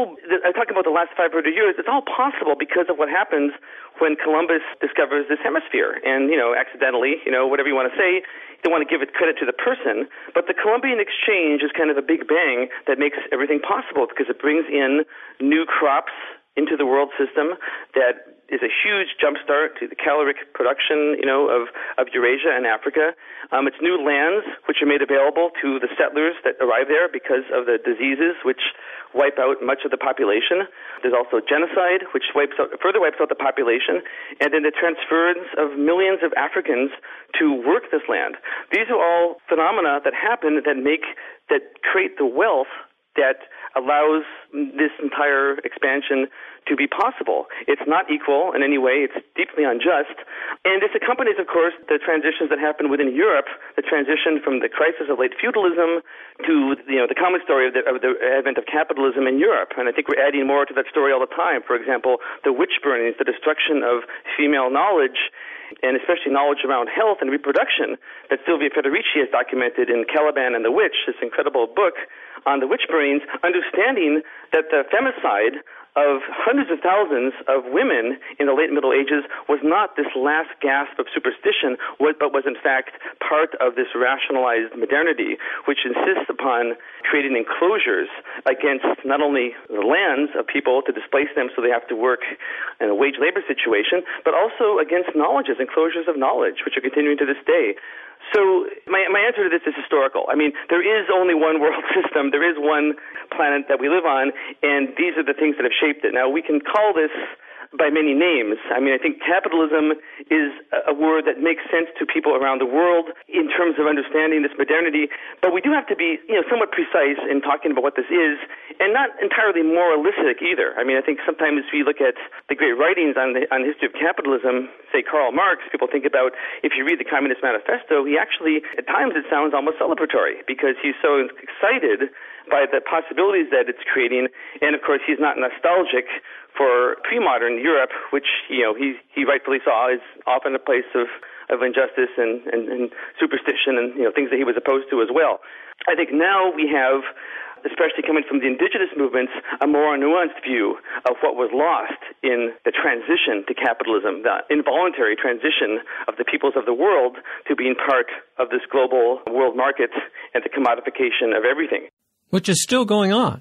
I talk about the last 500 years, it's all possible because of what happens when Columbus discovers this hemisphere. And, accidentally, whatever you want to say, you don't want to give it credit to the person, but the Columbian Exchange is kind of a big bang that makes everything possible because it brings in new crops into the world system that is a huge jumpstart to the caloric production, of Eurasia and Africa. It's new lands which are made available to the settlers that arrive there because of the diseases which wipe out much of the population. There's also genocide, which further wipes out the population, and then the transference of millions of Africans to work this land. These are all phenomena that happen that create the wealth that allows this entire expansion to be possible. It's not equal in any way. It's deeply unjust. And this accompanies, of course, the transitions that happen within Europe, the transition from the crisis of late feudalism to, the common story of the advent of capitalism in Europe. And I think we're adding more to that story all the time. For example, the witch burnings, the destruction of female knowledge, and especially knowledge around health and reproduction that Silvia Federici has documented in Caliban and the Witch, this incredible book on the witch burnings, understanding that the femicide of hundreds of thousands of women in the late Middle Ages was not this last gasp of superstition, but was in fact part of this rationalized modernity, which insists upon creating enclosures against not only the lands of people to displace them so they have to work in a wage labor situation, but also against knowledges, enclosures of knowledge, which are continuing to this day. So my answer to this is historical. There is only one world system. There is one planet that we live on, and these are the things that have shaped it. Now, we can call this by many names. I think capitalism is a word that makes sense to people around the world in terms of understanding this modernity, but we do have to be, somewhat precise in talking about what this is, and not entirely moralistic either. I think sometimes we look at the great writings on the history of capitalism, say Karl Marx, people think about, if you read the Communist Manifesto, he actually, at times it sounds almost celebratory because he's so excited by the possibilities that it's creating, and of course he's not nostalgic for pre-modern Europe, which he rightfully saw is often a place of injustice and superstition and things that he was opposed to as well. I think now we have, especially coming from the indigenous movements, a more nuanced view of what was lost in the transition to capitalism, the involuntary transition of the peoples of the world to being part of this global world market and the commodification of everything. Which is still going on.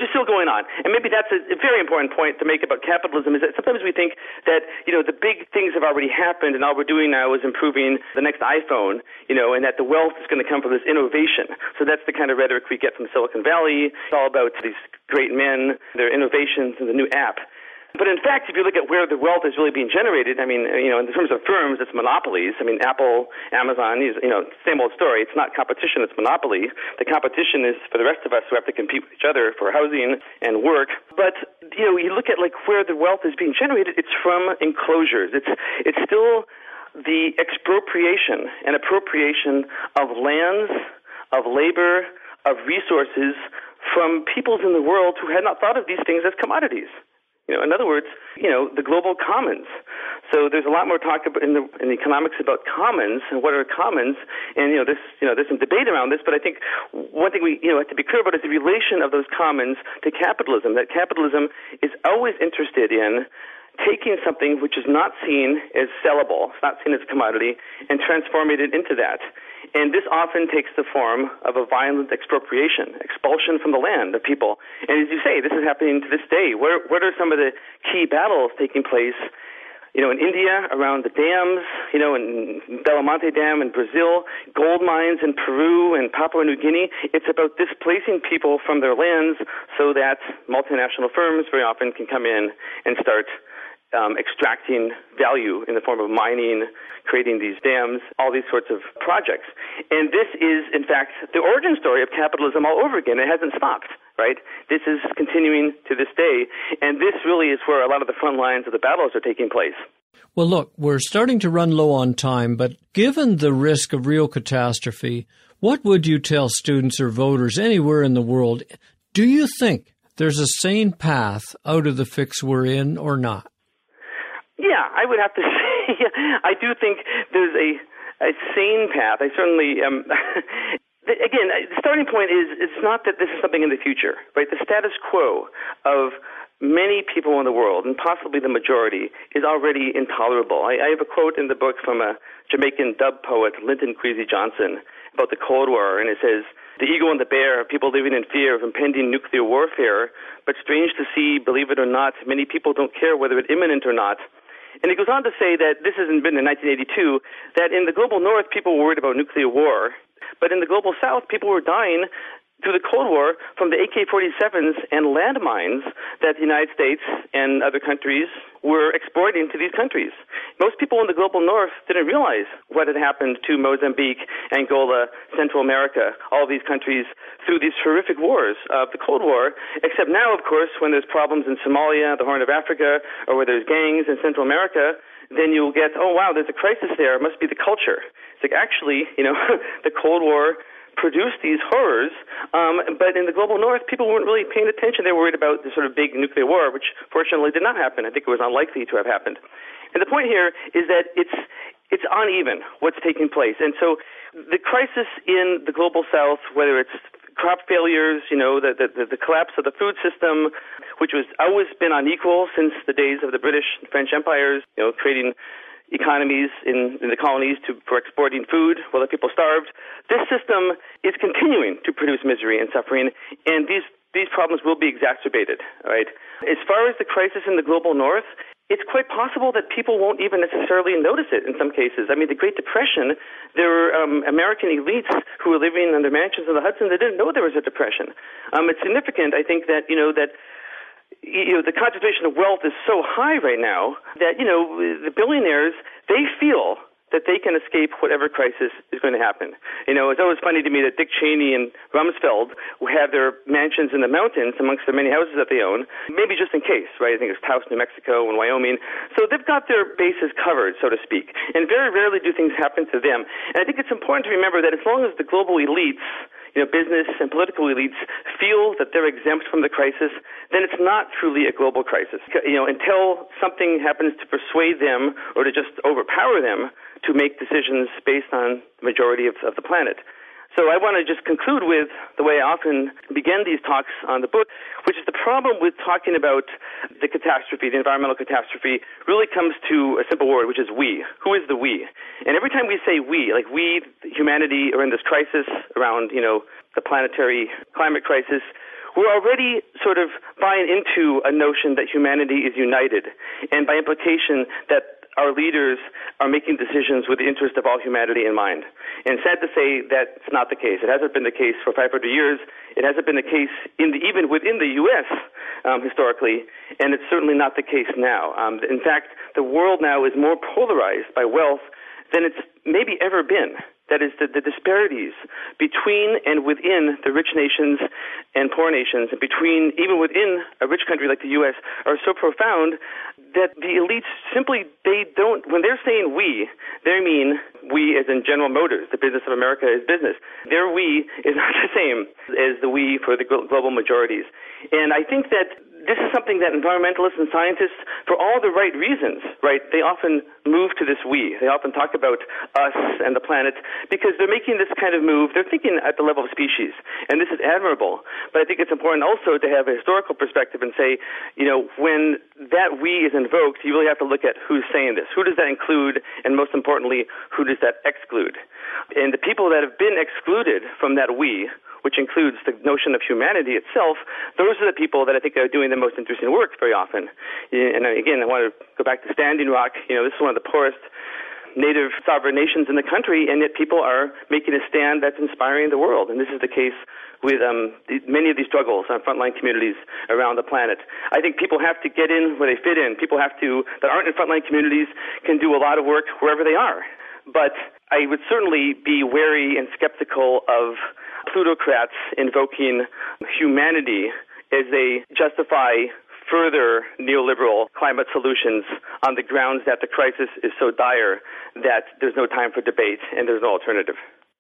And maybe that's a very important point to make about capitalism, is that sometimes we think that, the big things have already happened and all we're doing now is improving the next iPhone, and that the wealth is going to come from this innovation. So that's the kind of rhetoric we get from Silicon Valley. It's all about these great men, their innovations, and the new app. But in fact, if you look at where the wealth is really being generated, I mean, in terms of firms, it's monopolies. I mean, Apple, Amazon, same old story. It's not competition, it's monopoly. The competition is for the rest of us who have to compete with each other for housing and work. But, you look at where the wealth is being generated, it's from enclosures. It's still the expropriation and appropriation of lands, of labor, of resources from peoples in the world who had not thought of these things as commodities. In other words, the global commons. So there's a lot more talk about in the economics about commons and what are commons, and there's some debate around this. But I think one thing we have to be clear about is the relation of those commons to capitalism. That capitalism is always interested in taking something which is not seen as sellable, it's not seen as a commodity, and transforming it into that. And this often takes the form of a violent expropriation, expulsion from the land of people. And as you say, this is happening to this day. What are some of the key battles taking place? In India, around the dams, in Belo Monte Dam in Brazil, gold mines in Peru and Papua New Guinea. It's about displacing people from their lands so that multinational firms very often can come in and start extracting value in the form of mining, creating these dams, all these sorts of projects. And this is, in fact, the origin story of capitalism all over again. It hasn't stopped, right? This is continuing to this day, and this really is where a lot of the front lines of the battles are taking place. Well, look, we're starting to run low on time, but given the risk of real catastrophe, what would you tell students or voters anywhere in the world? Do you think there's a sane path out of the fix we're in or not? Yeah, I would have to say, I do think there's a sane path. I certainly, again, the starting point is it's not that this is something in the future, right? The status quo of many people in the world, and possibly the majority, is already intolerable. I have a quote in the book from a Jamaican dub poet, Linton Kwesi Johnson, about the Cold War, and it says, "The eagle and the bear, people living in fear of impending nuclear warfare, but strange to see, believe it or not, many people don't care whether it's imminent or not." And he goes on to say that this hasn't been in 1982, that in the global north, people were worried about nuclear war, but in the global south, people were dying through the Cold War from the AK-47s and landmines that the United States and other countries were exporting to these countries. Most people in the global north didn't realize what had happened to Mozambique, Angola, Central America, all these countries through these horrific wars of the Cold War, except now, of course, when there's problems in Somalia, the Horn of Africa, or where there's gangs in Central America, then you'll get, oh, wow, there's a crisis there. It must be the culture. It's like, actually, the Cold War produced these horrors, but in the global north, people weren't really paying attention. They were worried about the sort of big nuclear war, which fortunately did not happen. I think it was unlikely to have happened. And the point here is that it's uneven what's taking place. And so the crisis in the global south, whether it's crop failures, the collapse of the food system, which was always been unequal since the days of the British and French empires, creating economies in the colonies for exporting food while the people starved. This system is continuing to produce misery and suffering, and these problems will be exacerbated, right? As far as the crisis in the global north, it's quite possible that people won't even necessarily notice it in some cases. I mean, the Great Depression, there were American elites who were living in their mansions in the Hudson that didn't know there was a depression. It's significant, I think, that, the concentration of wealth is so high right now that, the billionaires, they feel that they can escape whatever crisis is going to happen. It's always funny to me that Dick Cheney and Rumsfeld have their mansions in the mountains amongst the many houses that they own, maybe just in case, right? I think it's Taos, New Mexico, and Wyoming. So they've got their bases covered, so to speak, and very rarely do things happen to them. And I think it's important to remember that as long as the global elites, business and political elites feel that they're exempt from the crisis, then it's not truly a global crisis. Until something happens to persuade them or to just overpower them to make decisions based on the majority of the planet. So I want to just conclude with the way I often begin these talks on the book, which is the problem with talking about the catastrophe, the environmental catastrophe, really comes to a simple word, which is we. Who is the we? And every time we say we, like we, humanity, are in this crisis around, the planetary climate crisis, we're already sort of buying into a notion that humanity is united, and by implication that our leaders are making decisions with the interest of all humanity in mind. And sad to say that's not the case. It hasn't been the case for 500 years. It hasn't been the case even within the U.S. Historically, and it's certainly not the case now. In fact, the world now is more polarized by wealth than it's maybe ever been. That is, the disparities between and within the rich nations and poor nations, and between even within a rich country like the U.S., are so profound that the elites simply, when they're saying we, they mean we as in General Motors, the business of America is business. Their we is not the same as the we for the global majorities. And I think that this is something that environmentalists and scientists, for all the right reasons, right, they often move to this we. They often talk about us and the planet because they're making this kind of move. They're thinking at the level of species, and this is admirable. But I think it's important also to have a historical perspective and say, when that we is invoked, you really have to look at who's saying this. Who does that include? And most importantly, who does that exclude? And the people that have been excluded from that we, which includes the notion of humanity itself, those are the people that I think are doing the most interesting work very often. And again, I want to go back to Standing Rock. This is one of the poorest native sovereign nations in the country, and yet people are making a stand that's inspiring the world. And this is the case with many of these struggles on frontline communities around the planet. I think people have to get in where they fit in. People that aren't in frontline communities can do a lot of work wherever they are. But I would certainly be wary and skeptical of plutocrats invoking humanity as they justify further neoliberal climate solutions on the grounds that the crisis is so dire that there's no time for debate and there's no alternative.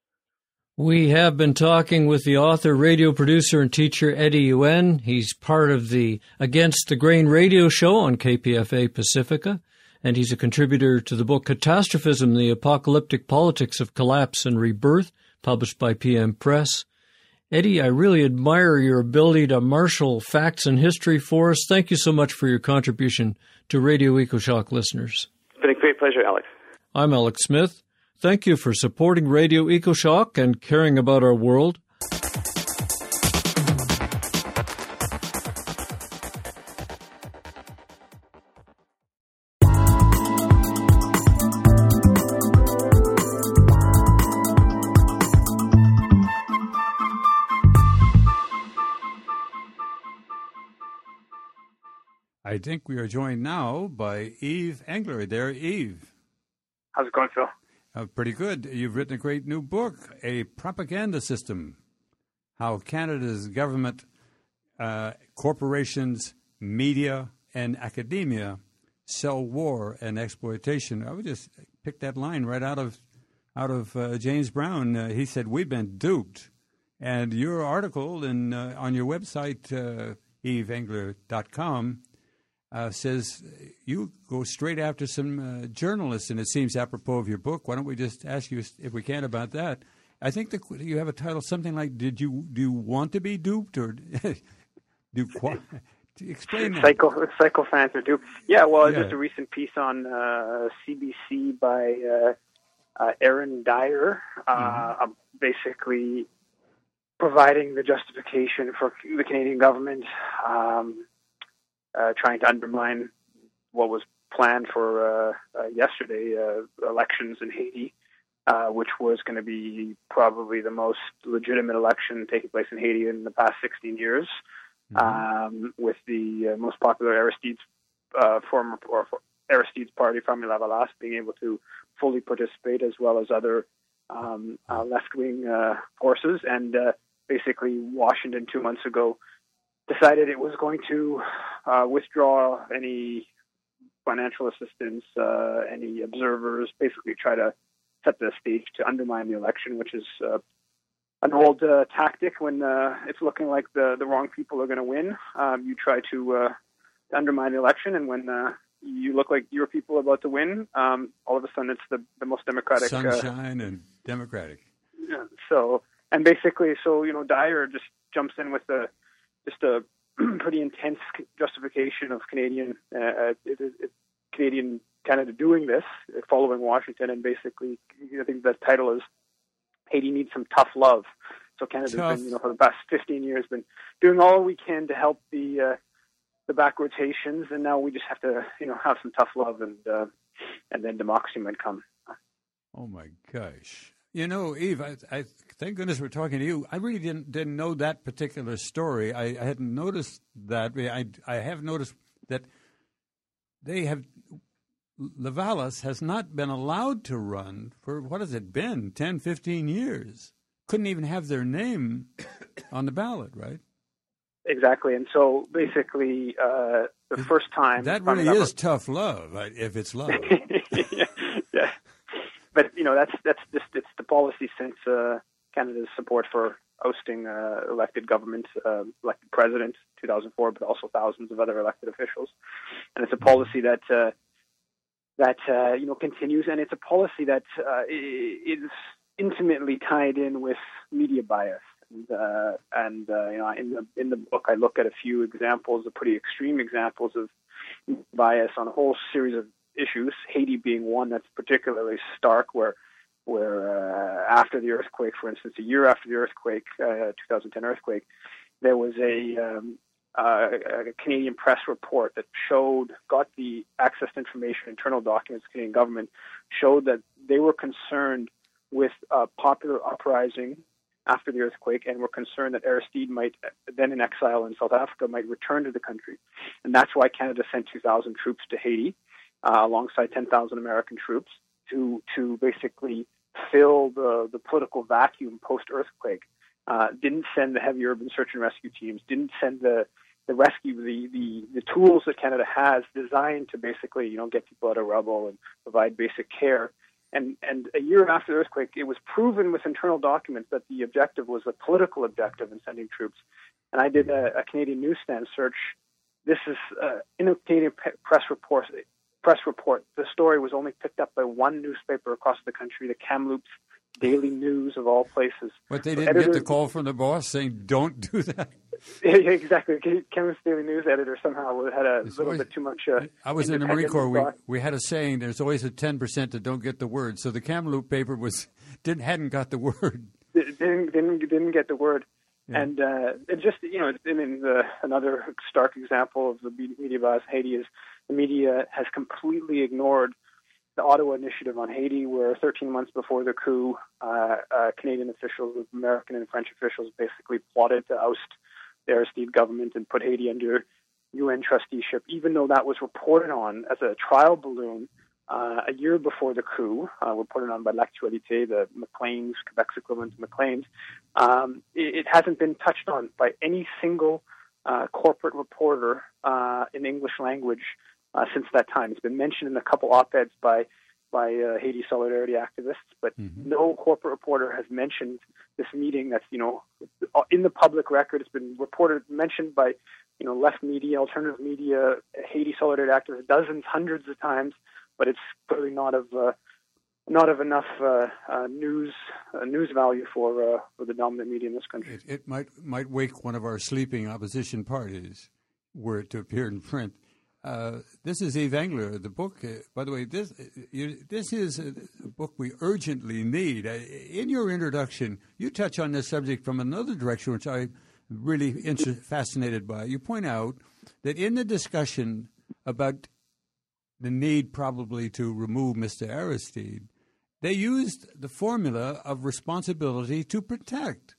We have been talking with the author, radio producer, and teacher Eddie Yuen. He's part of the Against the Grain radio show on KPFA Pacifica, and he's a contributor to the book Catastrophism, the Apocalyptic Politics of Collapse and Rebirth, published by PM Press. Eddie, I really admire your ability to marshal facts and history for us. Thank you so much for your contribution to Radio EcoShock listeners. It's been a great pleasure, Alex. I'm Alex Smith. Thank you for supporting Radio EcoShock and caring about our world. I think we are joined now by Eve Engler. There, Eve. How's it going, Phil? Pretty good. You've written a great new book, A Propaganda System, How Canada's Government, Corporations, Media, and Academia Sell War and Exploitation. I would just pick that line right out of James Brown. He said, "We've been duped." And your article on your website, eveengler.com, says you go straight after some journalists, and it seems apropos of your book. Why don't we just ask you, if we can, about that? I think you have a title something like, do you want to be duped, or explain that? Psycho-fans are duped. Yeah, well, it's just a recent piece on CBC by Aaron Dyer, basically providing the justification for the Canadian government trying to undermine what was planned for yesterday, elections in Haiti, which was going to be probably the most legitimate election taking place in Haiti in the past 16 years, with the most popular Aristide's party, Famille Lavalas, being able to fully participate, as well as other left-wing forces. And basically, Washington 2 months ago decided it was going to withdraw any financial assistance, any observers, basically try to set the stage to undermine the election, which is an old tactic when it's looking like the wrong people are going to win. You try to undermine the election, and when you look like your people are about to win, all of a sudden it's the most democratic. Sunshine and democratic. Yeah, so Dyer just jumps in with a pretty intense justification of Canada doing this, following Washington, and basically, I think the title is Haiti Needs Some Tough Love. So Canada's been, for the past 15 years, been doing all we can to help the backwards Haitians, and now we just have to, have some tough love. And then democracy might come. Oh my gosh! You know, Eve, I thank goodness we're talking to you. I really didn't know that particular story. I hadn't noticed that. I have noticed that Levallois has not been allowed to run for, what has it been, 10, 15 years? Couldn't even have their name on the ballot, right? Exactly. And so basically the first time... That really is tough love, if it's love. Yeah. But, that's it's the policy since Canada's support for ousting elected government, elected president, 2004, but also thousands of other elected officials. And it's a policy that continues, and it's a policy that is intimately tied in with media bias. In the book, I look at a few examples, pretty extreme examples of bias on a whole series of issues. Haiti being one that's particularly stark, where after the earthquake, for instance, a year after the earthquake, 2010 earthquake, there was a Canadian press report that got the access to information, internal documents of the Canadian government, showed that they were concerned with popular uprising after the earthquake, and were concerned that Aristide might, then in exile in South Africa, might return to the country. And that's why Canada sent 2,000 troops to Haiti, alongside 10,000 American troops, to basically fill the political vacuum post-earthquake. Didn't send the heavy urban search and rescue teams, didn't send the tools that Canada has designed to basically, get people out of rubble and provide basic care. And a year after the earthquake, it was proven with internal documents that the objective was a political objective in sending troops. And I did a Canadian newsstand search. This is in a Canadian press report. The story was only picked up by one newspaper across the country, the Kamloops Daily News of all places. But they didn't get the call from the boss saying, don't do that? Yeah, exactly. Kamloops Daily News editor somehow had a little bit too much. I was in the Marine Corps. We had a saying, there's always a 10% that don't get the word. So the Kamloops paper hadn't got the word. Didn't get the word. Yeah. And it just, another stark example of the media bias in Haiti is the media has completely ignored the Ottawa Initiative on Haiti, where 13 months before the coup, Canadian officials, American and French officials basically plotted to oust the Aristide government and put Haiti under UN trusteeship, even though that was reported on as a trial balloon a year before the coup, reported on by L'Actualité, the Maclean's, Quebec's equivalent to Maclean's. It hasn't been touched on by any single corporate reporter in English language since that time. It's been mentioned in a couple op-eds by Haiti solidarity activists, but no corporate reporter has mentioned this meeting that's, in the public record. It's been mentioned by, left media, alternative media, Haiti solidarity activists dozens, hundreds of times, but it's clearly not of enough news value for the dominant media in this country. It might wake one of our sleeping opposition parties were it to appear in print. This is Eve Engler. The book, by the way, this is a book we urgently need. In your introduction, you touch on this subject from another direction, which I'm really fascinated by. You point out that in the discussion about the need probably to remove Mr. Aristide, they used the formula of responsibility to protect.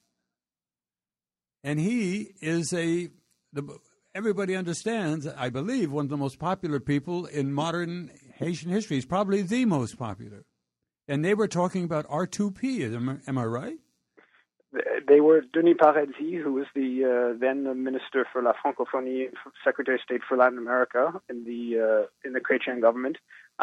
And he is everybody understands, I believe, one of the most popular people in modern Haitian history. He's probably the most popular. And they were talking about R2P. Am I right? They were Denis Paradis, who was the then the Minister for La Francophonie, Secretary of State for Latin America in the Chrétien government.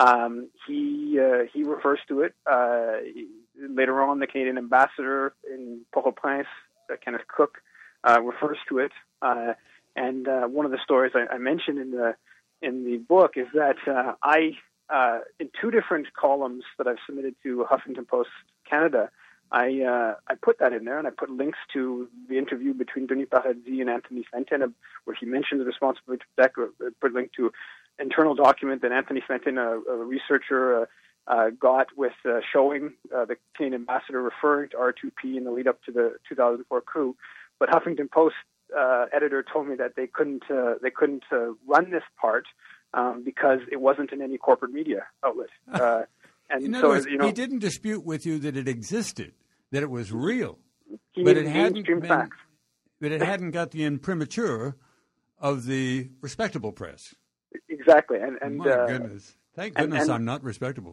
He refers to it. Later on, the Canadian ambassador in Port-au-Prince, Kenneth Cook, refers to it. And one of the stories I mentioned in the book is that I in two different columns that I've submitted to Huffington Post Canada, I put that in there, and I put links to the interview between Denis Paradis and Anthony Fenton, where he mentioned the responsibility to protect. Put a link to internal document that Anthony Fenton, a researcher, got with showing the Canadian ambassador referring to R2P in the lead up to the 2004 coup. But Huffington Post editor told me that they couldn't run this part because it wasn't in any corporate media outlet. And in so, other words, he didn't dispute with you that it existed, that it was real. He but needed it hadn't mainstream been, facts. But it hadn't got the imprimatur of the respectable press. Exactly. And my goodness. Thank goodness I'm not respectable.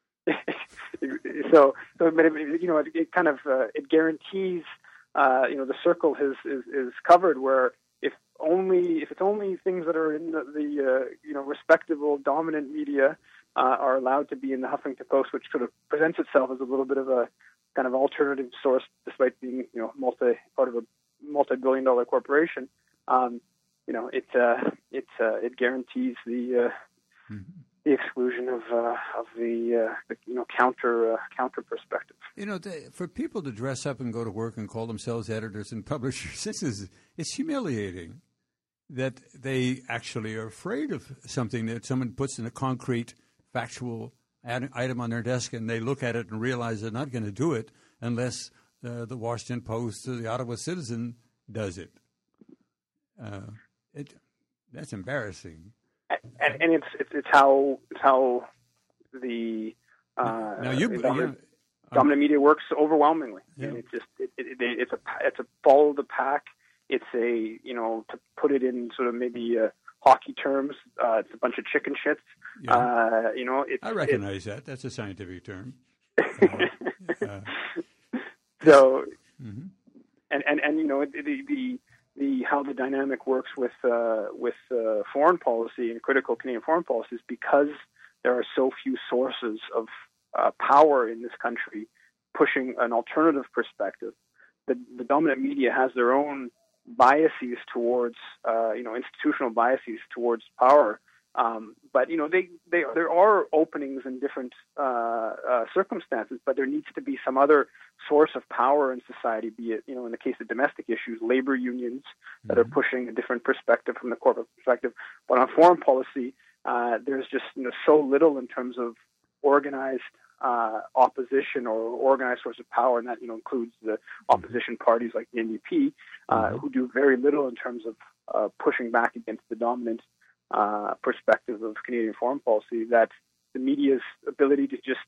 So, but it kind of it guarantees, the circle is covered. Where if it's only things that are in the respectable dominant media are allowed to be in the Huffington Post, which sort of presents itself as a little bit of a kind of alternative source, despite being part of a multi-billion-dollar corporation. It guarantees the exclusion of the counter perspective. For people to dress up and go to work and call themselves editors and publishers, it's humiliating that they actually are afraid of something that someone puts in a concrete, factual item on their desk, and they look at it and realize they're not going to do it unless the Washington Post or the Ottawa Citizen does it. That's embarrassing. And it's how the dominant media works overwhelmingly. Yeah. And it's a follow the pack. It's to put it in sort of maybe hockey terms. It's a bunch of chicken shits. Yeah. I recognize that. That's a scientific term. So, the how the dynamic works with foreign policy and critical Canadian foreign policy is because there are so few sources of power in this country pushing an alternative perspective. The dominant media has their own biases towards institutional biases towards power. But there are openings in different circumstances, but there needs to be some other source of power in society, be it, in the case of domestic issues, labor unions that are pushing a different perspective from the corporate perspective. But on foreign policy, there's just so little in terms of organized opposition or organized source of power, and that includes the opposition parties like the NDP, who do very little in terms of pushing back against the dominant perspective of Canadian foreign policy, that the media's ability to just,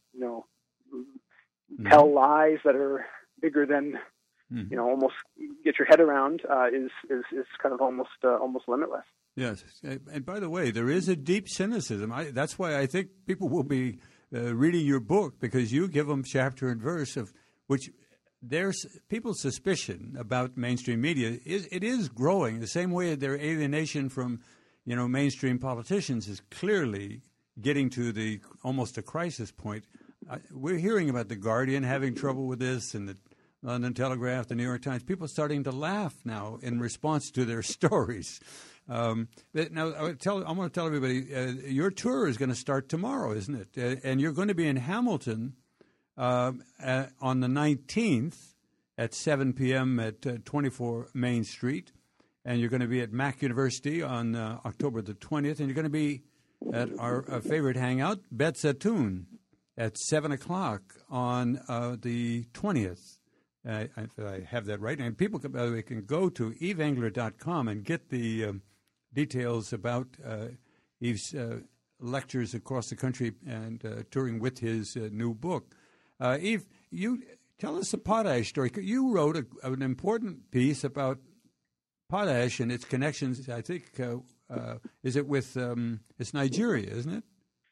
tell lies that are bigger than, almost get your head around, is kind of almost limitless. Yes. And by the way, there is a deep cynicism. That's why I think people will be reading your book, because you give them chapter and verse of which there's people's suspicion about mainstream media is growing the same way their alienation from mainstream politicians is clearly getting to almost a crisis point. We're hearing about The Guardian having trouble with this, and the London Telegraph, the New York Times, people starting to laugh now in response to their stories. Now, I want to tell everybody, your tour is going to start tomorrow, isn't it? And you're going to be in Hamilton on the 19th at 7 p.m. at 24 Main Street. And you're going to be at Mac University on October the 20th. And you're going to be at our favorite hangout, Bet Zatoun, at 7 o'clock on the 20th. I have that right. And people, by the way, can go to yvesengler.com and get the details about Yves' lectures across the country and touring with his new book. Yves, you tell us the potash story. You wrote an important piece about potash and its connections, I think, is it with, it's Nigeria, isn't it?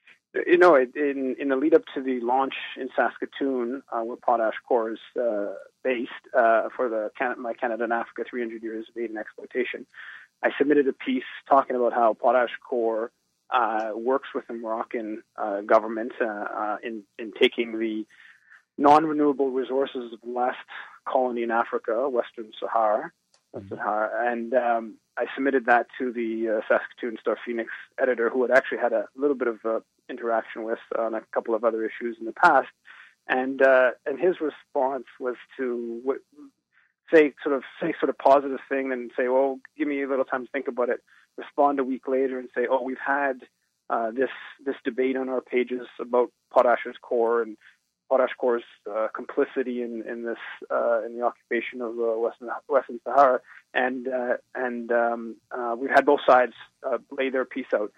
In the lead up to the launch in Saskatoon, where Potash Corps is based, for my Canada and Africa 300 Years of Aid and Exploitation, I submitted a piece talking about how Potash Corps works with the Moroccan government in taking the non-renewable resources of the last colony in Africa, Western Sahara, and I submitted that to the Saskatoon Star Phoenix editor, who had actually had a little bit of interaction with on a couple of other issues in the past, and his response was to say sort of positive thing, and say, "Well, give me a little time to think about it." Respond a week later and say, "Oh, we've had this debate on our pages about Potash's Corps and Potash Corps' complicity in the occupation of Western Sahara, and we've had both sides lay their piece out."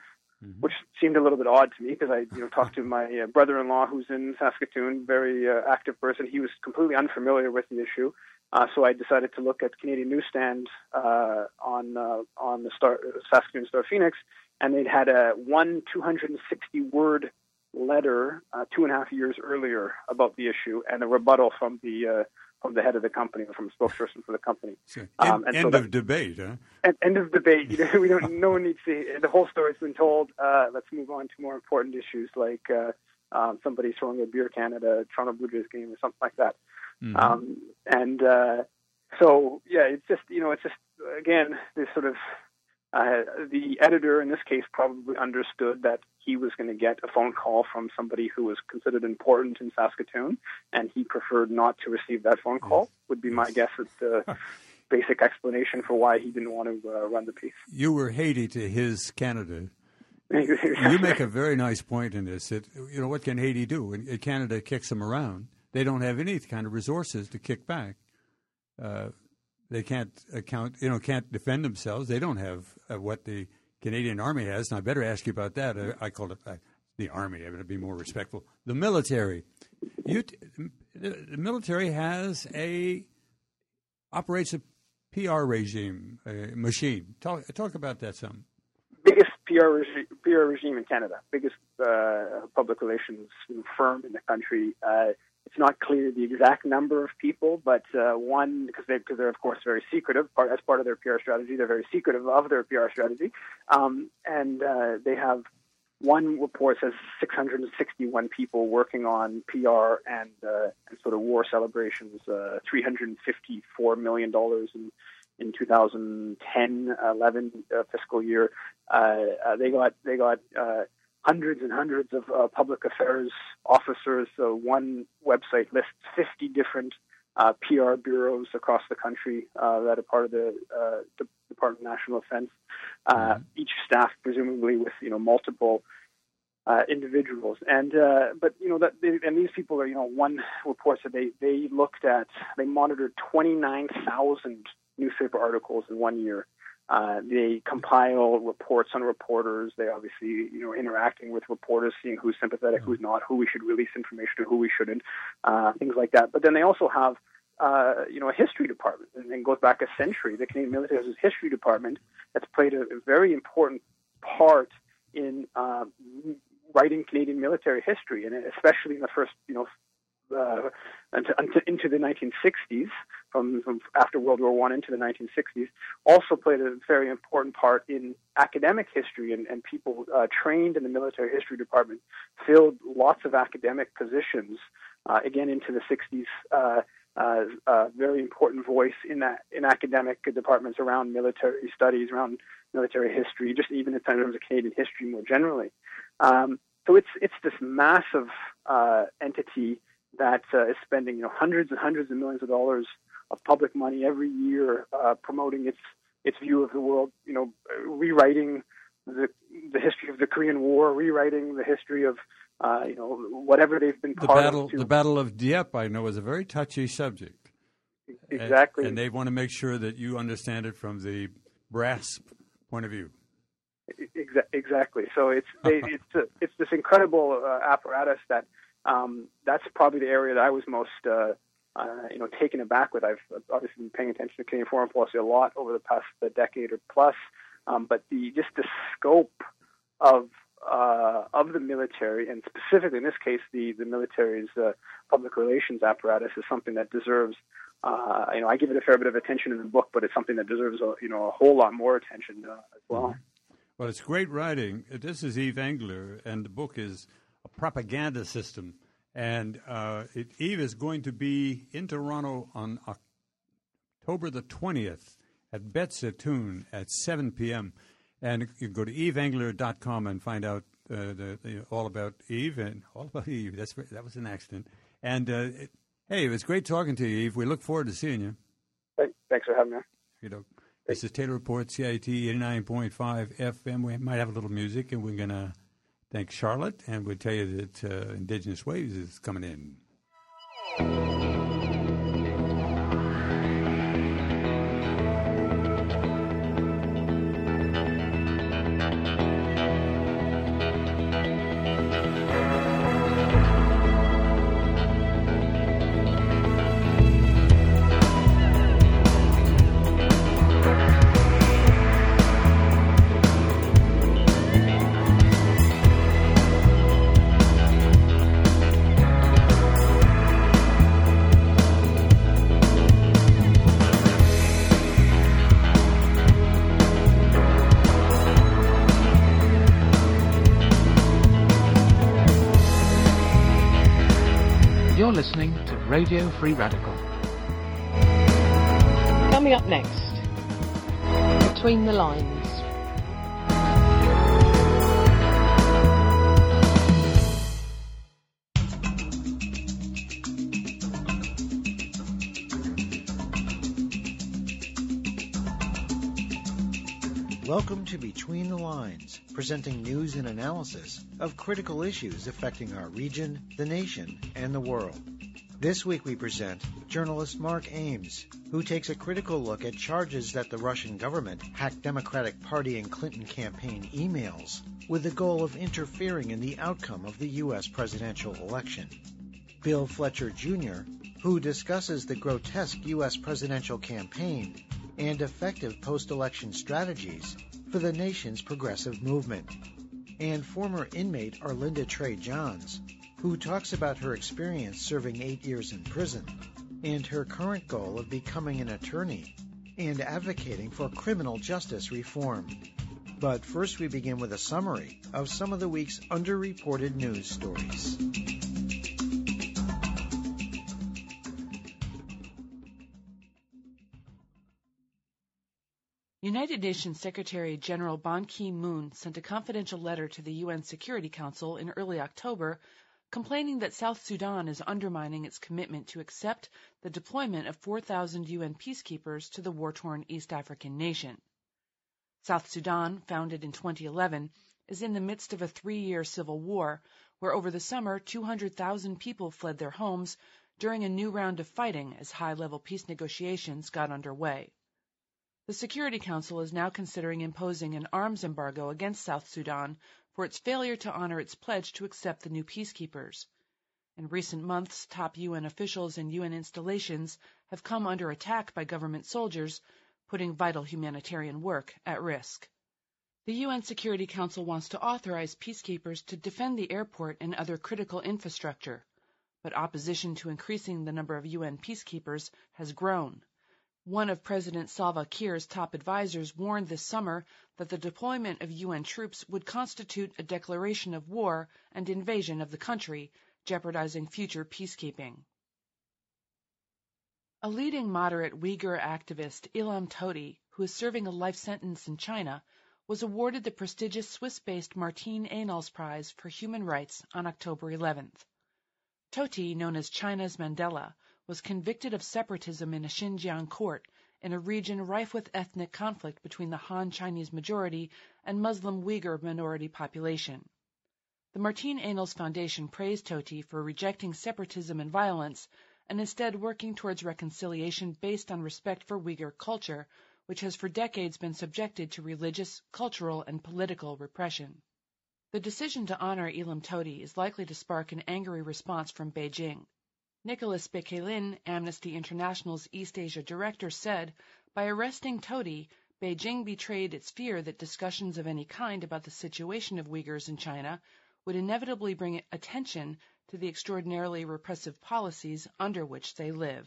which seemed a little bit odd to me because I talked to my brother-in-law who's in Saskatoon, very active person. He was completely unfamiliar with the issue. So I decided to look at Canadian Newsstand on the Saskatoon Star Phoenix, and they'd had a 260-word letter 2.5 years earlier about the issue, and a rebuttal from the head of the company, from a spokesperson for the company. Sure. End of debate, huh? End of debate. No one needs to. The whole story's been told. Let's move on to more important issues like somebody throwing a beer can at a Toronto Blue Jays game or something like that. Mm-hmm. So it's just again this sort of the editor in this case probably understood that he was going to get a phone call from somebody who was considered important in Saskatoon, and he preferred not to receive that phone call. Would be my guess at the basic explanation for why he didn't want to run the piece. You were Haiti to his Canada. You make a very nice point in this. That, what can Haiti do? And Canada kicks them around. They don't have any kind of resources to kick back. They can't can't defend themselves. They don't have what the Canadian Army has. And I better ask you about that. I call it the Army. I'm going to be more respectful. The military. The military operates a PR regime, machine. Talk about that some. Biggest PR regime in Canada. Biggest public relations firm in the country. It's not clear the exact number of people, but because they're of course very secretive. As part of their PR strategy, they're very secretive of their PR strategy, and they have one report says 661 people working on PR and sort of war celebrations. $354 million in 2010-11 fiscal year. They got hundreds and hundreds of public affairs officers. So one website lists 50 different PR bureaus across the country that are part of the Department of National Defense. Each staffed presumably with multiple individuals, and these people are one report said they monitored 29,000 newspaper articles in 1 year. They compile reports on reporters. They obviously, interacting with reporters, seeing who's sympathetic, who's not, who we should release information to, who we shouldn't, things like that. But then they also have, a history department, and it goes back a century. The Canadian military has a history department that's played a very important part in writing Canadian military history, and especially in the first, into the 1960s, from after World War I into the 1960s, also played a very important part in academic history, and people trained in the military history department filled lots of academic positions, again into the 60s, very important voice in academic departments around military studies, around military history, just even in terms of Canadian history more generally. So it's this massive entity that is spending hundreds and hundreds of millions of dollars of public money every year promoting its view of the world, rewriting the history of the Korean War, rewriting the history of whatever they've been part of. The Battle of Dieppe, I know, is a very touchy subject. Exactly. And they want to make sure that you understand it from the brass point of view. Exactly. So it's this incredible apparatus that that's probably the area that I was most taken aback with. I've obviously been paying attention to Canadian foreign policy a lot over the past decade or plus, but the scope of the military, and specifically in this case the military's public relations apparatus, is something that deserves. I give it a fair bit of attention in the book, but it's something that deserves a whole lot more attention as well. Well, it's great writing. This is Eve Engler, and the book is A Propaganda System. And Eve is going to be in Toronto on October the 20th at Bet Zetoun at 7 p.m. And you can go to eveengler.com and find out all about Eve and all about Eve. That was an accident. And, hey, it was great talking to you, Eve. We look forward to seeing you. Thanks for having me. This is Taylor Report, CIT 89.5 FM. We might have a little music, and we're going to thank Charlotte, and we'll tell you that Indigenous Waves is coming in. You're listening to Radio Free Radical. Coming up next, Between the Lines. Welcome to Between the Lines, presenting news and analysis of critical issues affecting our region, the nation, and the world. This week we present journalist Mark Ames, who takes a critical look at charges that the Russian government hacked Democratic Party and Clinton campaign emails with the goal of interfering in the outcome of the U.S. presidential election. Bill Fletcher Jr., who discusses the grotesque U.S. presidential campaign and effective post-election strategies for the nation's progressive movement. And former inmate Arlinda Trey Johns, who talks about her experience serving 8 years in prison and her current goal of becoming an attorney and advocating for criminal justice reform. But first we begin with a summary of some of the week's underreported news stories. United Nations Secretary General Ban Ki-moon sent a confidential letter to the UN Security Council in early October complaining that South Sudan is undermining its commitment to accept the deployment of 4,000 UN peacekeepers to the war-torn East African nation. South Sudan, founded in 2011, is in the midst of a 3-year civil war where over the summer 200,000 people fled their homes during a new round of fighting as high-level peace negotiations got underway. The Security Council is now considering imposing an arms embargo against South Sudan for its failure to honor its pledge to accept the new peacekeepers. In recent months, top UN officials and UN installations have come under attack by government soldiers, putting vital humanitarian work at risk. The UN Security Council wants to authorize peacekeepers to defend the airport and other critical infrastructure, but opposition to increasing the number of UN peacekeepers has grown. One of President Salva Kiir's top advisors warned this summer that the deployment of UN troops would constitute a declaration of war and invasion of the country, jeopardizing future peacekeeping. A leading moderate Uyghur activist, Ilham Tohti, who is serving a life sentence in China, was awarded the prestigious Swiss-based Martine Ahnals Prize for Human Rights on October 11th. Tohti, known as China's Mandela, was convicted of separatism in a Xinjiang court in a region rife with ethnic conflict between the Han Chinese majority and Muslim Uyghur minority population. The Martine Ahnals Foundation praised Tohti for rejecting separatism and violence and instead working towards reconciliation based on respect for Uyghur culture, which has for decades been subjected to religious, cultural, and political repression. The decision to honor Ilham Tohti is likely to spark an angry response from Beijing. Nicholas Bekelin, Amnesty International's East Asia director, said, by arresting Tohti, Beijing betrayed its fear that discussions of any kind about the situation of Uyghurs in China would inevitably bring attention to the extraordinarily repressive policies under which they live.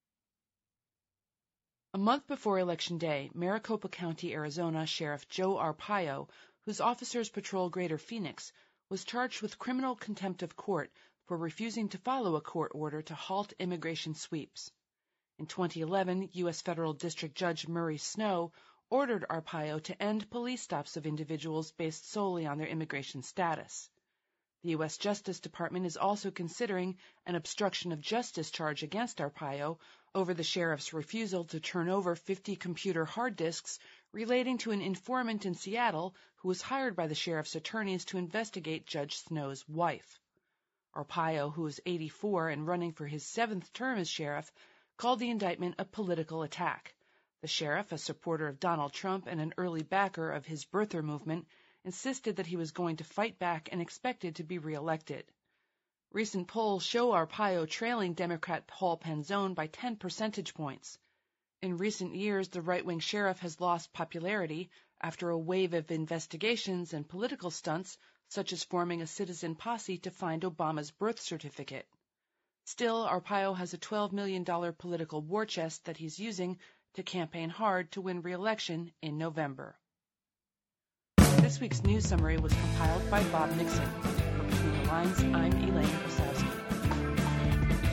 A month before Election Day, Maricopa County, Arizona Sheriff Joe Arpaio, whose officers patrol Greater Phoenix, was charged with criminal contempt of court for refusing to follow a court order to halt immigration sweeps. In 2011, U.S. Federal District Judge Murray Snow ordered Arpaio to end police stops of individuals based solely on their immigration status. The U.S. Justice Department is also considering an obstruction of justice charge against Arpaio over the sheriff's refusal to turn over 50 computer hard disks relating to an informant in Seattle who was hired by the sheriff's attorneys to investigate Judge Snow's wife. Arpaio, who is 84 and running for his 7th term as sheriff, called the indictment a political attack. The sheriff, a supporter of Donald Trump and an early backer of his birther movement, insisted that he was going to fight back and expected to be reelected. Recent polls show Arpaio trailing Democrat Paul Penzone by 10 percentage points. In recent years, the right-wing sheriff has lost popularity after a wave of investigations and political stunts, such as forming a citizen posse to find Obama's birth certificate. Still, Arpaio has a $12 million political war chest that he's using to campaign hard to win re-election in November. This week's news summary was compiled by Bob Nixon. For Between the Lines, I'm Elaine Osowski.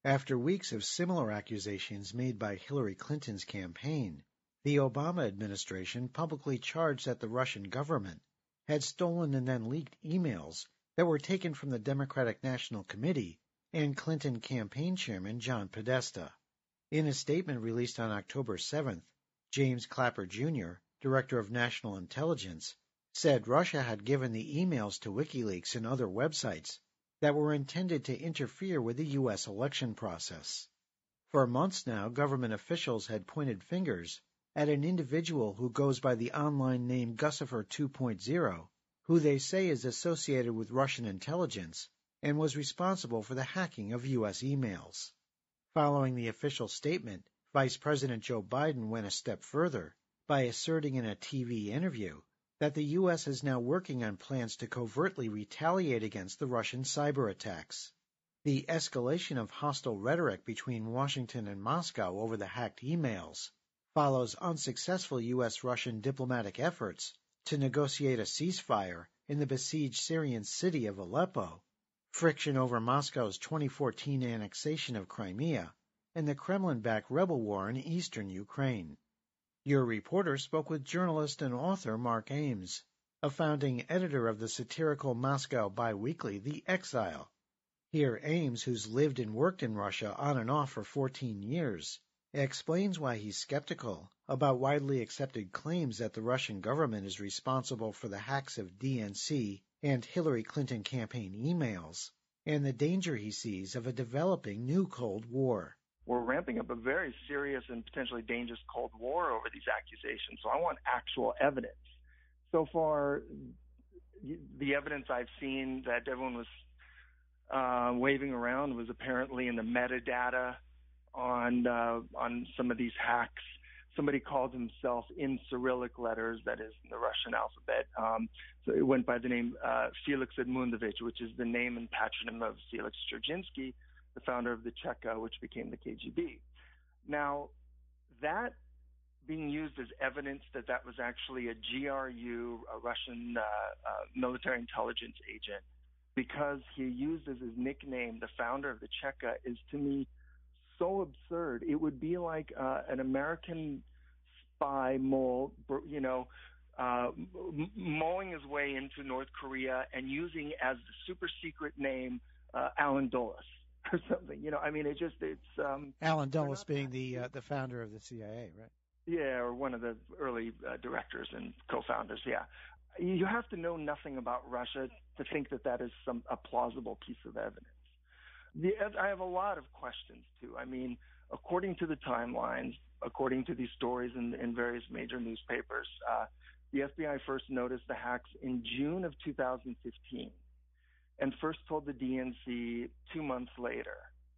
After weeks of similar accusations made by Hillary Clinton's campaign, the Obama administration publicly charged that the Russian government had stolen and then leaked emails that were taken from the Democratic National Committee and Clinton campaign chairman John Podesta. In a statement released on October 7th, James Clapper Jr., Director of National Intelligence, said Russia had given the emails to WikiLeaks and other websites that were intended to interfere with the U.S. election process. For months now, government officials had pointed fingers at an individual who goes by the online name Guccifer 2.0, who they say is associated with Russian intelligence and was responsible for the hacking of U.S. emails. Following the official statement, Vice President Joe Biden went a step further by asserting in a TV interview that the U.S. is now working on plans to covertly retaliate against the Russian cyber attacks. The escalation of hostile rhetoric between Washington and Moscow over the hacked emails follows unsuccessful U.S.-Russian diplomatic efforts to negotiate a ceasefire in the besieged Syrian city of Aleppo, friction over Moscow's 2014 annexation of Crimea, and the Kremlin-backed rebel war in eastern Ukraine. Your reporter spoke with journalist and author Mark Ames, a founding editor of the satirical Moscow biweekly The Exile. Here Ames, who's lived and worked in Russia on and off for 14 years, explains why he's skeptical about widely accepted claims that the Russian government is responsible for the hacks of DNC and Hillary Clinton campaign emails, and the danger he sees of a developing new Cold War. We're ramping up a very serious and potentially dangerous Cold War over these accusations, so I want actual evidence. So far, the evidence I've seen that everyone was waving around was apparently in the metadata on some of these hacks. Somebody called himself in Cyrillic letters, that is in the Russian alphabet. So it went by the name Felix Edmundovich, which is the name and patronym of Felix Dzerzhinsky, the founder of the Cheka, which became the KGB. Now, that being used as evidence that was actually a GRU, a Russian military intelligence agent, because he used as his nickname the founder of the Cheka, is to me so absurd. It would be like an American spy mole, mowing his way into North Korea and using as the super secret name Alan Dulles or something. Alan Dulles being the founder of the CIA, right? Yeah, or one of the early directors and co-founders. Yeah, you have to know nothing about Russia to think that is a plausible piece of evidence. I have a lot of questions, too. I mean, according to the timelines, according to these stories in various major newspapers, the FBI first noticed the hacks in June of 2015 and first told the DNC 2 months later.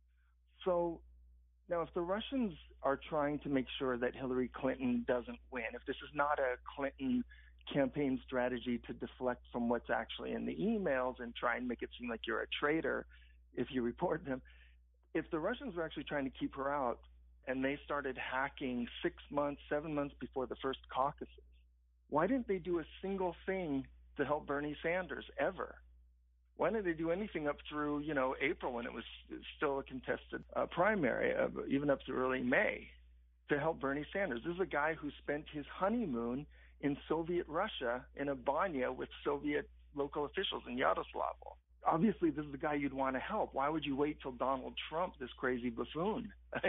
So now if the Russians are trying to make sure that Hillary Clinton doesn't win, if this is not a Clinton campaign strategy to deflect from what's actually in the emails and try and make it seem like you're a traitor if you report them. If the Russians were actually trying to keep her out and they started hacking 6 months, 7 months before the first caucuses, why didn't they do a single thing to help Bernie Sanders ever? Why didn't they do anything up through, April when it was still a contested primary, even up to early May, to help Bernie Sanders? This is a guy who spent his honeymoon in Soviet Russia in a banya with Soviet local officials in Yaroslavl. Obviously, this is the guy you'd want to help. Why would you wait till Donald Trump, this crazy buffoon?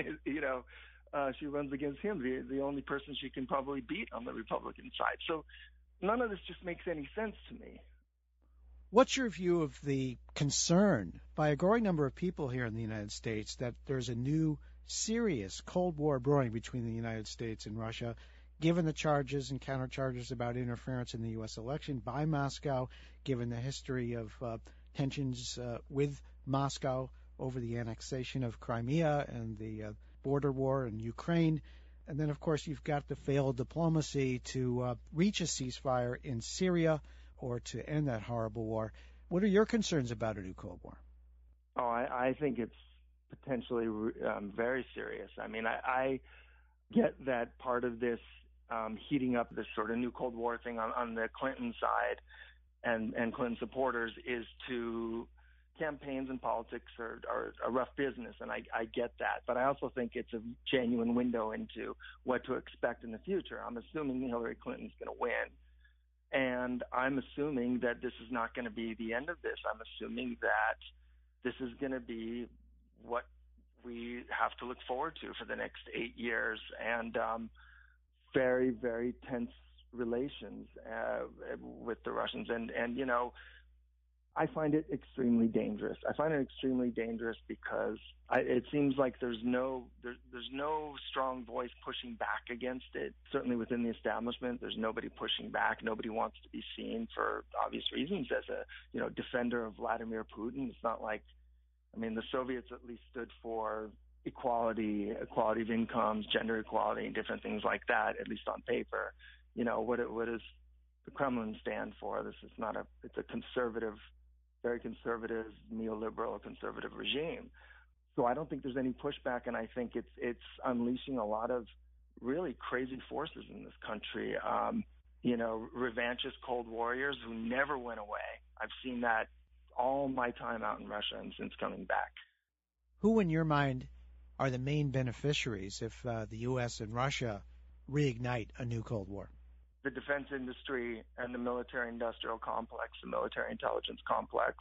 She runs against him, the only person she can probably beat on the Republican side. So none of this just makes any sense to me. What's your view of the concern by a growing number of people here in the United States that there's a new serious Cold War brewing between the United States and Russia, given the charges and countercharges about interference in the U.S. election by Moscow, given the history of tensions with Moscow over the annexation of Crimea and the border war in Ukraine. And then, of course, you've got the failed diplomacy to reach a ceasefire in Syria or to end that horrible war. What are your concerns about a new Cold War? Oh, I think it's potentially very serious. I mean, I get that part of this heating up this sort of new Cold War thing on the Clinton side and Clinton supporters is to campaigns and politics are a rough business, and I get that. But I also think it's a genuine window into what to expect in the future. I'm assuming Hillary Clinton's going to win, and I'm assuming that this is not going to be the end of this. I'm assuming that this is going to be what we have to look forward to for the next 8 years, and very, very tense relations with the Russians. And you know, I find it extremely dangerous. I find it extremely dangerous because it seems like there's no strong voice pushing back against it. Certainly within the establishment, there's nobody pushing back. Nobody wants to be seen, for obvious reasons, as a defender of Vladimir Putin. It's not like, I mean, the Soviets at least stood for equality of incomes, gender equality, and different things like that, at least on paper. You know, what does the Kremlin stand for? It's a conservative, very conservative, neoliberal conservative regime. So I don't think there's any pushback, and I think it's unleashing a lot of really crazy forces in this country. Revanchist Cold Warriors who never went away. I've seen that all my time out in Russia and since coming back. Who, in your mind, are the main beneficiaries if the U.S. and Russia reignite a new Cold War? The defense industry and the military-industrial complex, the military intelligence complex,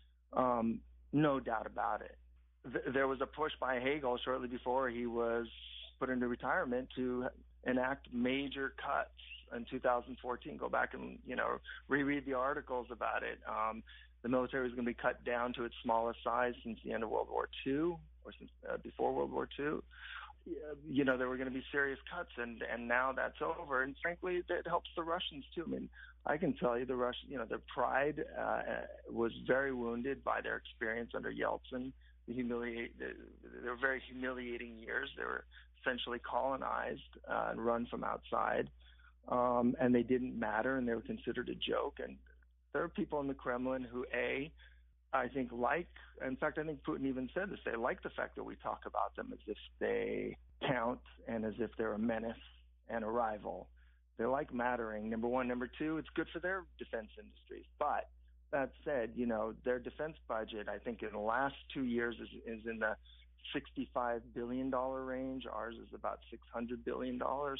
no doubt about it. There was a push by Hagel shortly before he was put into retirement to enact major cuts in 2014. Go back and, reread the articles about it. The military was going to be cut down to its smallest size since the end of World War II, or since before World War II. There were going to be serious cuts, and now that's over. And frankly, that helps the Russians too. I mean, I can tell you, the Russians, their pride was very wounded by their experience under Yeltsin. They were very humiliating years. They were essentially colonized and run from outside, and they didn't matter, and they were considered a joke. And there are people in the Kremlin who, I think in fact, I think Putin even said this, they like the fact that we talk about them as if they count and as if they're a menace and a rival. They like mattering, number one. Number two, it's good for their defense industries. But that said, their defense budget, I think in the last 2 years is in the $65 billion range. Ours is about $600 billion.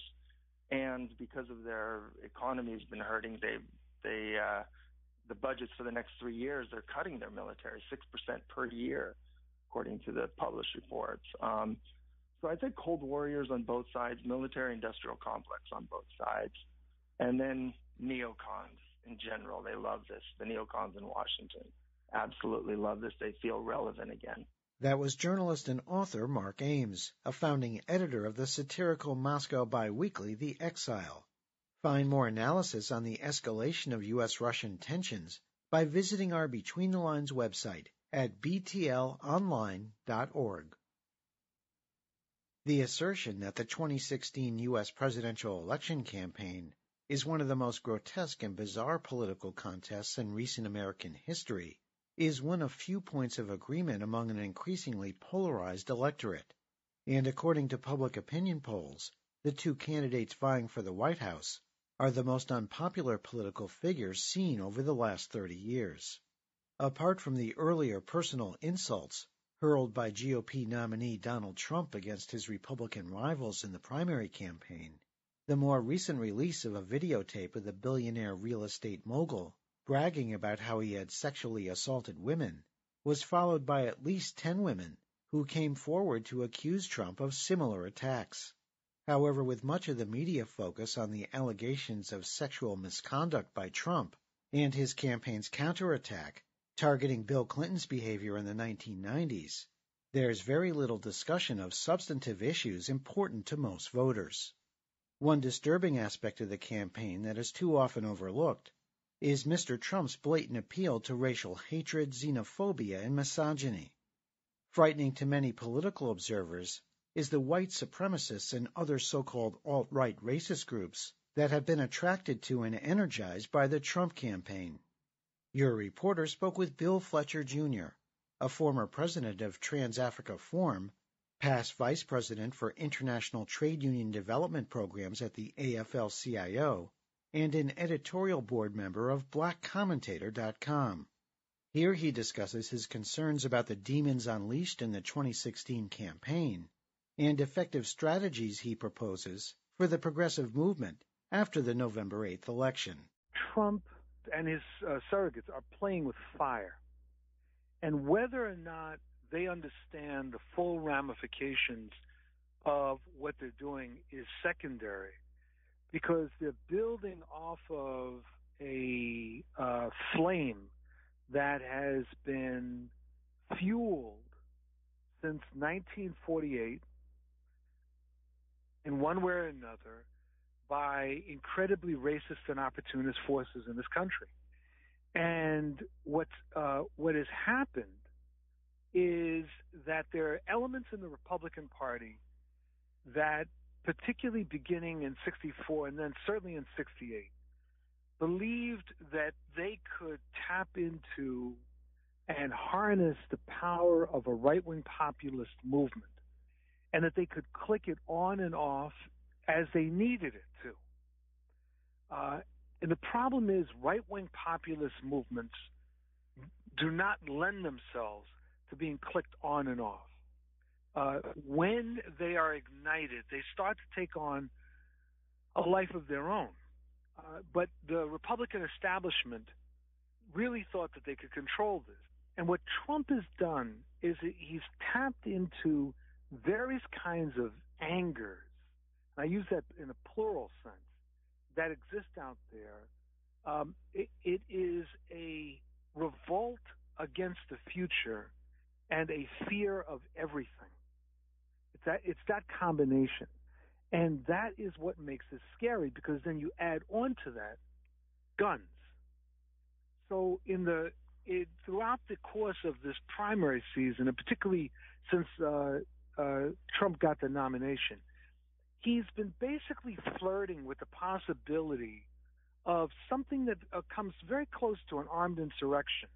And because of their economy has been hurting, the budgets for the next 3 years, they're cutting their military 6% per year, according to the published reports. So I'd say Cold Warriors on both sides, military-industrial complex on both sides, and then neocons in general. They love this. The neocons in Washington absolutely love this. They feel relevant again. That was journalist and author Mark Ames, a founding editor of the satirical Moscow biweekly The Exile. Find more analysis on the escalation of U.S.-Russian tensions by visiting our Between the Lines website at btlonline.org. The assertion that the 2016 U.S. presidential election campaign is one of the most grotesque and bizarre political contests in recent American history is one of few points of agreement among an increasingly polarized electorate. And according to public opinion polls, the two candidates vying for the White House are the most unpopular political figures seen over the last 30 years. Apart from the earlier personal insults hurled by GOP nominee Donald Trump against his Republican rivals in the primary campaign, the more recent release of a videotape of the billionaire real estate mogul bragging about how he had sexually assaulted women was followed by at least 10 women who came forward to accuse Trump of similar attacks. However, with much of the media focus on the allegations of sexual misconduct by Trump and his campaign's counterattack targeting Bill Clinton's behavior in the 1990s, there's very little discussion of substantive issues important to most voters. One disturbing aspect of the campaign that is too often overlooked is Mr. Trump's blatant appeal to racial hatred, xenophobia, and misogyny. Frightening to many political observers is the white supremacists and other so-called alt-right racist groups that have been attracted to and energized by the Trump campaign. Your reporter spoke with Bill Fletcher, Jr., a former president of Trans-Africa Forum, past vice president for international trade union development programs at the AFL-CIO, and an editorial board member of BlackCommentator.com. Here he discusses his concerns about the demons unleashed in the 2016 campaign and effective strategies he proposes for the progressive movement after the November 8th election. Trump and his surrogates are playing with fire. And whether or not they understand the full ramifications of what they're doing is secondary, because they're building off of a flame that has been fueled since 1948 in one way or another by incredibly racist and opportunist forces in this country. And what has happened is that there are elements in the Republican Party that, particularly beginning in 64 and then certainly in 68, believed that they could tap into and harness the power of a right-wing populist movement, and that they could click it on and off as they needed it to. And the problem is right-wing populist movements do not lend themselves to being clicked on and off. When they are ignited, they start to take on a life of their own. But the Republican establishment really thought that they could control this. And what Trump has done is he's tapped into various kinds of angers, and I use that in a plural sense, that exist out there. It is a revolt against the future and a fear of everything. It's that combination. And that is what makes it scary, because then you add on to that guns. So throughout the course of this primary season, and particularly since Trump got the nomination, he's been basically flirting with the possibility of something that comes very close to an armed insurrection.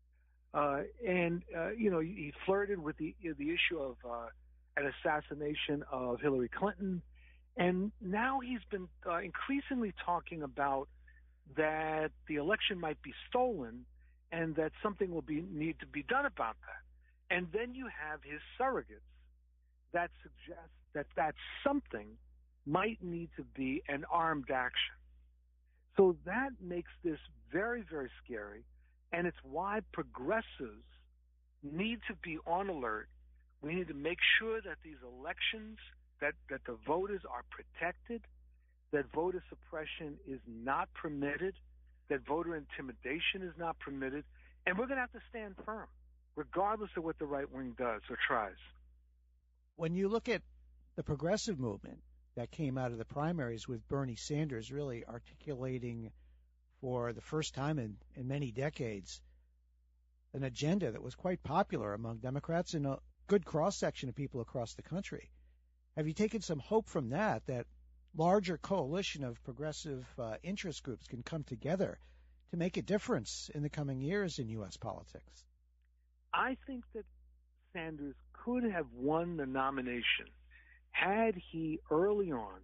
He flirted with the issue of an assassination of Hillary Clinton. And now he's been increasingly talking about that the election might be stolen and that something will need to be done about that. And then you have his surrogates that suggest that something might need to be an armed action. So that makes this very, very scary, and it's why progressives need to be on alert. We need to make sure that these elections, that the voters are protected, that voter suppression is not permitted, that voter intimidation is not permitted, and we're going to have to stand firm, regardless of what the right wing does or tries. When you look at the progressive movement that came out of the primaries with Bernie Sanders really articulating for the first time in many decades an agenda that was quite popular among Democrats and a good cross-section of people across the country, have you taken some hope from that larger coalition of progressive interest groups can come together to make a difference in the coming years in U.S. politics? I think that Sanders could have won the nomination had he early on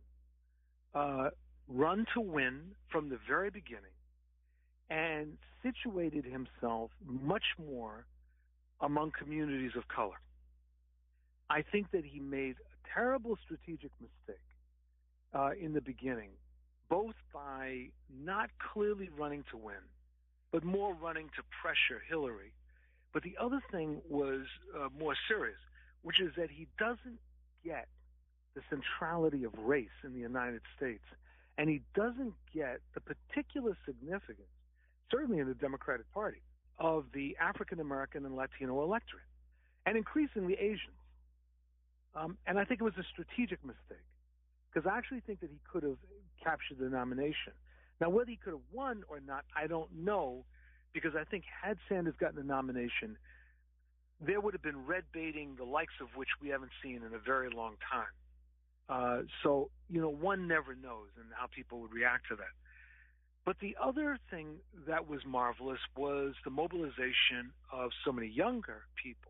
run to win from the very beginning and situated himself much more among communities of color. I think that he made a terrible strategic mistake in the beginning, both by not clearly running to win, but more running to pressure Hillary. But the other thing was more serious, which is that he doesn't get the centrality of race in the United States, and he doesn't get the particular significance, certainly in the Democratic Party, of the African American and Latino electorate, and increasingly Asians. And I think it was a strategic mistake, because I actually think that he could have captured the nomination. Now, whether he could have won or not, I don't know, because I think had Sanders gotten the nomination, there would have been red baiting the likes of which we haven't seen in a very long time. So, one never knows and how people would react to that. But the other thing that was marvelous was the mobilization of so many younger people.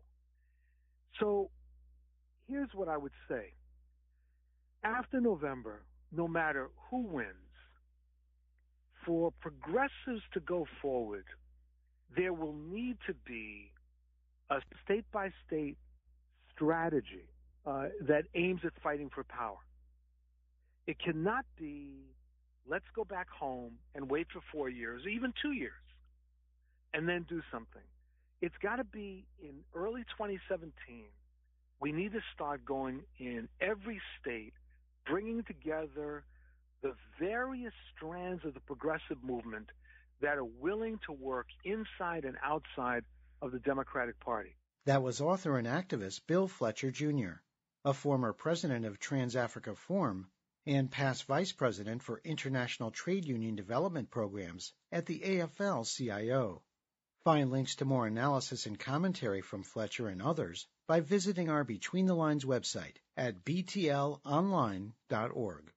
So here's what I would say. After November, no matter who wins, for progressives to go forward there will need to be a state-by-state strategy that aims at fighting for power. It cannot be, let's go back home and wait for 4 years, or even 2 years, and then do something. It's got to be in early 2017. We need to start going in every state, bringing together the various strands of the progressive movement that are willing to work inside and outside of the Democratic Party. That was author and activist Bill Fletcher, Jr., a former president of Trans-Africa Forum and past vice president for international trade union development programs at the AFL-CIO. Find links to more analysis and commentary from Fletcher and others by visiting our Between the Lines website at btlonline.org.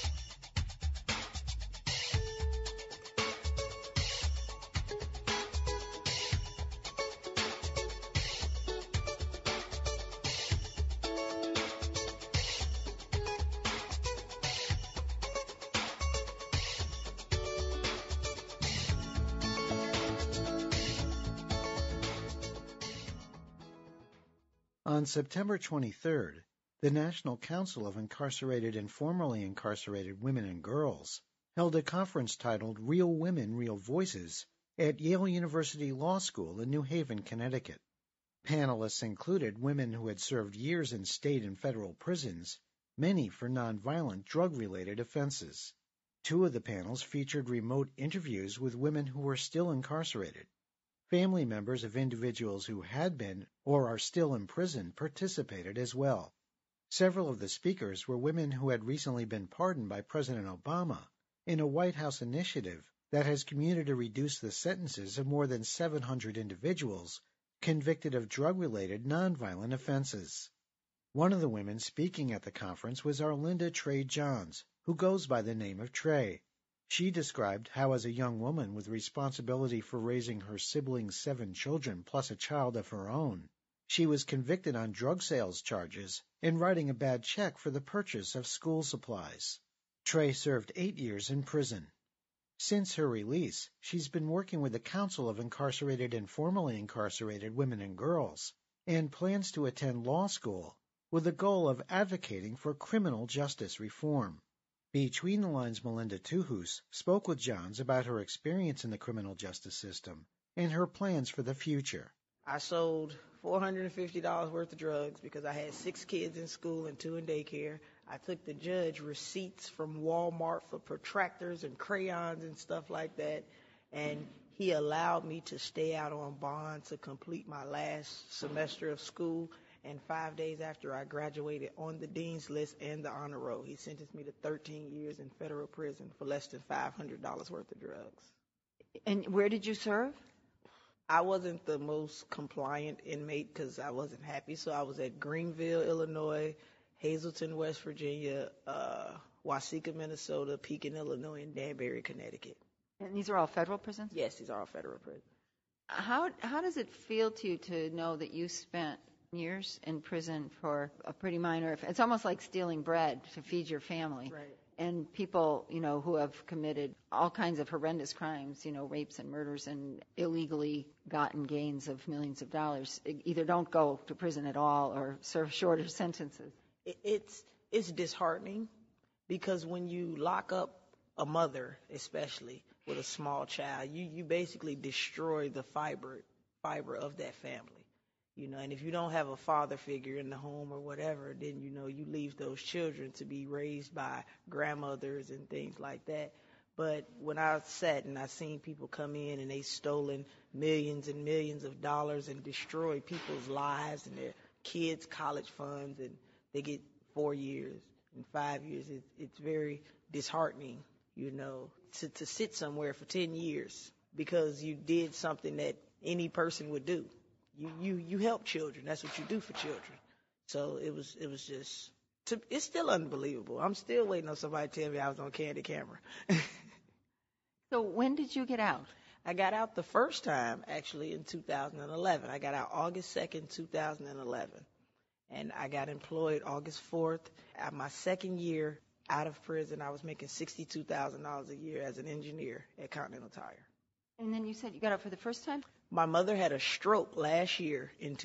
On September 23rd, the National Council of Incarcerated and Formerly Incarcerated Women and Girls held a conference titled Real Women, Real Voices at Yale University Law School in New Haven, Connecticut. Panelists included women who had served years in state and federal prisons, many for nonviolent drug-related offenses. Two of the panels featured remote interviews with women who were still incarcerated. Family members of individuals who had been or are still in prison participated as well. Several of the speakers were women who had recently been pardoned by President Obama in a White House initiative that has commuted to reduce the sentences of more than 700 individuals convicted of drug-related nonviolent offenses. One of the women speaking at the conference was Arlinda Trey Johns, who goes by the name of Trey. She described how, as a young woman with responsibility for raising her siblings' 7 children plus a child of her own, she was convicted on drug sales charges and writing a bad check for the purchase of school supplies. Trey served 8 years in prison. Since her release, she's been working with the Council of Incarcerated and Formerly Incarcerated Women and Girls and plans to attend law school with the goal of advocating for criminal justice reform. Between the Lines' Melinda Tuhus spoke with Johns about her experience in the criminal justice system and her plans for the future. I sold $450 worth of drugs because I had 6 kids in school and 2 in daycare. I took the judge receipts from Walmart for protractors and crayons and stuff like that, and he allowed me to stay out on bond to complete my last semester of school. And 5 days after I graduated, on the dean's list and the honor roll, he sentenced me to 13 years in federal prison for less than $500 worth of drugs. And where did you serve? I wasn't the most compliant inmate because I wasn't happy, so I was at Greenville, Illinois, Hazleton, West Virginia, Waseca, Minnesota, Pekin, Illinois, and Danbury, Connecticut. And these are all federal prisons? Yes, these are all federal prisons. How does it feel to you to know that you spent years in prison for a pretty minor, it's almost like stealing bread to feed your family. Right. And people, who have committed all kinds of horrendous crimes, rapes and murders and illegally gotten gains of millions of dollars, either don't go to prison at all or serve shorter sentences. It's disheartening because when you lock up a mother, especially with a small child, you basically destroy the fiber of that family. And if you don't have a father figure in the home or whatever, then, you leave those children to be raised by grandmothers and things like that. But when I sat and I seen people come in and they stolen millions and millions of dollars and destroy people's lives and their kids' college funds, and they get 4 years and 5 years, it's very disheartening, to sit somewhere for 10 years because you did something that any person would do. You help children. That's what you do for children. So it was just, it's still unbelievable. I'm still waiting on somebody to tell me I was on candid camera. So when did you get out? I got out the first time, actually, in 2011. I got out August 2nd, 2011. And I got employed August 4th. At my second year out of prison, I was making $62,000 a year as an engineer at Continental Tire. And then you said you got up for the first time? My mother had a stroke last year in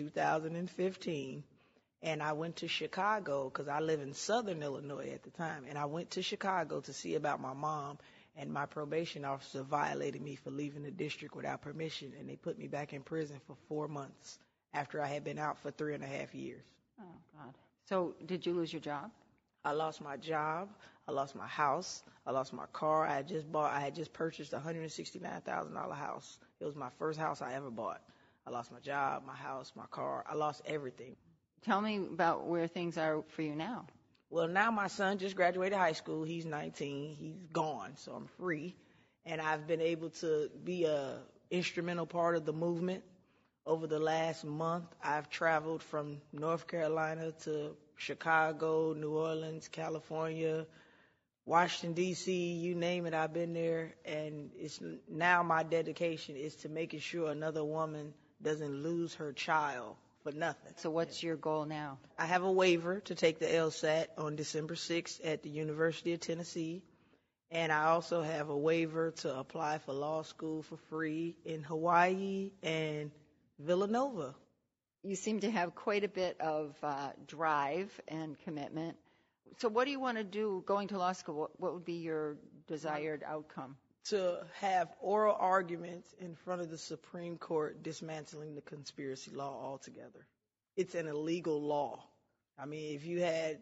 2015, and I went to Chicago because I live in southern Illinois at the time, and I went to Chicago to see about my mom, and my probation officer violated me for leaving the district without permission, and they put me back in prison for 4 months after I had been out for 3.5 years. Oh, God. So did you lose your job? I lost my job. I lost my house. I lost my car. I had just purchased a $169,000 house. It was my first house I ever bought. I lost my job, my house, my car. I lost everything. Tell me about where things are for you now. Well, now my son just graduated high school. He's 19. He's gone, so I'm free. And I've been able to be a instrumental part of the movement. Over the last month, I've traveled from North Carolina to Chicago, New Orleans, California, Washington, D.C., you name it, I've been there. And it's now my dedication is to making sure another woman doesn't lose her child for nothing. So what's your goal now? I have a waiver to take the LSAT on December 6th at the University of Tennessee. And I also have a waiver to apply for law school for free in Hawaii and Villanova. You seem to have quite a bit of drive and commitment. So what do you want to do going to law school? What would be your desired outcome? To have oral arguments in front of the Supreme Court dismantling the conspiracy law altogether. It's an illegal law. I mean, if you had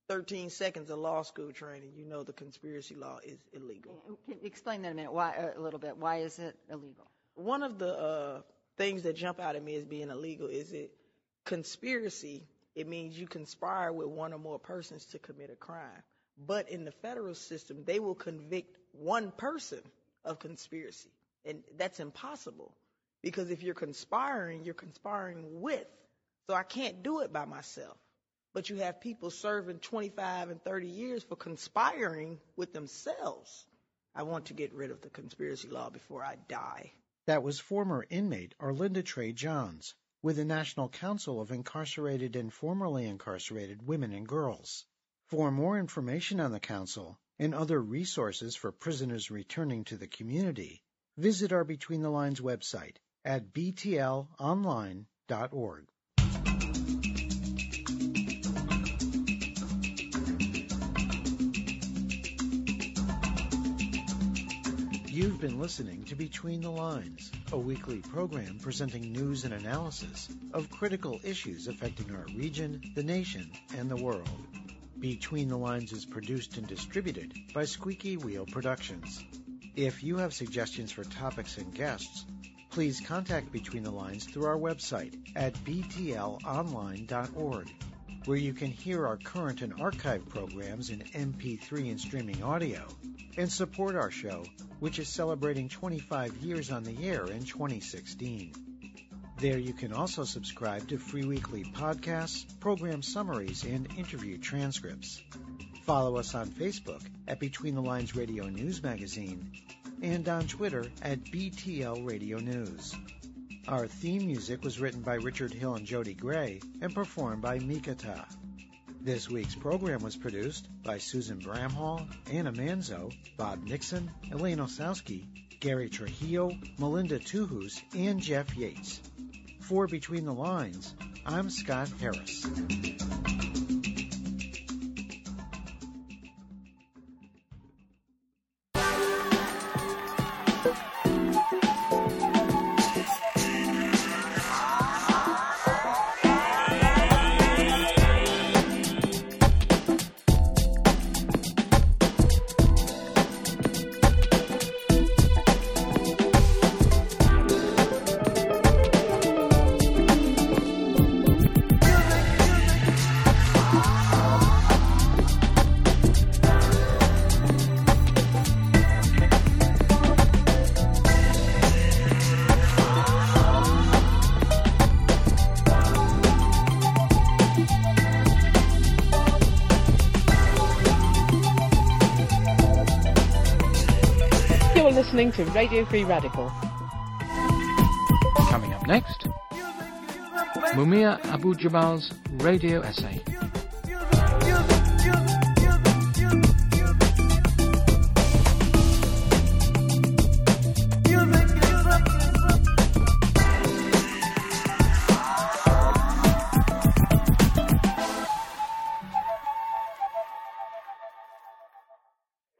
13 seconds of law school training, you know the conspiracy law is illegal. Explain that a little bit. Why is it illegal? One of the things that jump out at me as being illegal is it conspiracy. It means you conspire with one or more persons to commit a crime. But in the federal system, they will convict one person of conspiracy. And that's impossible. Because if you're conspiring with. So I can't do it by myself. But you have people serving 25 and 30 years for conspiring with themselves. I want to get rid of the conspiracy law before I die. That was former inmate Arlinda Trey Johns with the National Council of Incarcerated and Formerly Incarcerated Women and Girls. For more information on the Council and other resources for prisoners returning to the community, visit our Between the Lines website at btlonline.org. You've been listening to Between the Lines, a weekly program presenting news and analysis of critical issues affecting our region, the nation, and the world. Between the Lines is produced and distributed by Squeaky Wheel Productions. If you have suggestions for topics and guests, please contact Between the Lines through our website at btlonline.org, where you can hear our current and archive programs in MP3 and streaming audio, and support our show, which is celebrating 25 years on the air in 2016. There you can also subscribe to free weekly podcasts, program summaries, and interview transcripts. Follow us on Facebook at Between the Lines Radio News Magazine and on Twitter at BTL Radio News. Our theme music was written by Richard Hill and Jody Gray and performed by Mikata. This week's program was produced by Susan Bramhall, Anna Manzo, Bob Nixon, Elaine Osowski, Gary Trujillo, Melinda Tuhus, and Jeff Yates. For Between the Lines, I'm Scott Harris. Listening to Radio Free Radical. Coming up next, Mumia Abu-Jamal's radio essay.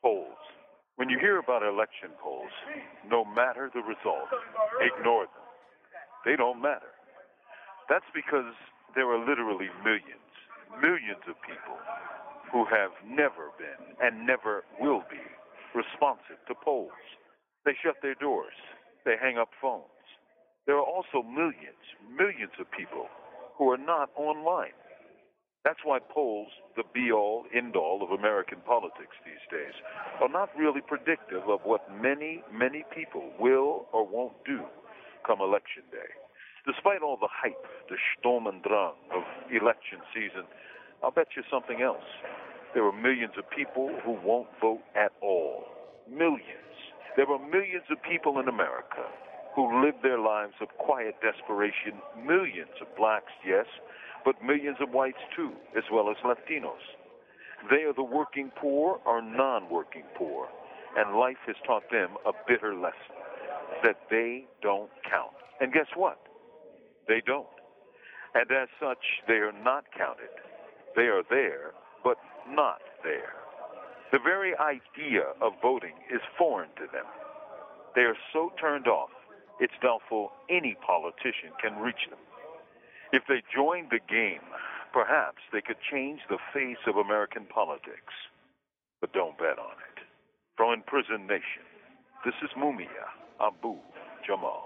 Polls. When you hear about election polls, no matter the result, ignore them. They don't matter. That's because there are literally millions of people who have never been and never will be responsive to polls. They shut their doors. They hang up phones. There are also millions of people who are not online. That's why polls, the be-all, end-all of American politics these days, are not really predictive of what many people will or won't do come Election Day. Despite all the hype, the Sturm und Drang of election season, I'll bet you something else. There are millions of people who won't vote at all. Millions. There are millions of people in America who live their lives of quiet desperation. Millions of blacks, yes, but millions of whites too, as well as Latinos. They are the working poor or non-working poor, and life has taught them a bitter lesson, that they don't count. And guess what? They don't. And as such, they are not counted. They are there, but not there. The very idea of voting is foreign to them. They are so turned off, it's doubtful any politician can reach them. If they joined the game, perhaps they could change the face of American politics. But don't bet on it. From Imprisoned Nation, this is Mumia Abu-Jamal.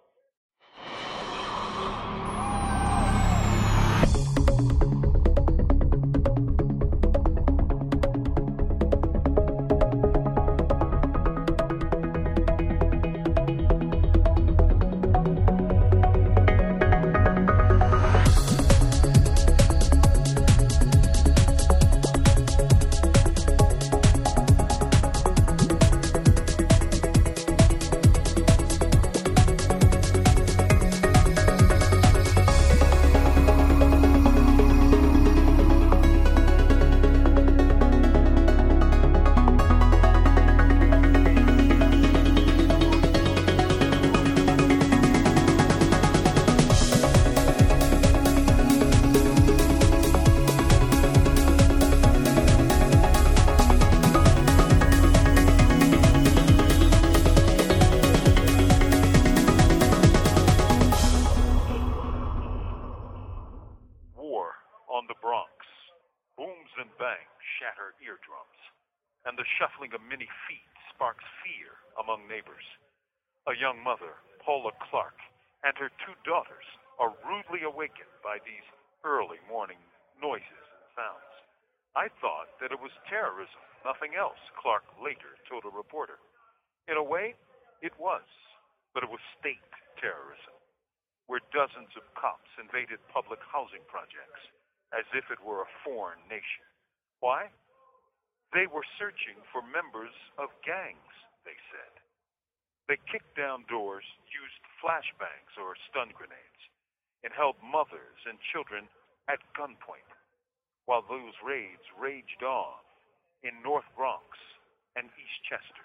Shuffling of many feet sparks fear among neighbors. A young mother, Paula Clark, and her two daughters are rudely awakened by these early morning noises and sounds. I thought that it was terrorism, nothing else, Clark later told a reporter. In a way, it was, but it was state terrorism, where dozens of cops invaded public housing projects as if it were a foreign nation. Why? They were searching for members of gangs, they said. They kicked down doors, used flashbangs or stun grenades, and held mothers and children at gunpoint, while those raids raged on in North Bronx and Eastchester.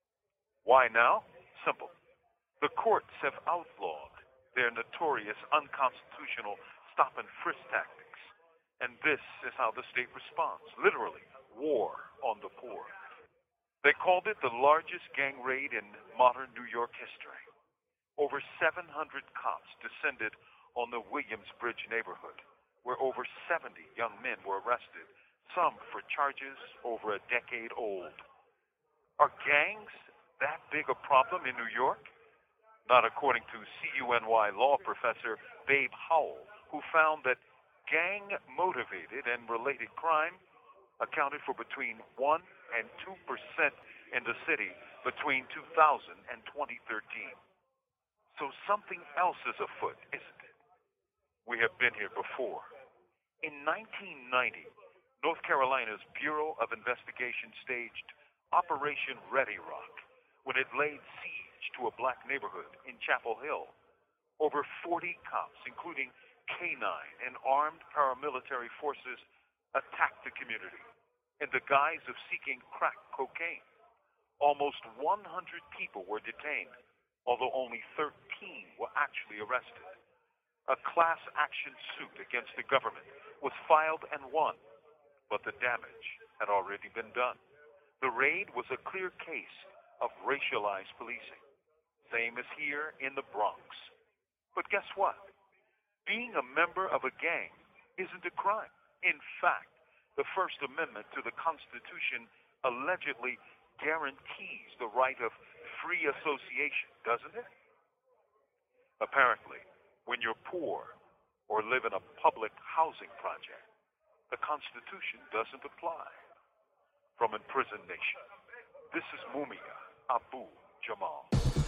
Why now? Simple. The courts have outlawed their notorious unconstitutional stop-and-frisk tactics, and this is how the state responds, literally. War on the poor. They called it the largest gang raid in modern New York history. Over 700 cops descended on the Williamsbridge neighborhood, where over 70 young men were arrested, some for charges over a decade old. Are gangs that big a problem in New York? Not according to CUNY law professor Babe Howell, who found that gang-motivated and related crime accounted for between 1% and 2% in the city between 2000 and 2013. So something else is afoot, isn't it? We have been here before. In 1990, North Carolina's Bureau of Investigation staged Operation Ready Rock when it laid siege to a black neighborhood in Chapel Hill. Over 40 cops, including K-9 and armed paramilitary forces, attacked the community in the guise of seeking crack cocaine. Almost 100 people were detained, although only 13 were actually arrested. A class action suit against the government was filed and won, but the damage had already been done. The raid was a clear case of racialized policing, same as here in the Bronx. But guess what? Being a member of a gang isn't a crime. In fact, the First Amendment to the Constitution allegedly guarantees the right of free association, doesn't it? Apparently, when you're poor or live in a public housing project, the Constitution doesn't apply. From Imprisoned Nation, this is Mumia Abu Jamal.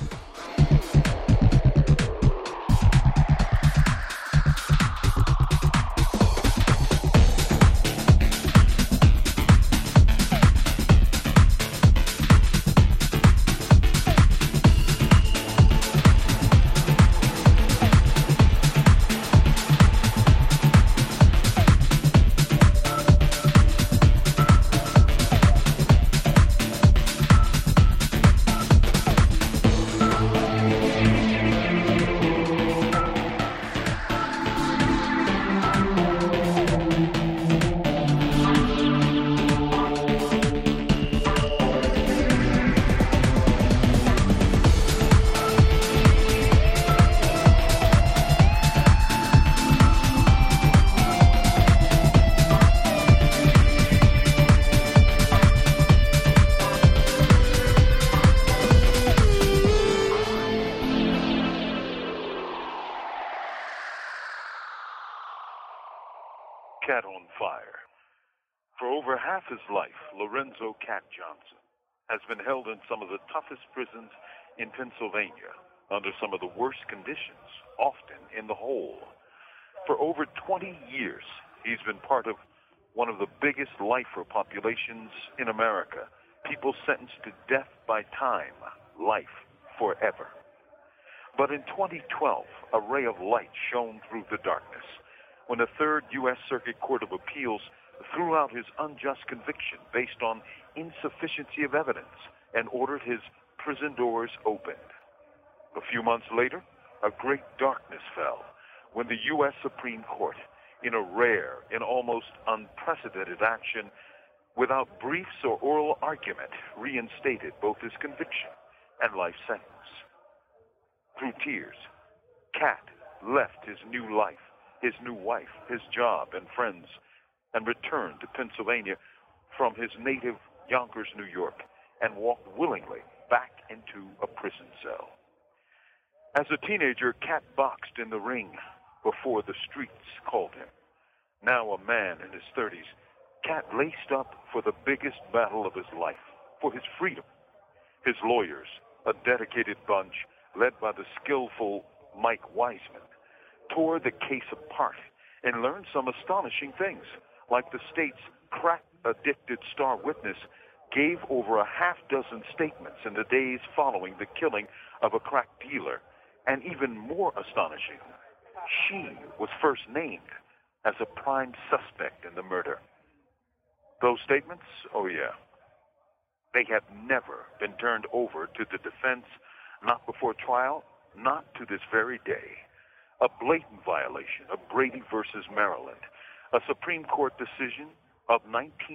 Cat on fire. For over half his life, Lorenzo Cat Johnson has been held in some of the toughest prisons in Pennsylvania under some of the worst conditions, often in the hole. For over 20 years, he's been part of one of the biggest lifer populations in America, people sentenced to death by time, life forever. But in 2012, a ray of light shone through the darkness when the Third U.S. Circuit Court of Appeals threw out his unjust conviction based on insufficiency of evidence and ordered his prison doors opened. A few months later, a great darkness fell when the U.S. Supreme Court, in a rare and almost unprecedented action, without briefs or oral argument, reinstated both his conviction and life sentence. Through tears, Cat left his new life, his new wife, his job, and friends, and returned to Pennsylvania from his native Yonkers, New York, and walked willingly back into a prison cell. As a teenager, Cat boxed in the ring before the streets called him. Now a man in his 30s, Cat laced up for the biggest battle of his life, for his freedom. His lawyers, a dedicated bunch led by the skillful Mike Wiseman, tore the case apart and learned some astonishing things, like the state's crack-addicted star witness gave over a half-dozen statements in the days following the killing of a crack dealer, and even more astonishing, she was first named as a prime suspect in the murder. Those statements, oh yeah, they have never been turned over to the defense, not before trial, not to this very day. A blatant violation of Brady versus Maryland, a Supreme Court decision of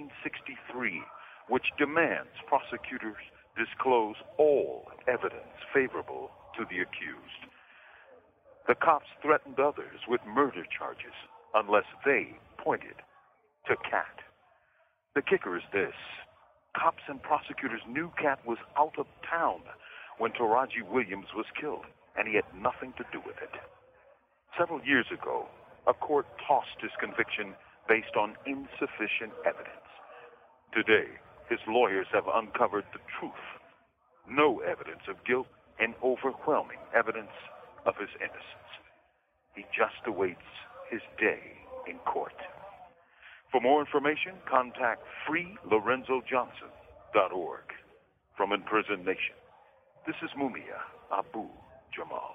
1963, which demands prosecutors disclose all evidence favorable to the accused. The cops threatened others with murder charges unless they pointed to Cat. The kicker is this: cops and prosecutors knew Cat was out of town when Taraji Williams was killed, and he had nothing to do with it. Several years ago, a court tossed his conviction based on insufficient evidence. Today, his lawyers have uncovered the truth. No evidence of guilt and overwhelming evidence of his innocence. He just awaits his day in court. For more information, contact freelorenzojohnson.org. From Imprisoned Nation, this is Mumia Abu Jamal.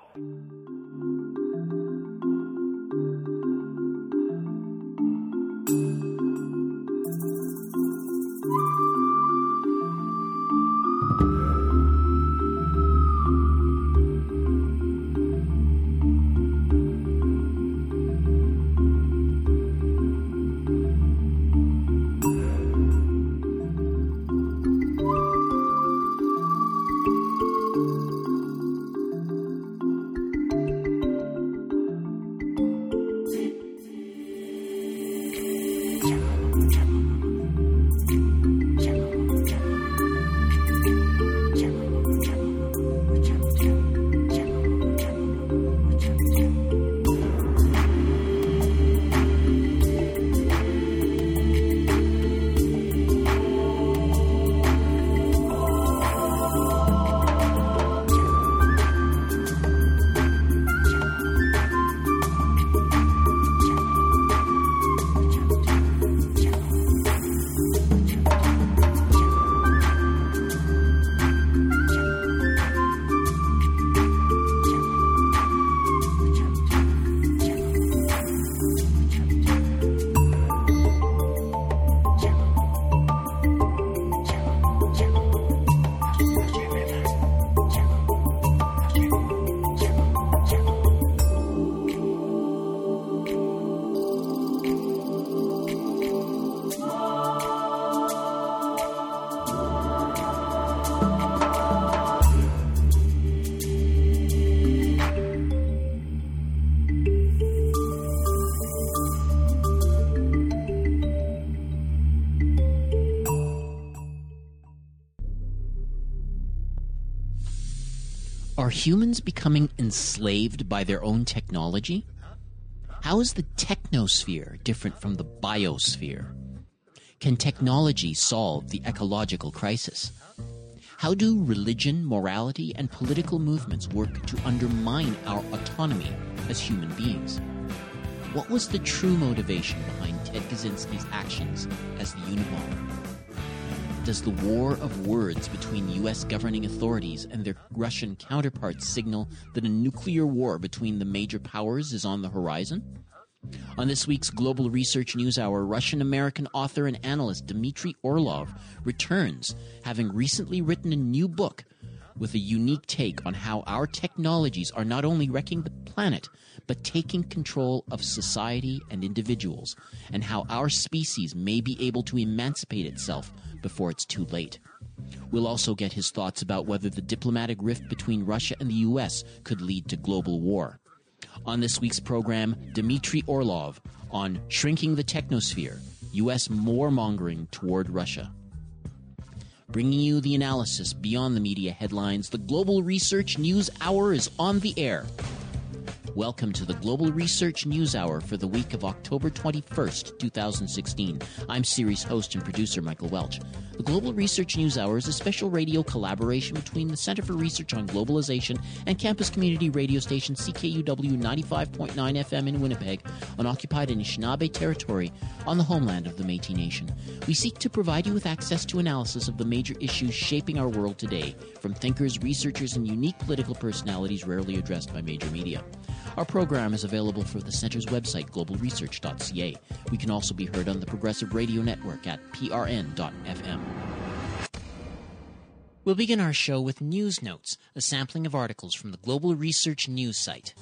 Are humans becoming enslaved by their own technology? How is the technosphere different from the biosphere? Can technology solve the ecological crisis? How do religion, morality, and political movements work to undermine our autonomy as human beings? What was the true motivation behind Ted Kaczynski's actions as the Unabomber? Does the war of words between U.S. governing authorities and their Russian counterparts signal that a nuclear war between the major powers is on the horizon? On this week's Global Research News Hour, Russian-American author and analyst Dmitry Orlov returns, having recently written a new book with a unique take on how our technologies are not only wrecking the planet, but taking control of society and individuals, and how our species may be able to emancipate itself before it's too late. We'll also get his thoughts about whether the diplomatic rift between Russia and the U.S. could lead to global war. On this week's program, Dmitry Orlov on Shrinking the Technosphere, U.S. warmongering toward Russia. Bringing you the analysis beyond the media headlines, the Global Research News Hour is on the air. Welcome to the Global Research News Hour for the week of October 21st, 2016. I'm series host and producer Michael Welch. The Global Research News Hour is a special radio collaboration between the Center for Research on Globalization and campus community radio station CKUW 95.9 FM in Winnipeg on occupied Anishinaabe territory on the homeland of the Métis Nation. We seek to provide you with access to analysis of the major issues shaping our world today, from thinkers, researchers, and unique political personalities rarely addressed by major media. Our program is available for the Center's website, globalresearch.ca. We can also be heard on the Progressive Radio Network at prn.fm. We'll begin our show with News Notes, a sampling of articles from the Global Research News site.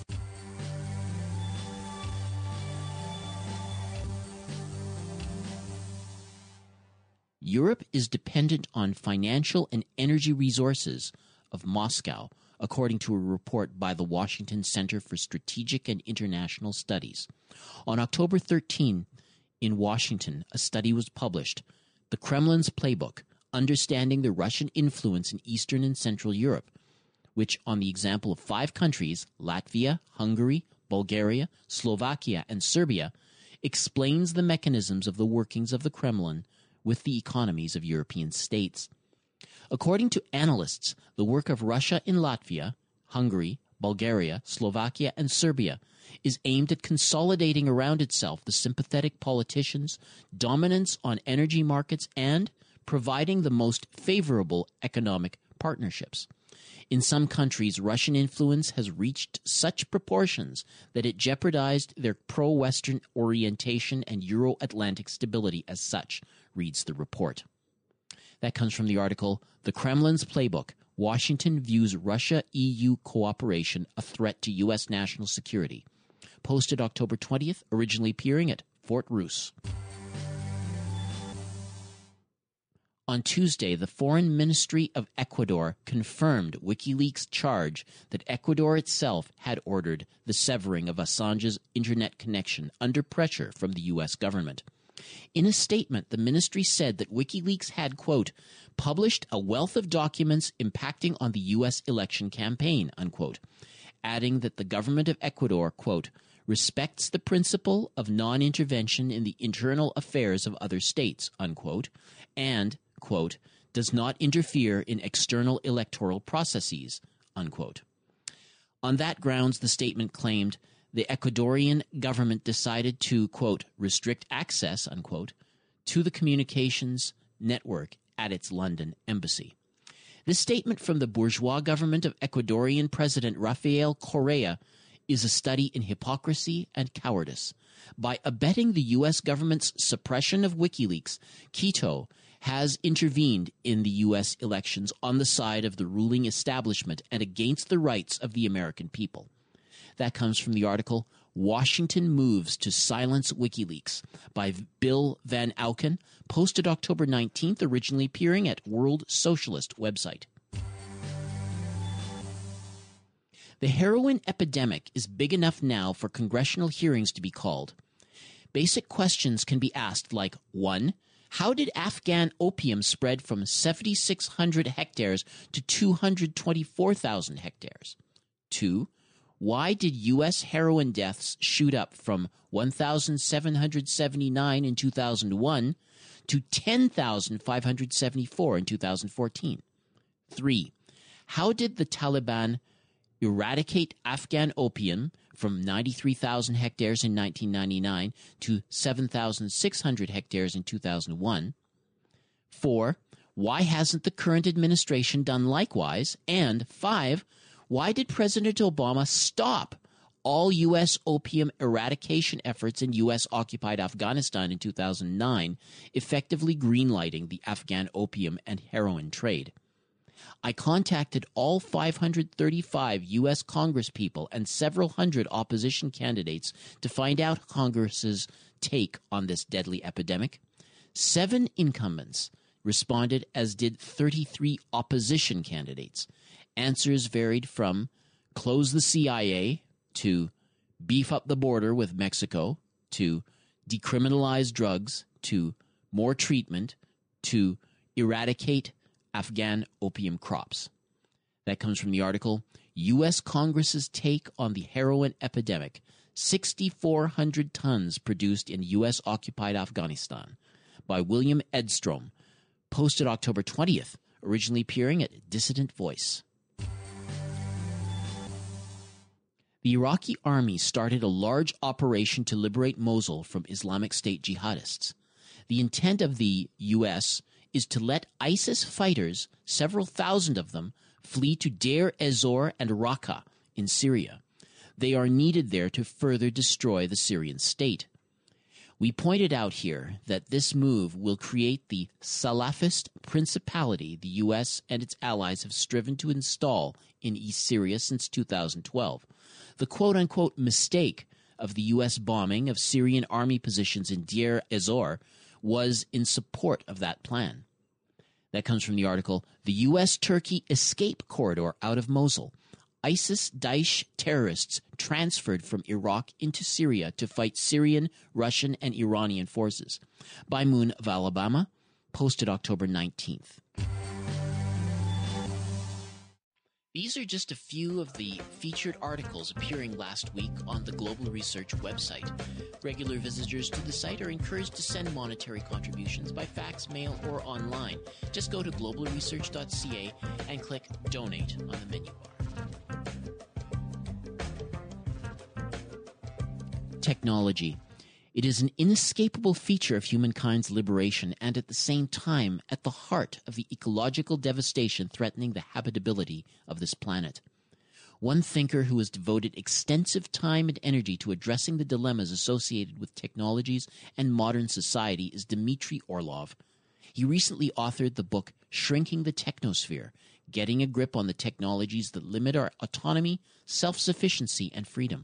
Europe is dependent on financial and energy resources of Moscow, according to a report by the Washington Center for Strategic and International Studies. On October 13, in Washington, a study was published, The Kremlin's Playbook, Understanding the Russian Influence in Eastern and Central Europe, which, on the example of 5 countries, Latvia, Hungary, Bulgaria, Slovakia, and Serbia, explains the mechanisms of the workings of the Kremlin with the economies of European states. According to analysts, the work of Russia in Latvia, Hungary, Bulgaria, Slovakia, and Serbia is aimed at consolidating around itself the sympathetic politicians, dominance on energy markets, and providing the most favorable economic partnerships. In some countries, Russian influence has reached such proportions that it jeopardized their pro-Western orientation and Euro-Atlantic stability as such, reads the report. That comes from the article, The Kremlin's Playbook, Washington Views Russia-EU Cooperation a Threat to U.S. National Security. Posted October 20th, originally appearing at Fort Roos. On Tuesday, the Foreign Ministry of Ecuador confirmed WikiLeaks' charge that Ecuador itself had ordered the severing of Assange's internet connection under pressure from the U.S. government. In a statement, the ministry said that WikiLeaks had, quote, published a wealth of documents impacting on the U.S. election campaign, unquote, adding that the government of Ecuador, quote, respects the principle of non-intervention in the internal affairs of other states, unquote, and, quote, does not interfere in external electoral processes, unquote. On that grounds, the statement claimed the Ecuadorian government decided to, quote, restrict access, unquote, to the communications network at its London embassy. This statement from the bourgeois government of Ecuadorian President Rafael Correa is a study in hypocrisy and cowardice. By abetting the U.S. government's suppression of WikiLeaks, Quito has intervened in the U.S. elections on the side of the ruling establishment and against the rights of the American people. That comes from the article, Washington Moves to Silence WikiLeaks by Bill Van Auken, posted October 19th, originally appearing at World Socialist website. The heroin epidemic is big enough now for congressional hearings to be called. Basic questions can be asked like, 1. How did Afghan opium spread from 7,600 hectares to 224,000 hectares? 2. Why did U.S. heroin deaths shoot up from 1,779 in 2001 to 10,574 in 2014? 3. How did the Taliban eradicate Afghan opium from 93,000 hectares in 1999 to 7,600 hectares in 2001? 4. Why hasn't the current administration done likewise? And 5. Why did President Obama stop all U.S. opium eradication efforts in U.S.-occupied Afghanistan in 2009, effectively greenlighting the Afghan opium and heroin trade? I contacted all 535 U.S. congresspeople and several hundred opposition candidates to find out Congress's take on this deadly epidemic. 7 incumbents responded, as did 33 opposition candidates. Answers varied from close the CIA to beef up the border with Mexico to decriminalize drugs to more treatment to eradicate Afghan opium crops. That comes from the article, U.S. Congress's Take on the Heroin Epidemic, 6,400 tons produced in U.S.-occupied Afghanistan, by William Edstrom, posted October 20th, originally appearing at Dissident Voice. The Iraqi army started a large operation to liberate Mosul from Islamic State jihadists. The intent of the U.S. is to let ISIS fighters, several thousand of them, flee to Deir ez-Zor and Raqqa in Syria. They are needed there to further destroy the Syrian state. We pointed out here that this move will create the Salafist principality the U.S. and its allies have striven to install in East Syria since 2012. The quote-unquote mistake of the U.S. bombing of Syrian army positions in Deir ez-Zor was in support of that plan. That comes from the article, The U.S.-Turkey Escape Corridor Out of Mosul. ISIS-Daesh terrorists transferred from Iraq into Syria to fight Syrian, Russian, and Iranian forces. By Moon of Alabama, posted October 19th. These are just a few of the featured articles appearing last week on the Global Research website. Regular visitors to the site are encouraged to send monetary contributions by fax, mail, or online. Just go to globalresearch.ca and click Donate on the menu bar. Technology. It is an inescapable feature of humankind's liberation and at the same time at the heart of the ecological devastation threatening the habitability of this planet. One thinker who has devoted extensive time and energy to addressing the dilemmas associated with technologies and modern society is Dmitry Orlov. He recently authored the book Shrinking the Technosphere, Getting a Grip on the Technologies That Limit Our Autonomy, Self-Sufficiency, and Freedom.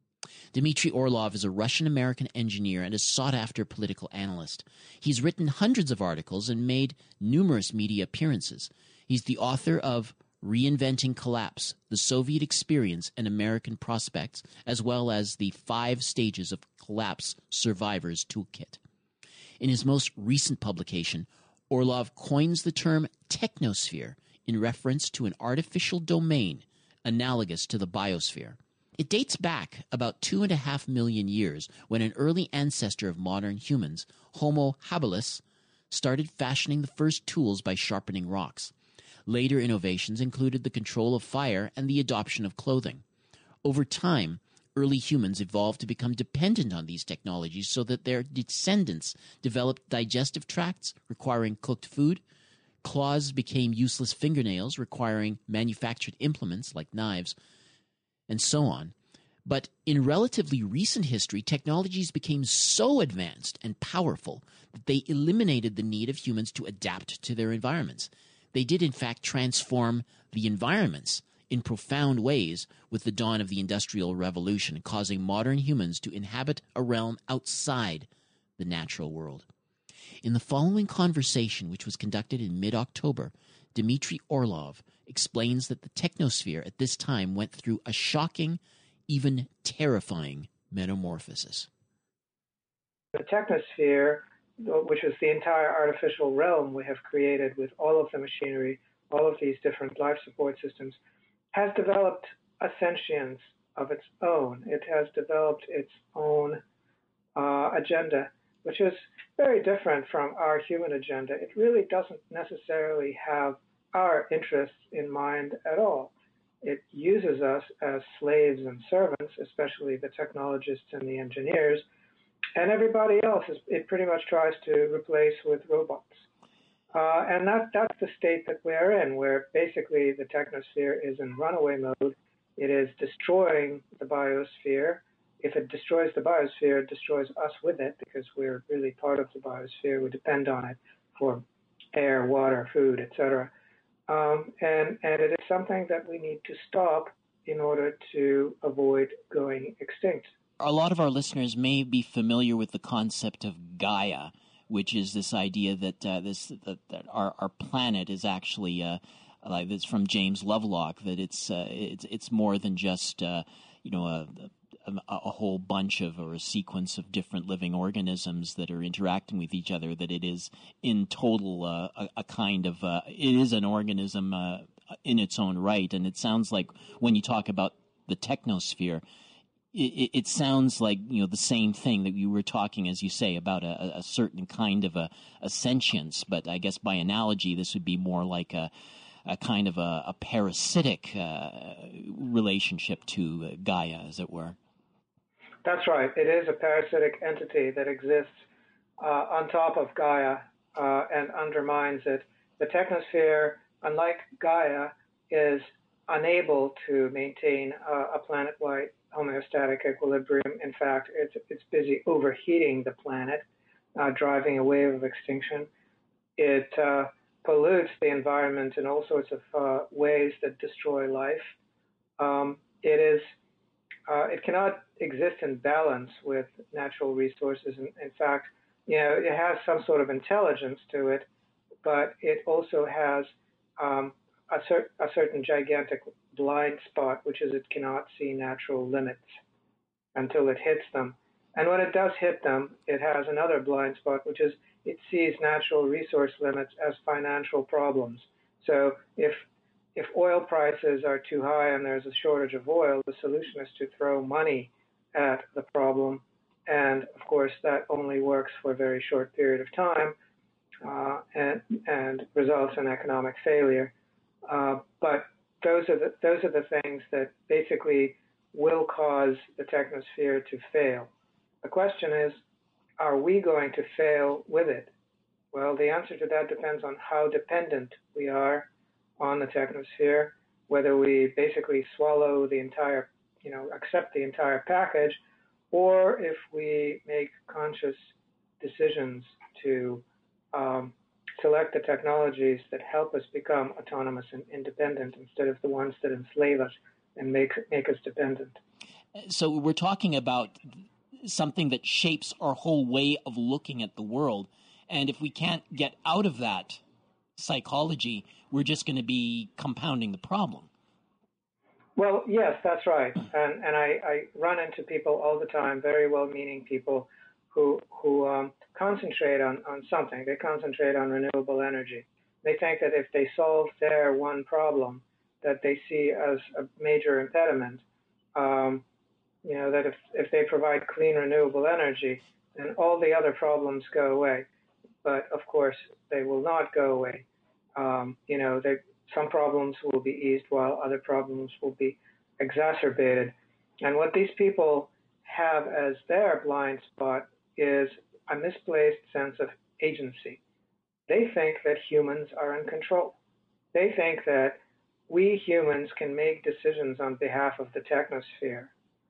Dmitry Orlov is a Russian-American engineer and a sought-after political analyst. He's written hundreds of articles and made numerous media appearances. He's the author of Reinventing Collapse, The Soviet Experience and American Prospects, as well as the 5 Stages of Collapse Survivors Toolkit. In his most recent publication, Orlov coins the term technosphere in reference to an artificial domain analogous to the biosphere. It dates back about 2.5 million years when an early ancestor of modern humans, Homo habilis, started fashioning the first tools by sharpening rocks. Later innovations included the control of fire and the adoption of clothing. Over time, early humans evolved to become dependent on these technologies so that their descendants developed digestive tracts requiring cooked food, claws became useless fingernails requiring manufactured implements like knives, and so on. But in relatively recent history, technologies became so advanced and powerful that they eliminated the need of humans to adapt to their environments. They did, in fact, transform the environments in profound ways with the dawn of the Industrial Revolution, causing modern humans to inhabit a realm outside the natural world. In the following conversation, which was conducted in mid-October, Dmitry Orlov explains that the technosphere at this time went through a shocking, even terrifying metamorphosis. The technosphere which is the entire artificial realm we have created with all of the machinery, all of these different life support systems, has developed a sentience of its own. It has developed its own agenda, which is very different from our human agenda. It really doesn't necessarily have our interests in mind at all. It uses us as slaves and servants, especially the technologists and the engineers, and everybody else it pretty much tries to replace with robots. And that's the state that we're in, where basically the technosphere is in runaway mode. It is destroying the biosphere. If it destroys the biosphere, it destroys us with it, because we're really part of the biosphere. We depend on it for air, water, food, etc. And it is something that we need to stop in order to avoid going extinct. A lot of our listeners may be familiar with the concept of Gaia, which is this idea that that our planet is actually like it's from James Lovelock, that it's more than just a whole bunch of or a sequence of different living organisms that are interacting with each other, that it is in total a kind of it is an organism in its own right. And it sounds like when you talk about the technosphere, it sounds like the same thing that you were talking, as you say, about a certain kind of a sentience, but I guess by analogy this would be more like a kind of a parasitic relationship to Gaia, as it were. That's right. It is a parasitic entity that exists on top of Gaia and undermines it. The technosphere, unlike Gaia, is unable to maintain a planet-wide homeostatic equilibrium. In fact, it's busy overheating the planet, driving a wave of extinction. It pollutes the environment in all sorts of ways that destroy life. It cannot exist in balance with natural resources. In fact, it has some sort of intelligence to it, but it also has a certain gigantic blind spot, which is it cannot see natural limits until it hits them. And when it does hit them, it has another blind spot, which is it sees natural resource limits as financial problems. So if oil prices are too high and there's a shortage of oil, the solution is to throw money at the problem. And of course, that only works for a very short period of time and results in economic failure. But those are the things that basically will cause the technosphere to fail. The question is, are we going to fail with it? Well, the answer to that depends on how dependent we are on the technosphere, whether we basically swallow the entire, accept the entire package, or if we make conscious decisions to select the technologies that help us become autonomous and independent instead of the ones that enslave us and make us dependent. So we're talking about something that shapes our whole way of looking at the world. And if we can't get out of that psychology, we're just going to be compounding the problem. Well, yes, that's right. And I run into people all the time, very well-meaning people who concentrate on something. They concentrate on renewable energy. They think that if they solve their one problem that they see as a major impediment, that if they provide clean renewable energy, then all the other problems go away. But of course, they will not go away. Some problems will be eased while other problems will be exacerbated. And what these people have as their blind spot is a misplaced sense of agency. They think that humans are in control. They think that we humans can make decisions on behalf of the technosphere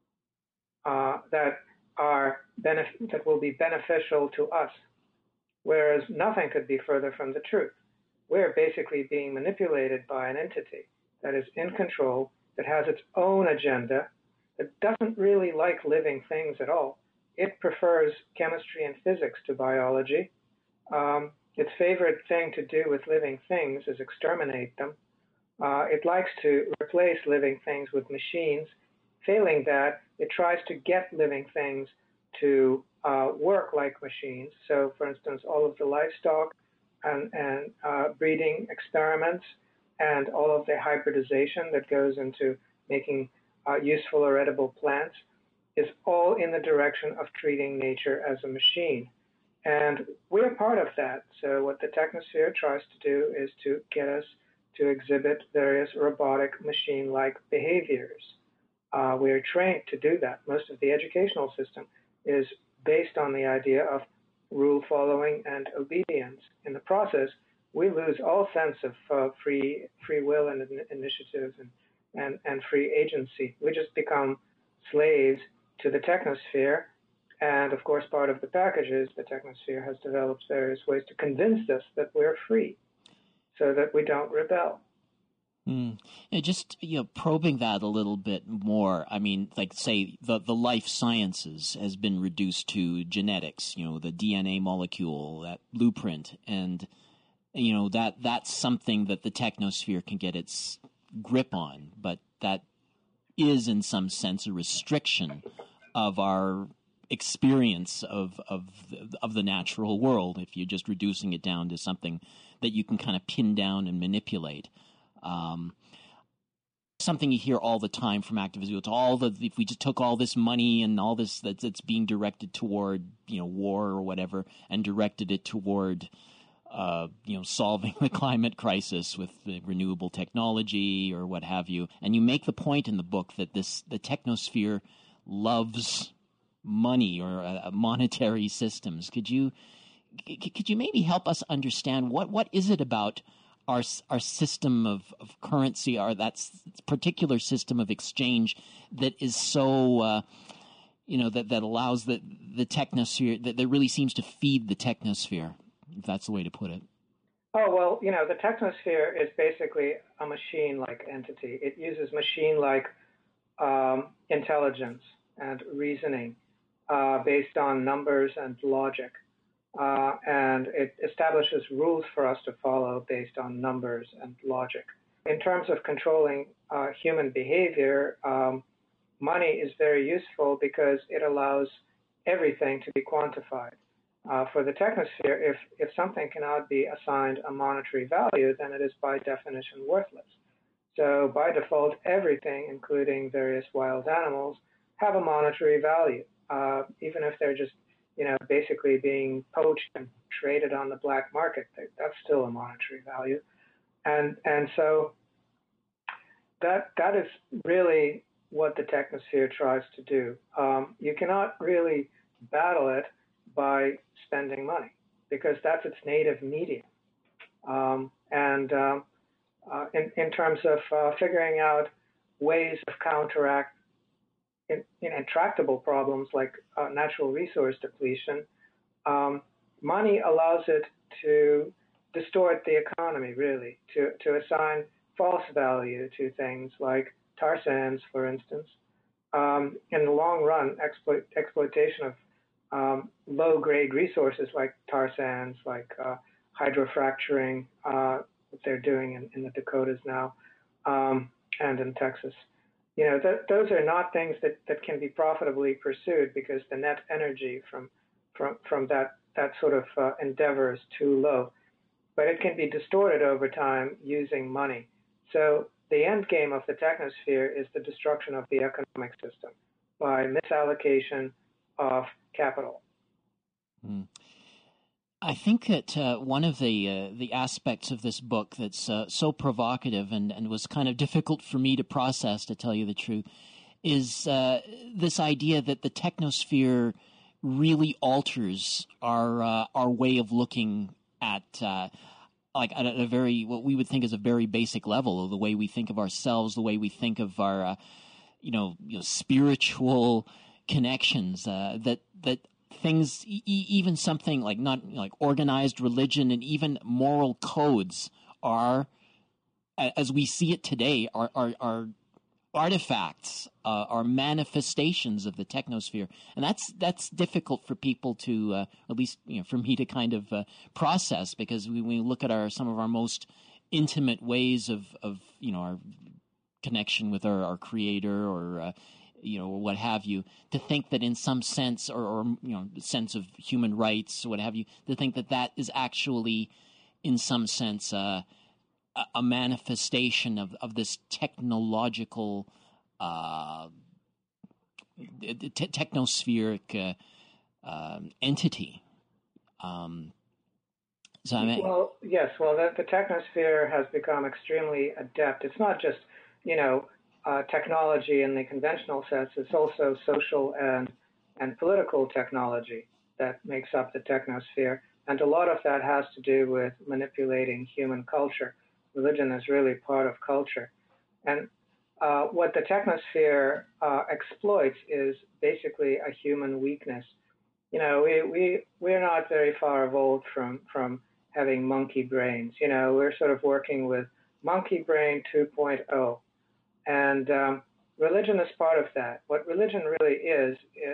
that will be beneficial to us, whereas nothing could be further from the truth. We're basically being manipulated by an entity that is in control, that has its own agenda, that doesn't really like living things at all. It prefers chemistry and physics to biology. Its favorite thing to do with living things is exterminate them. It likes to replace living things with machines. Failing that, it tries to get living things to work like machines. So, for instance, all of the livestock and breeding experiments and all of the hybridization that goes into making useful or edible plants is all in the direction of treating nature as a machine. And we're part of that. So what the technosphere tries to do is to get us to exhibit various robotic machine-like behaviors. We are trained to do that. Most of the educational system is based on the idea of rule following and obedience. In the process, we lose all sense of free will and initiative and free agency. We just become slaves to the technosphere. And of course, part of the package is the technosphere has developed various ways to convince us that we're free so that we don't rebel. And just probing that a little bit more. I mean, like say the life sciences has been reduced to genetics. The DNA molecule, that blueprint, and that's something that the technosphere can get its grip on. But that is, in some sense, a restriction of our experience of the natural world. If you're just reducing it down to something that you can kind of pin down and manipulate. Something you hear all the time from activists. If we just took all this money and all this that's being directed toward war or whatever, and directed it toward solving the climate crisis with the renewable technology or what have you. And you make the point in the book that the technosphere loves money or monetary systems. Could you maybe help us understand what is it about our system of currency, that particular system of exchange that is so that allows the technosphere, that really seems to feed the technosphere, if that's the way to put it? Oh, well, the technosphere is basically a machine-like entity. It uses machine-like intelligence and reasoning based on numbers and logic. And it establishes rules for us to follow based on numbers and logic. In terms of controlling human behavior, money is very useful because it allows everything to be quantified. For the technosphere, if something cannot be assigned a monetary value, then it is by definition worthless. So by default, everything, including various wild animals, have a monetary value, even if they're just basically being poached and traded on the black market. That's still a monetary value. And so that is really what the technosphere tries to do. You cannot really battle it by spending money because that's its native medium. In terms of figuring out ways of counteract intractable problems like natural resource depletion, money allows it to distort the economy, really, to assign false value to things like tar sands, for instance. In the long run, exploitation of low-grade resources like tar sands, like hydrofracturing, what they're doing in the Dakotas now, and in Texas. Those are not things that can be profitably pursued because the net energy from that sort of endeavor is too low. But it can be distorted over time using money. So the end game of the technosphere is the destruction of the economic system by misallocation of capital. I think that one of the aspects of this book that's so provocative and was kind of difficult for me to process, to tell you the truth, is this idea that the technosphere really alters our way of looking at at a very, what we would think is a very basic level of the way we think of ourselves, the way we think of our spiritual connections, that things, even something like not like organized religion and even moral codes are, as we see it today, are artifacts, are manifestations of the technosphere, and that's difficult for people to, at least for me to kind of process, because when we look at some of our most intimate ways of our connection with our creator, or or what have you, to think that in some sense, or sense of human rights, or what have you, to think that is actually, in some sense, a manifestation of this technological, technospheric entity. Yes. Well, the technosphere has become extremely adept. It's not just, technology in the conventional sense. It's also social and political technology that makes up the technosphere. And a lot of that has to do with manipulating human culture. Religion is really part of culture. And what the technosphere exploits is basically a human weakness. We're not very far evolved from having monkey brains. We're sort of working with monkey brain 2.0. And religion is part of that. What religion really is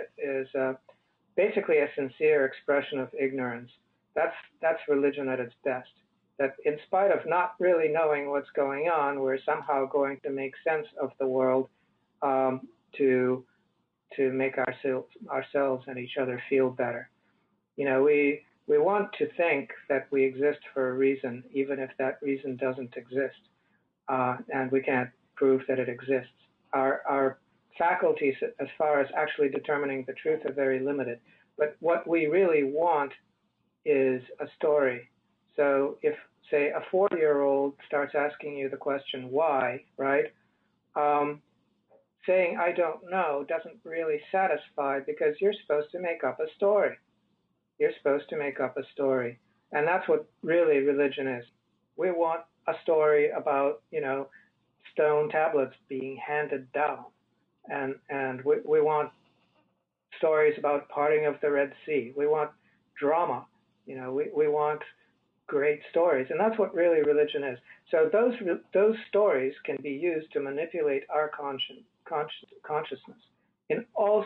basically a sincere expression of ignorance. That's religion at its best. That in spite of not really knowing what's going on, we're somehow going to make sense of the world to make ourselves and each other feel better. We want to think that we exist for a reason, even if that reason doesn't exist, and we can't prove that it exists. Our faculties, as far as actually determining the truth, are very limited. But what we really want is a story. So if, say, a 4-year-old starts asking you the question, why, right? Saying, I don't know, doesn't really satisfy, because you're supposed to make up a story. You're supposed to make up a story. And that's what really religion is. We want a story about, stone tablets being handed down. And we want stories about parting of the Red Sea. We want drama. We want great stories. And that's what really religion is. So those stories can be used to manipulate our consciousness in all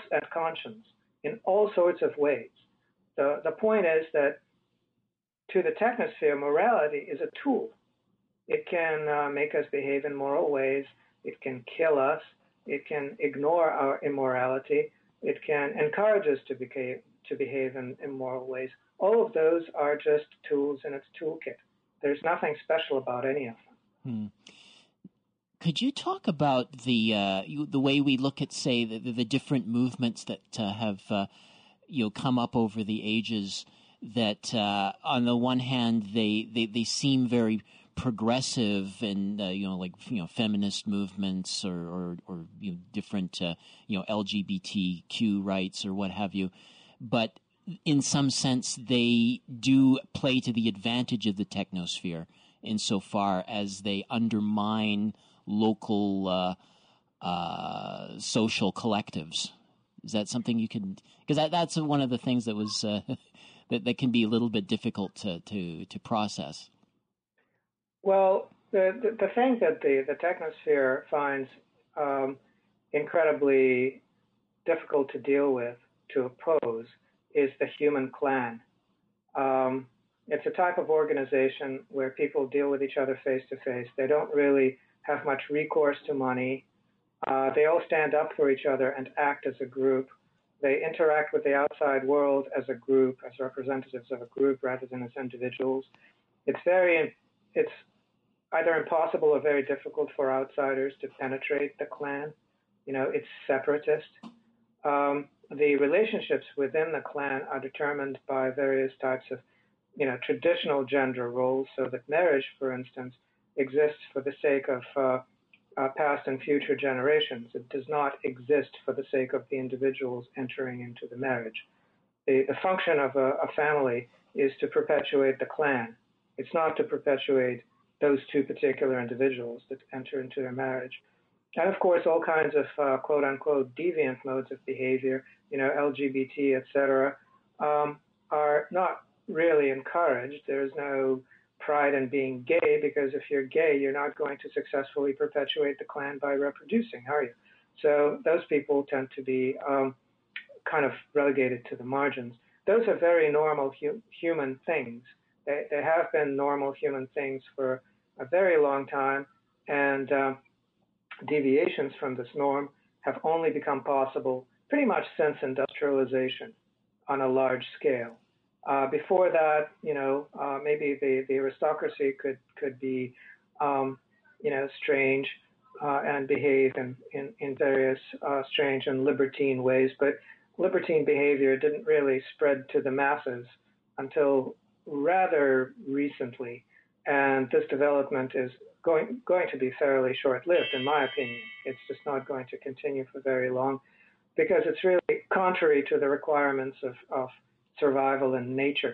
sorts of ways. The point is that to the technosphere, morality is a tool. It can make us behave in moral ways. It can kill us. It can ignore our immorality. It can encourage us to behave in immoral ways. All of those are just tools in its toolkit. There's nothing special about any of them. Could you talk about the way we look at, say, the different movements that have come up over the ages? That on the one hand they seem very progressive and feminist movements or different LGBTQ rights or what have you, but in some sense they do play to the advantage of the technosphere insofar as they undermine local social collectives. Is that something you can? Because that's one of the things that was that can be a little bit difficult to process. Well, the thing that the technosphere finds incredibly difficult to deal with, to oppose, is the human clan. It's a type of organization where people deal with each other face to face. They don't really have much recourse to money. They all stand up for each other and act as a group. They interact with the outside world as a group, as representatives of a group rather than as individuals. It's either impossible or very difficult for outsiders to penetrate the clan. It's separatist. The relationships within the clan are determined by various types of, traditional gender roles, so that marriage, for instance, exists for the sake of past and future generations. It does not exist for the sake of the individuals entering into the marriage. The function of a family is to perpetuate the clan. It's not to perpetuate those two particular individuals that enter into their marriage. And of course, all kinds of quote-unquote deviant modes of behavior, LGBT, etc., are not really encouraged. There's no pride in being gay, because if you're gay, you're not going to successfully perpetuate the clan by reproducing, are you? So those people tend to be kind of relegated to the margins. Those are very normal human things. They have been normal human things for a very long time, and deviations from this norm have only become possible pretty much since industrialization on a large scale. Before that, maybe the aristocracy could be, strange and behave in various strange and libertine ways, but libertine behavior didn't really spread to the masses until rather recently, and this development is going to be fairly short-lived, in my opinion. It's just not going to continue for very long, because it's really contrary to the requirements of survival in nature.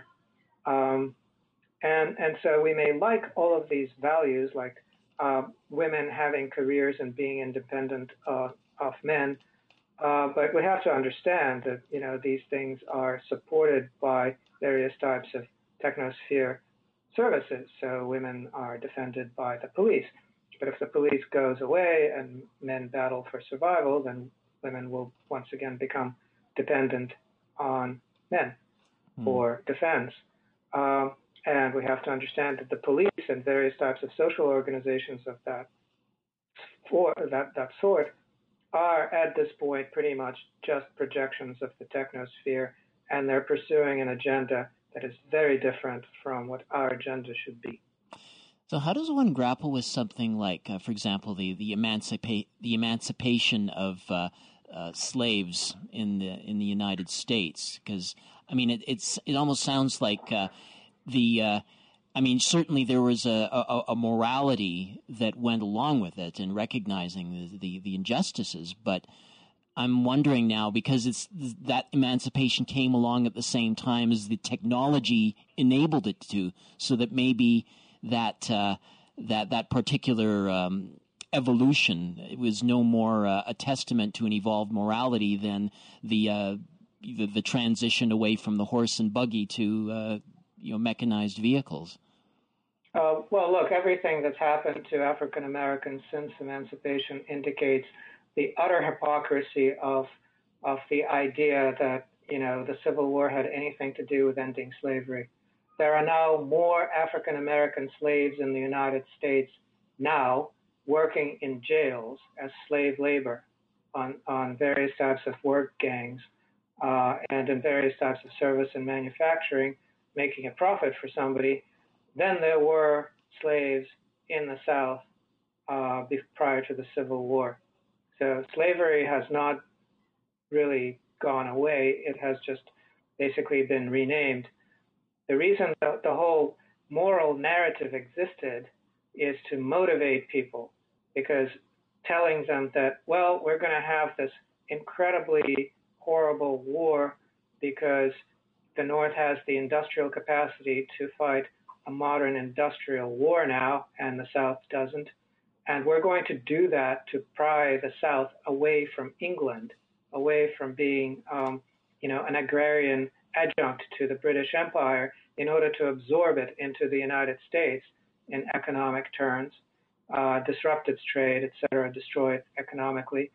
And so we may like all of these values, like women having careers and being independent of men, but we have to understand that, these things are supported by various types of technosphere services. So women are defended by the police. But if the police goes away and men battle for survival, then women will once again become dependent on men for defense. And we have to understand that the police and various types of social organizations of that sort are at this point pretty much just projections of the technosphere, and they're pursuing an agenda that is very different from what our agenda should be. So how does one grapple with something like, for example, the emancipation of slaves in the United States? Because it almost sounds like certainly there was a morality that went along with it and recognizing the injustices, but I'm wondering now, because that emancipation came along at the same time as the technology enabled it to, so that maybe that particular evolution was no more a testament to an evolved morality than the transition away from the horse and buggy to mechanized vehicles. Well, look, everything that's happened to African Americans since emancipation indicates the utter hypocrisy of the idea that the Civil War had anything to do with ending slavery. There are now more African American slaves in the United States now working in jails as slave labor on various types of work gangs and in various types of service and manufacturing, making a profit for somebody, than there were slaves in the South prior to the Civil War. So slavery has not really gone away. It has just basically been renamed. The reason that the whole moral narrative existed is to motivate people, because telling them that, well, we're going to have this incredibly horrible war because the North has the industrial capacity to fight a modern industrial war now, and the South doesn't. And we're going to do that to pry the South away from England, away from being, an agrarian adjunct to the British Empire, in order to absorb it into the United States in economic terms, disrupt its trade, etc., destroy it economically,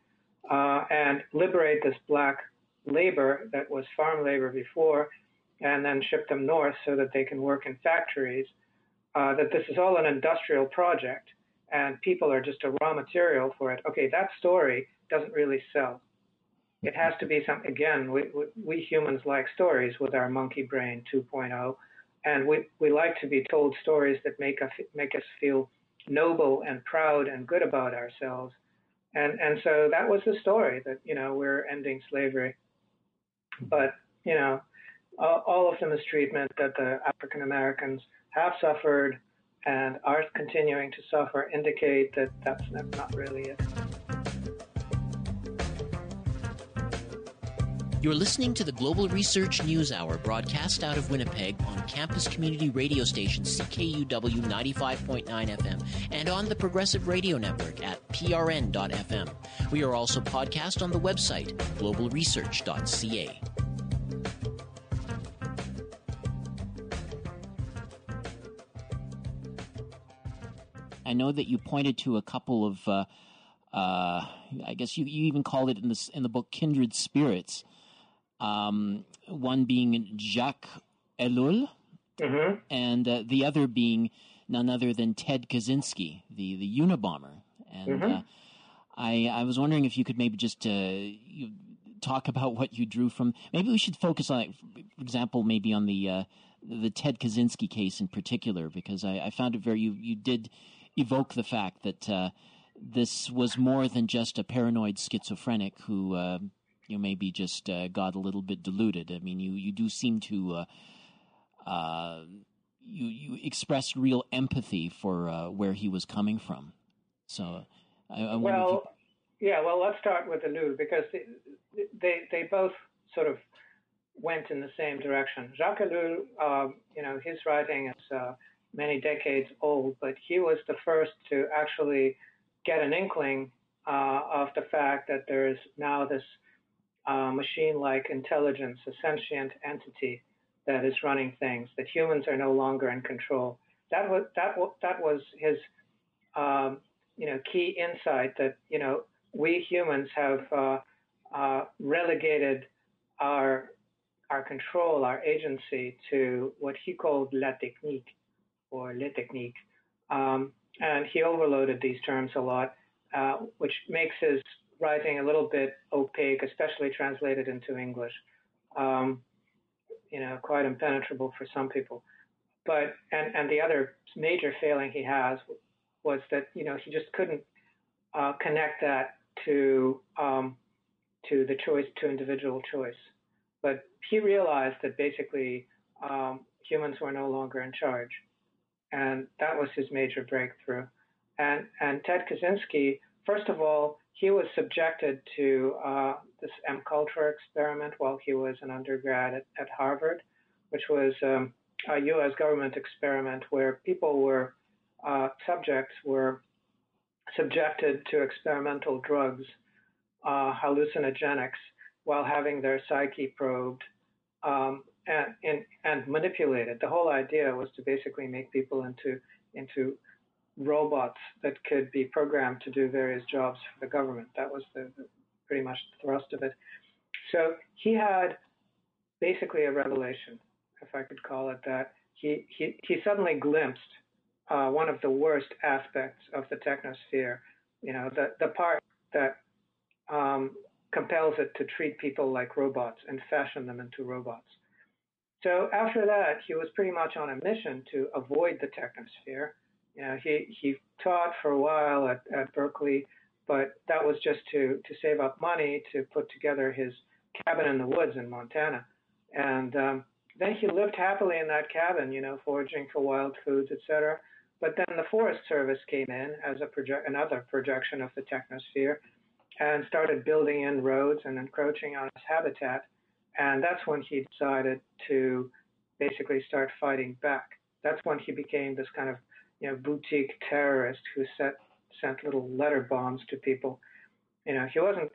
and liberate this black labor that was farm labor before, and then ship them north so that they can work in factories, that this is all an industrial project, and people are just a raw material for it. Okay, that story doesn't really sell. It has to be again, we humans like stories with our monkey brain 2.0, and we like to be told stories that make us feel noble and proud and good about ourselves. And so that was the story, that, we're ending slavery. But, all of the mistreatment that the African Americans have suffered and are continuing to suffer indicate that that's not really it. You're listening to the Global Research News Hour, broadcast out of Winnipeg on campus community radio station CKUW 95.9 FM and on the Progressive Radio Network at prn.fm. We are also podcast on the website globalresearch.ca. I know that you pointed to a couple of, I guess you even called it in the book, kindred spirits. One being Jacques Ellul, and the other being none other than Ted Kaczynski, the Unabomber. And I was wondering if you could maybe just talk about what you drew from. Maybe we should focus on, for example, maybe on the Ted Kaczynski case in particular, because I found it you did evoke the fact that this was more than just a paranoid schizophrenic who maybe just got a little bit deluded. I mean, you do seem to you expressed real empathy for where he was coming from. So I wonder well, let's start with Deleuze, because they both sort of went in the same direction. Jacques Ellul, his writing is many decades old, but he was the first to actually get an inkling of the fact that there is now this machine-like intelligence, a sentient entity that is running things, that humans are no longer in control. That was his key insight, that we humans have relegated our control, our agency, to what he called la technique, or les techniques. And he overloaded these terms a lot, which makes his writing a little bit opaque, especially translated into English. Quite impenetrable for some people. But and the other major failing he has was that he just couldn't connect that to the choice, to individual choice. But he realized that basically humans were no longer in charge, and that was his major breakthrough. And Ted Kaczynski, first of all, he was subjected to this MKUltra experiment while he was an undergrad at Harvard, which was a U.S. government experiment where subjects were subjected to experimental drugs, hallucinogenics, while having their psyche probed and manipulated. The whole idea was to basically make people into robots that could be programmed to do various jobs for the government. That was pretty much the thrust of it. So he had basically a revelation, if I could call it that. He suddenly glimpsed one of the worst aspects of the technosphere, the part that compels it to treat people like robots and fashion them into robots. So after that, he was pretty much on a mission to avoid the technosphere. He taught for a while at Berkeley, but that was just to save up money to put together his cabin in the woods in Montana. And then he lived happily in that cabin, foraging for wild foods, etc. But then the Forest Service came in as another projection of the technosphere and started building in roads and encroaching on his habitat. And that's when he decided to basically start fighting back. That's when he became this kind of boutique terrorist who sent little letter bombs to people. He wasn't.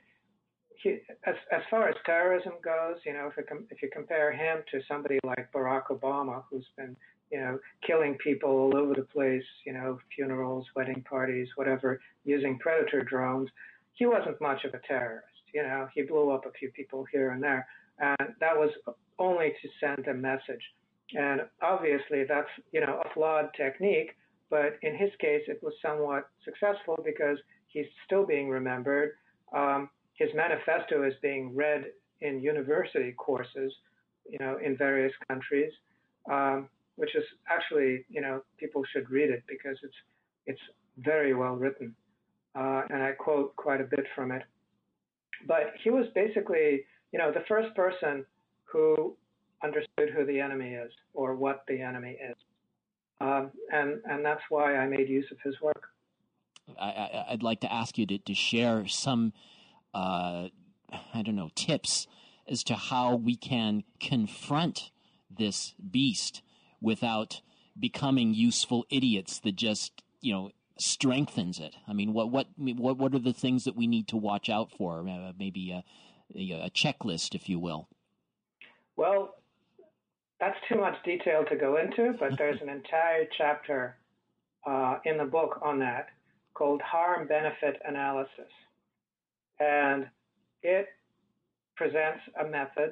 As far as terrorism goes, if you compare him to somebody like Barack Obama, who's been killing people all over the place, funerals, wedding parties, whatever, using predator drones, he wasn't much of a terrorist. He blew up a few people here and there, and that was only to send a message. And obviously, that's a flawed technique. But in his case, it was somewhat successful because he's still being remembered. His manifesto is being read in university courses, in various countries, which is actually, people should read it because it's very well written. And I quote quite a bit from it. But he was basically, the first person who understood who the enemy is or what the enemy is. And that's why I made use of his work. I'd like to ask you to share some, tips as to how we can confront this beast without becoming useful idiots that just, strengthens it. I mean, what are the things that we need to watch out for? Maybe a checklist, if you will. Well, that's too much detail to go into, but there's an entire chapter in the book on that called Harm-Benefit Analysis. And it presents a method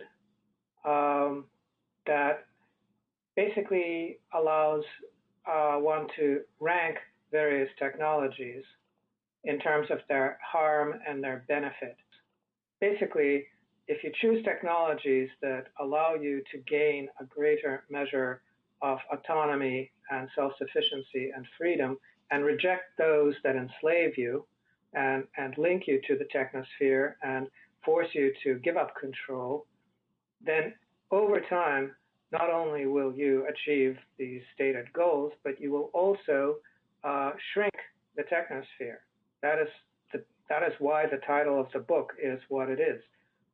that basically allows one to rank various technologies in terms of their harm and their benefit. Basically, if you choose technologies that allow you to gain a greater measure of autonomy and self-sufficiency and freedom, and reject those that enslave you and link you to the technosphere and force you to give up control, then over time, not only will you achieve these stated goals, but you will also shrink the technosphere. That is why the title of the book is what it is.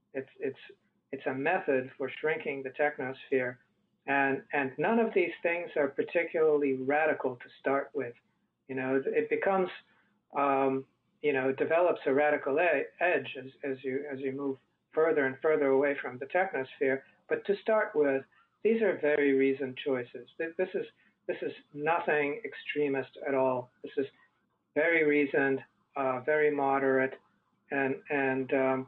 It's a method for shrinking the technosphere, and none of these things are particularly radical to start with. It becomes, develops a radical edge as you move further and further away from the technosphere. But to start with, these are very reasoned choices. This is nothing extremist at all. This is very reasoned, very moderate, and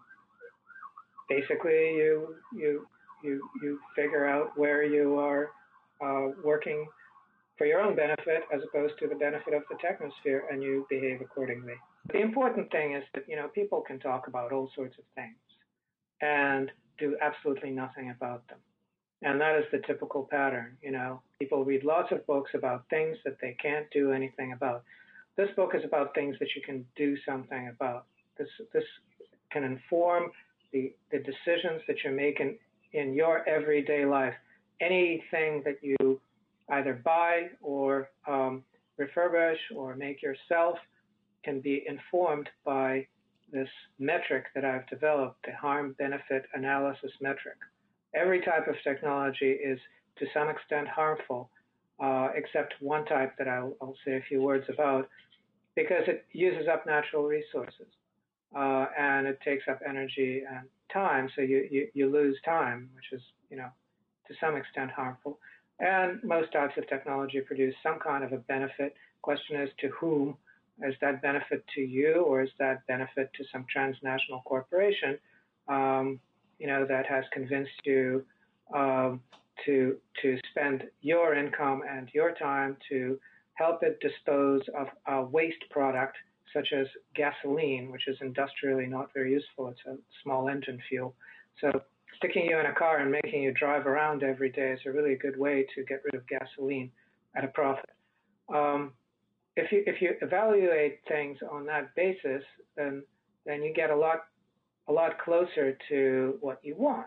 basically you figure out where you are working for your own benefit as opposed to the benefit of the technosphere, and you behave accordingly. The important thing is that people can talk about all sorts of things and do absolutely nothing about them. And that is the typical pattern. People read lots of books about things that they can't do anything about. This book is about things that you can do something about. This can inform the decisions that you're making in your everyday life. Anything that you either buy or refurbish or make yourself can be informed by this metric that I've developed, the harm-benefit analysis metric. Every type of technology is to some extent harmful, except one type that I'll say a few words about, because it uses up natural resources and it takes up energy and time, so you lose time, which is, to some extent harmful. And most types of technology produce some kind of a benefit. Question is to whom? Is that benefit to you, or is that benefit to some transnational corporation, that has convinced you to spend your income and your time to help it dispose of a waste product such as gasoline, which is industrially not very useful. It's a small engine fuel. So sticking you in a car and making you drive around every day is a really good way to get rid of gasoline at a profit. If you evaluate things on that basis, then you get a lot closer to what you want,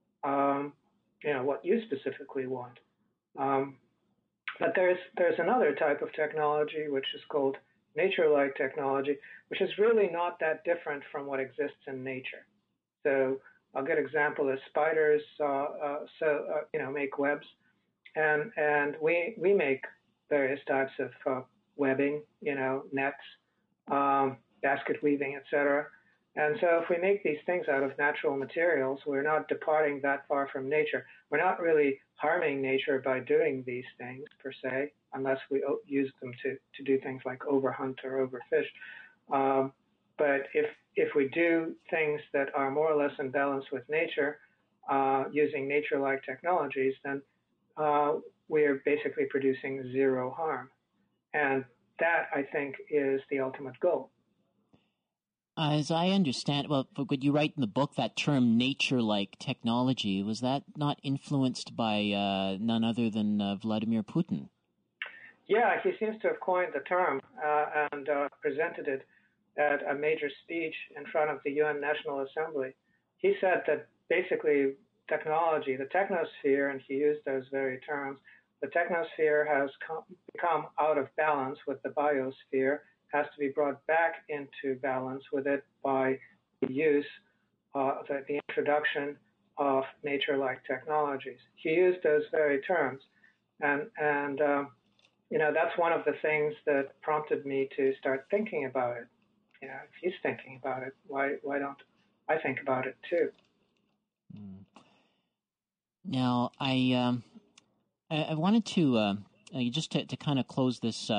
what you specifically want. But there's another type of technology which is called nature-like technology, which is really not that different from what exists in nature. So a good example is spiders, make webs, and we make various types of webbing, nets, basket weaving, etc. And so if we make these things out of natural materials, we're not departing that far from nature. We're not really harming nature by doing these things per se, unless we use them to do things like overhunt or overfish. But if we do things that are more or less in balance with nature, using nature-like technologies, then we are basically producing zero harm. And that, I think, is the ultimate goal. As I understand, what you write in the book, that term nature-like technology, was that not influenced by none other than Vladimir Putin? Yeah, he seems to have coined the term and presented it at a major speech in front of the UN National Assembly. He said that basically technology, the technosphere, and he used those very terms, the technosphere has become out of balance with the biosphere, has to be brought back into balance with it by the use, the introduction of nature-like technologies. He used those very terms, and that's one of the things that prompted me to start thinking about it. If he's thinking about it, why don't I think about it too? Now, I wanted to just to kind of close this,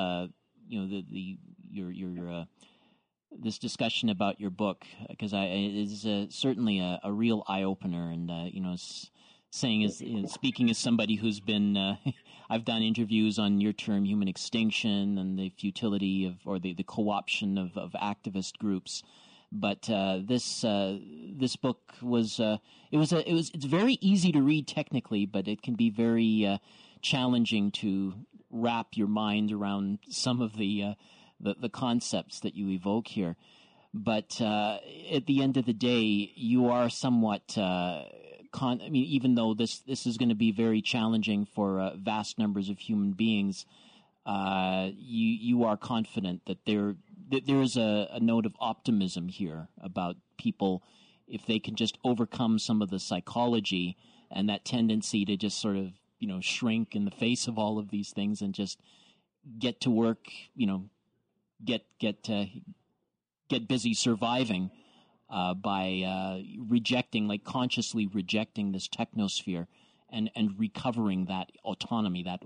this discussion about your book, because it is certainly a real eye opener, and saying is, speaking as somebody who's been, I've done interviews on near-term human extinction and the futility of, or the co-option of activist groups. But this book was it's very easy to read technically, but it can be very challenging to wrap your mind around some of the concepts that you evoke here. But at the end of the day, you are somewhat. Even though this is going to be very challenging for vast numbers of human beings, you are confident that there is a note of optimism here about people, if they can just overcome some of the psychology and that tendency to just sort of, shrink in the face of all of these things and just get to work, get busy surviving by consciously rejecting this technosphere and recovering that autonomy that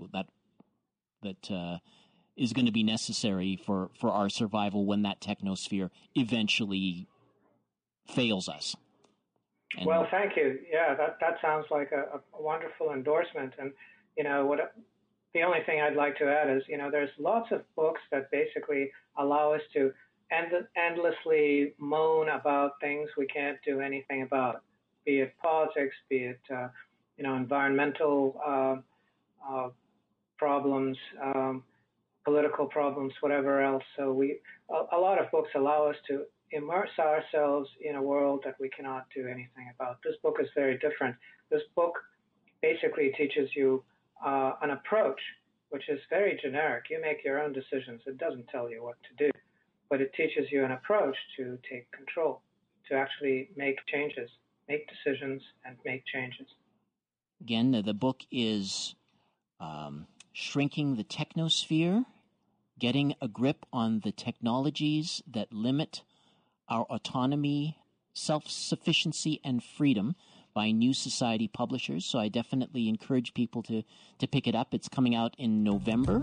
is going to be necessary for our survival when that technosphere eventually fails us. Well, thank you. Yeah, that sounds like a wonderful endorsement. And, the only thing I'd like to add is, there's lots of books that basically allow us to endlessly moan about things we can't do anything about, be it politics, be it, environmental problems, political problems, whatever else. So a lot of books allow us to immerse ourselves in a world that we cannot do anything about. This book is very different. This book basically teaches you an approach, which is very generic. You make your own decisions. It doesn't tell you what to do, but it teaches you an approach to take control, to actually make changes, make decisions, and make changes. Again, the book is Shrinking the Technosphere, Getting a Grip on the Technologies That Limit Our Autonomy, Self-Sufficiency, and Freedom by New Society Publishers. So I definitely encourage people to pick it up. It's coming out in November.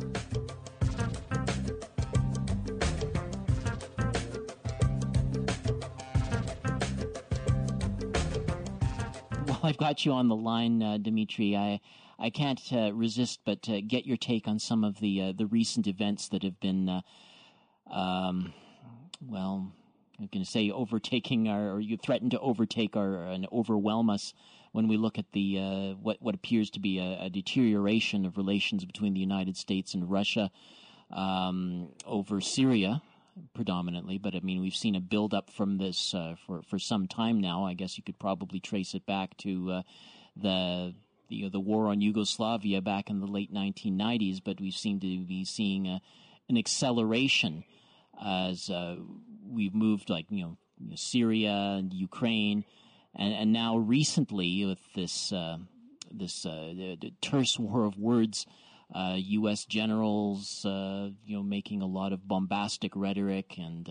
While I've got you on the line, Dimitri, I can't resist but get your take on some of the recent events that have been, I'm going to say overtaking or you threaten to overtake and overwhelm us when we look at the what appears to be a deterioration of relations between the United States and Russia over Syria predominantly. But I mean, we've seen a build-up from this for some time now. I guess you could probably trace it back to the war on Yugoslavia back in the late 1990s. But we seem to be seeing an acceleration as we've moved, Syria and Ukraine, and now recently with this terse war of words, U.S. generals, making a lot of bombastic rhetoric, and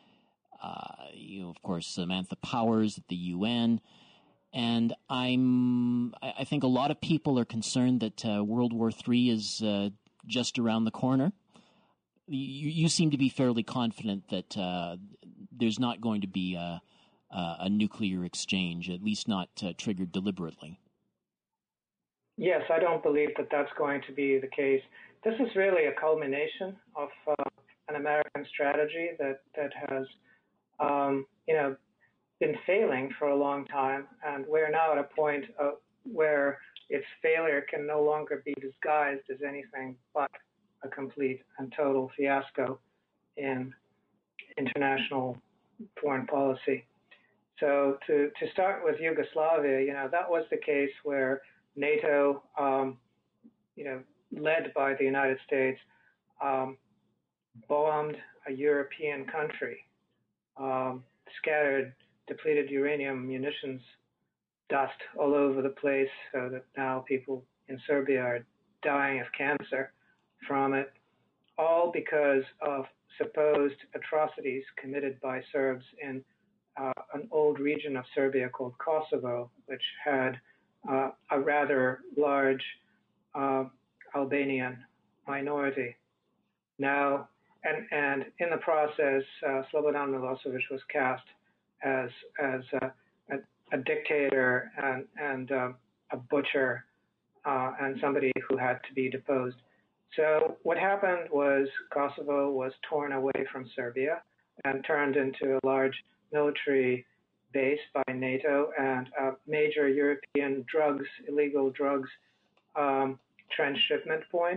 of course Samantha Powers at the UN, and I think a lot of people are concerned that World War III is just around the corner. You seem to be fairly confident that there's not going to be a nuclear exchange, at least not triggered deliberately. Yes, I don't believe that that's going to be the case. This is really a culmination of an American strategy that has, been failing for a long time, and we're now at a point where its failure can no longer be disguised as anything but a complete and total fiasco in international foreign policy. So to start with Yugoslavia, that was the case where NATO, led by the United States, bombed a European country, scattered depleted uranium munitions dust all over the place, so that now people in Serbia are dying of cancer from it, all because of supposed atrocities committed by Serbs in an old region of Serbia called Kosovo, which had a rather large Albanian minority. Now, and in the process, Slobodan Milosevic was cast as a dictator and a a butcher and somebody who had to be deposed. So what happened was Kosovo was torn away from Serbia and turned into a large military base by NATO and a major European illegal drugs transshipment point.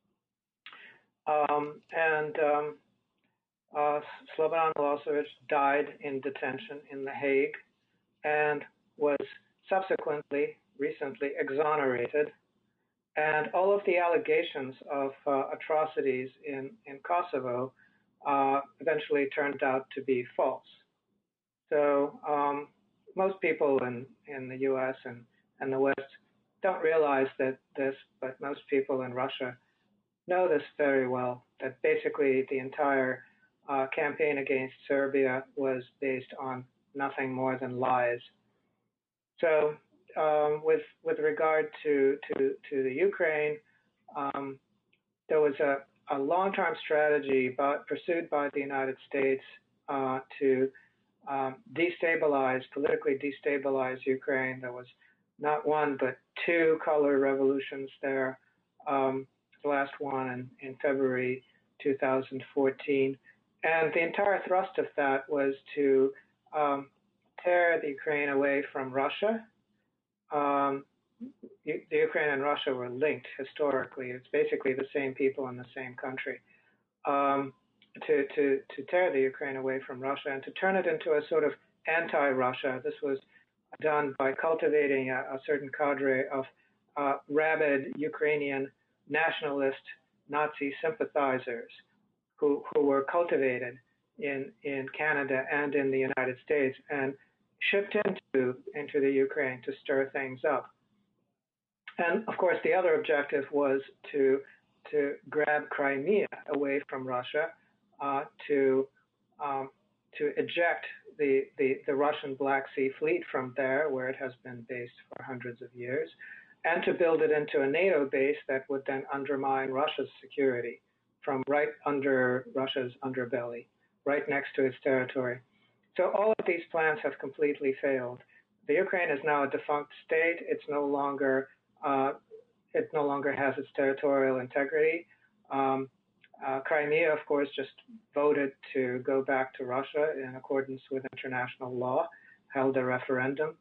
Slobodan Milosevic died in detention in The Hague and was recently exonerated. And all of the allegations of atrocities in Kosovo eventually turned out to be false. So most people in the U.S. and the West don't realize this, but most people in Russia know this very well, that basically the entire campaign against Serbia was based on nothing more than lies. So with regard to the Ukraine, there was a long-term strategy pursued by the United States to politically destabilize Ukraine. There was not one but two color revolutions there. The last one in February 2014. And the entire thrust of that was to tear the Ukraine away from Russia. The Ukraine and Russia were linked historically. It's basically the same people in the same country. To tear the Ukraine away from Russia and to turn it into a sort of anti-Russia. This was done by cultivating a certain cadre of rabid Ukrainian nationalist Nazi sympathizers who were cultivated in Canada and in the United States and shipped into the Ukraine to stir things up. And of course, the other objective was to grab Crimea away from Russia, to eject the Russian Black Sea Fleet from there, where it has been based for hundreds of years, and to build it into a NATO base that would then undermine Russia's security from right under Russia's underbelly, right next to its territory. So all of these plans have completely failed. The Ukraine is now a defunct state. It no longer has its territorial integrity. Crimea, of course, just voted to go back to Russia in accordance with international law, held a referendum.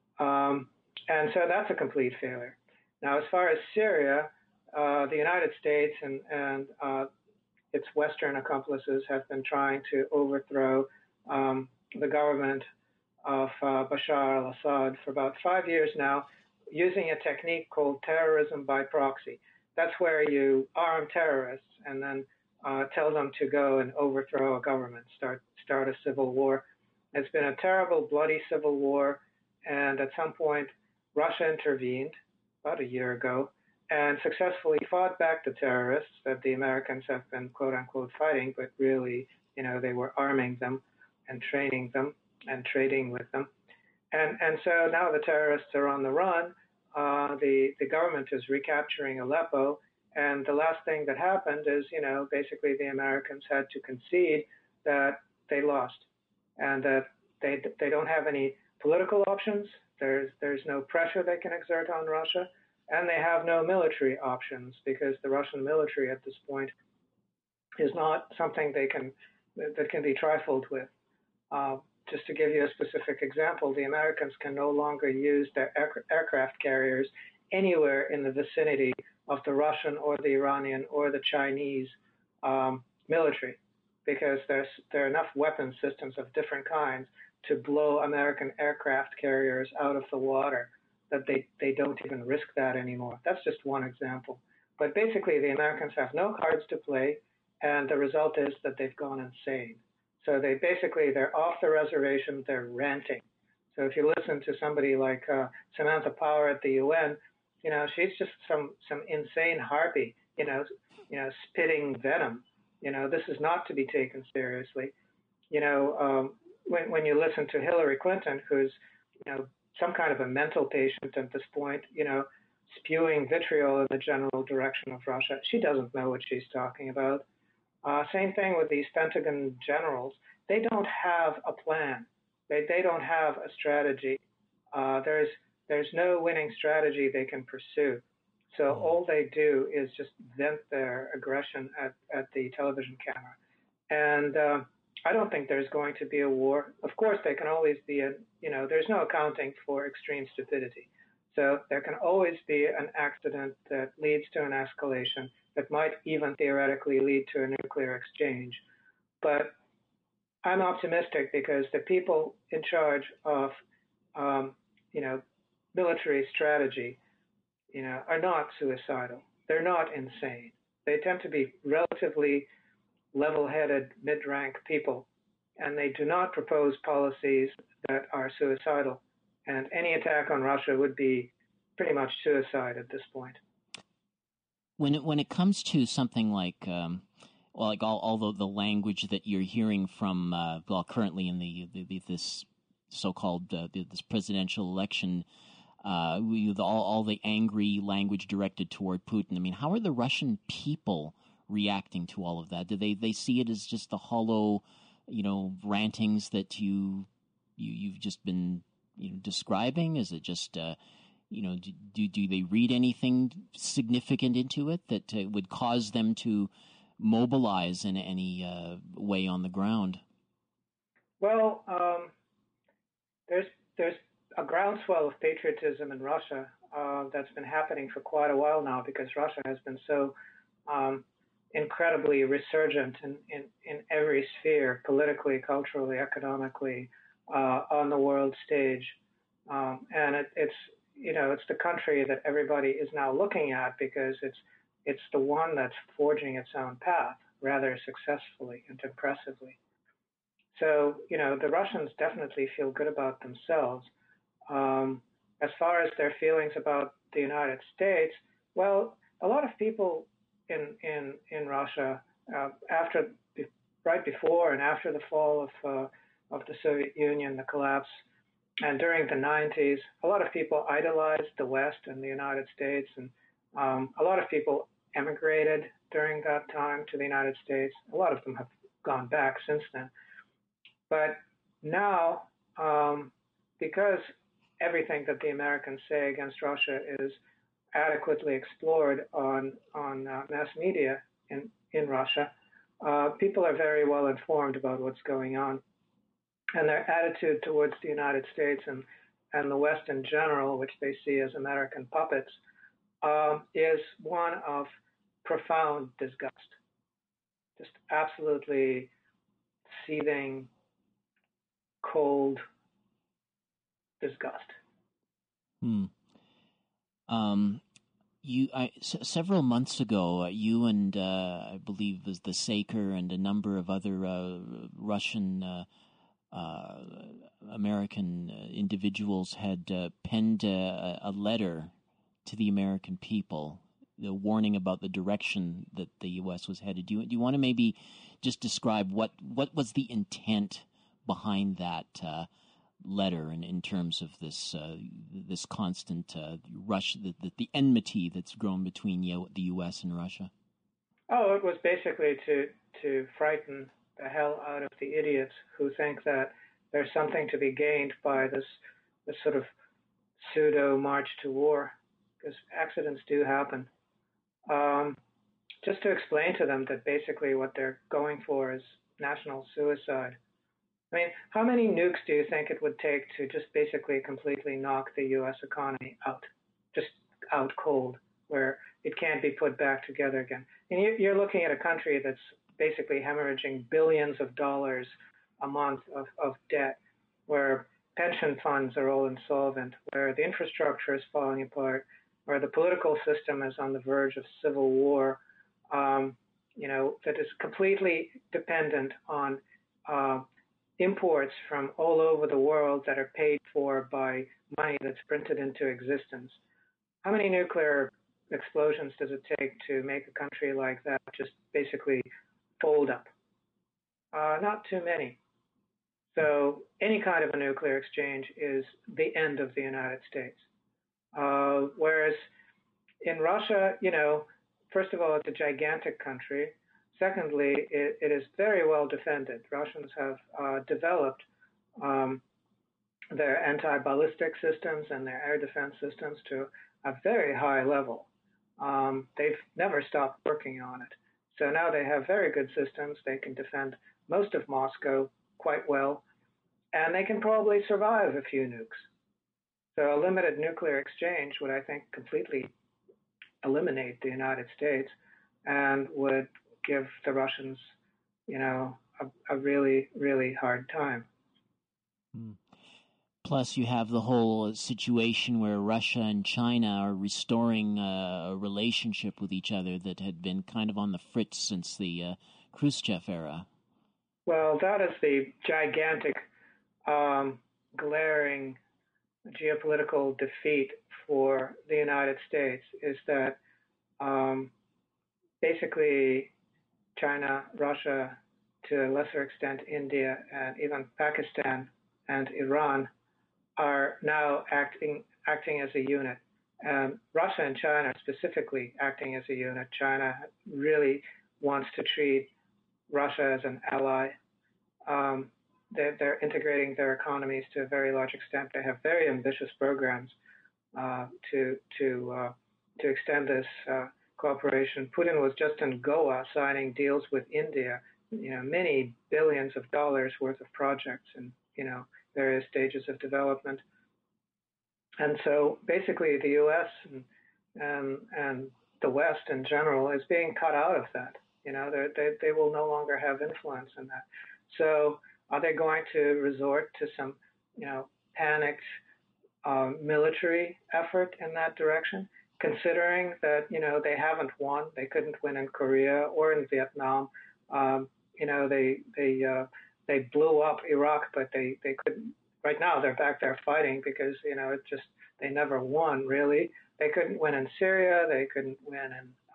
And so that's a complete failure. Now, as far as Syria, the United States and its Western accomplices have been trying to overthrow the government of Bashar al-Assad for about 5 years now, using a technique called terrorism by proxy. That's where you arm terrorists and then tell them to go and overthrow a government, start a civil war. It's been a terrible, bloody civil war, and at some point, Russia intervened about a year ago and successfully fought back the terrorists that the Americans have been, quote unquote, fighting, but really, they were arming them and training them and trading with them. And so now the terrorists are on the run. The government is recapturing Aleppo. And the last thing that happened is, basically the Americans had to concede that they lost and that they don't have any political options. There's no pressure they can exert on Russia, and they have no military options because the Russian military at this point is not something that can be trifled with. Just to give you a specific example, the Americans can no longer use their aircraft carriers anywhere in the vicinity of the Russian or the Iranian or the Chinese military because there are enough weapon systems of different kinds to blow American aircraft carriers out of the water that they don't even risk that anymore. That's just one example. But basically, the Americans have no cards to play, and the result is that they've gone insane. So they're off the reservation, they're ranting. So if you listen to somebody like Samantha Power at the UN, she's just some insane harpy, spitting venom. This is not to be taken seriously. When you listen to Hillary Clinton, who's, some kind of a mental patient at this point, spewing vitriol in the general direction of Russia, she doesn't know what she's talking about. Same thing with these Pentagon generals. They don't have a plan. They don't have a strategy. There's There's no winning strategy they can pursue. So all they do is just vent their aggression at the television camera. And I don't think there's going to be a war. Of course, there can always be there's no accounting for extreme stupidity. So there can always be an accident that leads to an escalation that might even theoretically lead to a nuclear exchange. But I'm optimistic because the people in charge of, military strategy, are not suicidal. They're not insane. They tend to be relatively level-headed, mid-rank people, and they do not propose policies that are suicidal. And any attack on Russia would be pretty much suicide at this point. When it comes to something like all the language that you're hearing from currently in this so-called this presidential election, all the angry language directed toward Putin. I mean, how are the Russian people reacting to all of that? Do they see it as just the hollow, rantings that you've just been describing? Is it just do they read anything significant into it that would cause them to mobilize in any way on the ground? Well, there's a groundswell of patriotism in Russia that's been happening for quite a while now because Russia has been so incredibly resurgent in every sphere, politically, culturally, economically, on the world stage. And it's the country that everybody is now looking at because it's the one that's forging its own path rather successfully and impressively. So, the Russians definitely feel good about themselves. As far as their feelings about the United States, well, a lot of people in Russia, right before and after the fall of the Soviet Union, the collapse, and during the 90s, a lot of people idolized the West and the United States, and a lot of people emigrated during that time to the United States. A lot of them have gone back since then. But now, because everything that the Americans say against Russia is adequately explored on mass media in Russia, people are very well informed about what's going on. And their attitude towards the United States and the West in general, which they see as American puppets, is one of profound disgust. Just absolutely seething, cold disgust. Several months ago, you and I believe it was the Saker and a number of other Russian American individuals had penned a letter to the American people, warning about the direction that the U.S. was headed. Do you want to maybe just describe what was the intent behind that letter, and in terms of this constant Russia, the enmity that's grown between the U.S. and Russia? Oh, it was basically to frighten the hell out of the idiots who think that there's something to be gained by this sort of pseudo march to war, because accidents do happen. Just to explain to them that basically what they're going for is national suicide. I mean, how many nukes do you think it would take to just basically completely knock the U.S. economy out, just out cold, where it can't be put back together again? And you're looking at a country that's basically hemorrhaging billions of dollars a month of debt, where pension funds are all insolvent, where the infrastructure is falling apart, where the political system is on the verge of civil war, that is completely dependent on imports from all over the world that are paid for by money that's printed into existence. How many nuclear explosions does it take to make a country like that just basically fold up? Not too many. So any kind of a nuclear exchange is the end of the United States. Whereas in Russia, first of all, it's a gigantic country. Secondly, it is very well defended. Russians have developed their anti-ballistic systems and their air defense systems to a very high level. They've never stopped working on it. So now they have very good systems. They can defend most of Moscow quite well, and they can probably survive a few nukes. So a limited nuclear exchange would, I think, completely eliminate the United States and would give the Russians, a really, really hard time. Plus, you have the whole situation where Russia and China are restoring a relationship with each other that had been kind of on the fritz since the Khrushchev era. Well, that is the gigantic, glaring geopolitical defeat for the United States, is that basically China, Russia, to a lesser extent India, and even Pakistan and Iran are now acting as a unit. Russia and China specifically acting as a unit. China really wants to treat Russia as an ally. They're integrating their economies to a very large extent. They have very ambitious programs to extend this cooperation. Putin was just in Goa signing deals with India, many billions of dollars worth of projects in, various stages of development. And so basically the U.S. and the West in general is being cut out of that. They will no longer have influence in that. So are they going to resort to some, panicked military effort in that direction, considering that, they haven't won? They couldn't win in Korea or in Vietnam. They blew up Iraq, but they couldn't. Right now, they're back there fighting because, they never won, really. They couldn't win in Syria. They couldn't win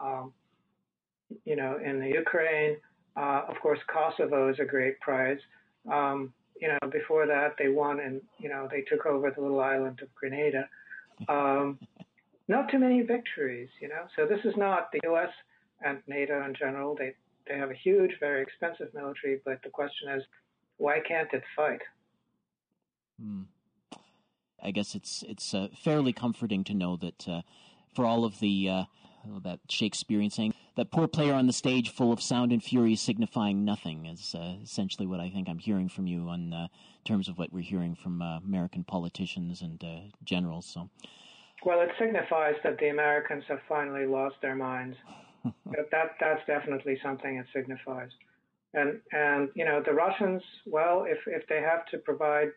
in the Ukraine. Of course, Kosovo is a great prize. Before that, they won and, they took over the little island of Grenada. Not too many victories, So this is not the U.S. and NATO in general. They have a huge, very expensive military, but the question is, why can't it fight? I guess it's fairly comforting to know that for all of the that Shakespearean saying, that poor player on the stage full of sound and fury signifying nothing, is essentially what I think I'm hearing from you on terms of what we're hearing from American politicians and generals. So, well, it signifies that the Americans have finally lost their minds. That's definitely something it signifies. And the Russians, well, if they have to provide,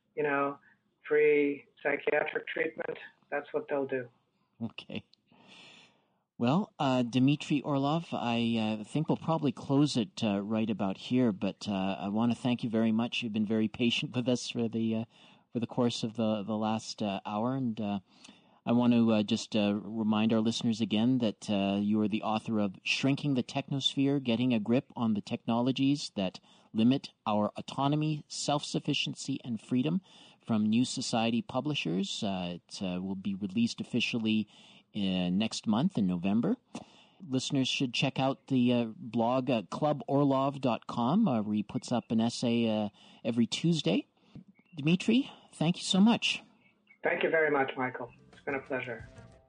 free psychiatric treatment, that's what they'll do. Okay. Well, Dmitry Orlov, I think we'll probably close it right about here, but I want to thank you very much. You've been very patient with us for the course of the last hour, and I want to just remind our listeners again that you are the author of Shrinking the Technosphere, Getting a Grip on the Technologies That Limit Our Autonomy, Self-Sufficiency, and Freedom, from New Society Publishers. It will be released officially next month in November. Listeners should check out the blog cluborlov.com, where he puts up an essay every Tuesday. Dmitry, thank you so much. Thank you very much, Michael. It's been a pleasure.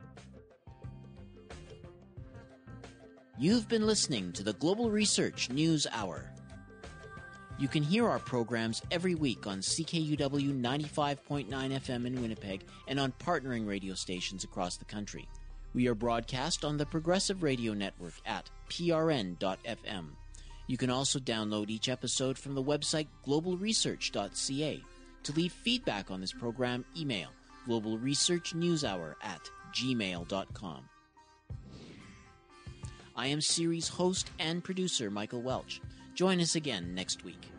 You've been listening to the Global Research News Hour. You can hear our programs every week on CKUW 95.9 FM in Winnipeg and on partnering radio stations across the country. We are broadcast on the Progressive Radio Network at prn.fm. You can also download each episode from the website globalresearch.ca. To leave feedback on this program, email globalresearchnewshour@gmail.com. I am series host and producer Michael Welch. Join us again next week.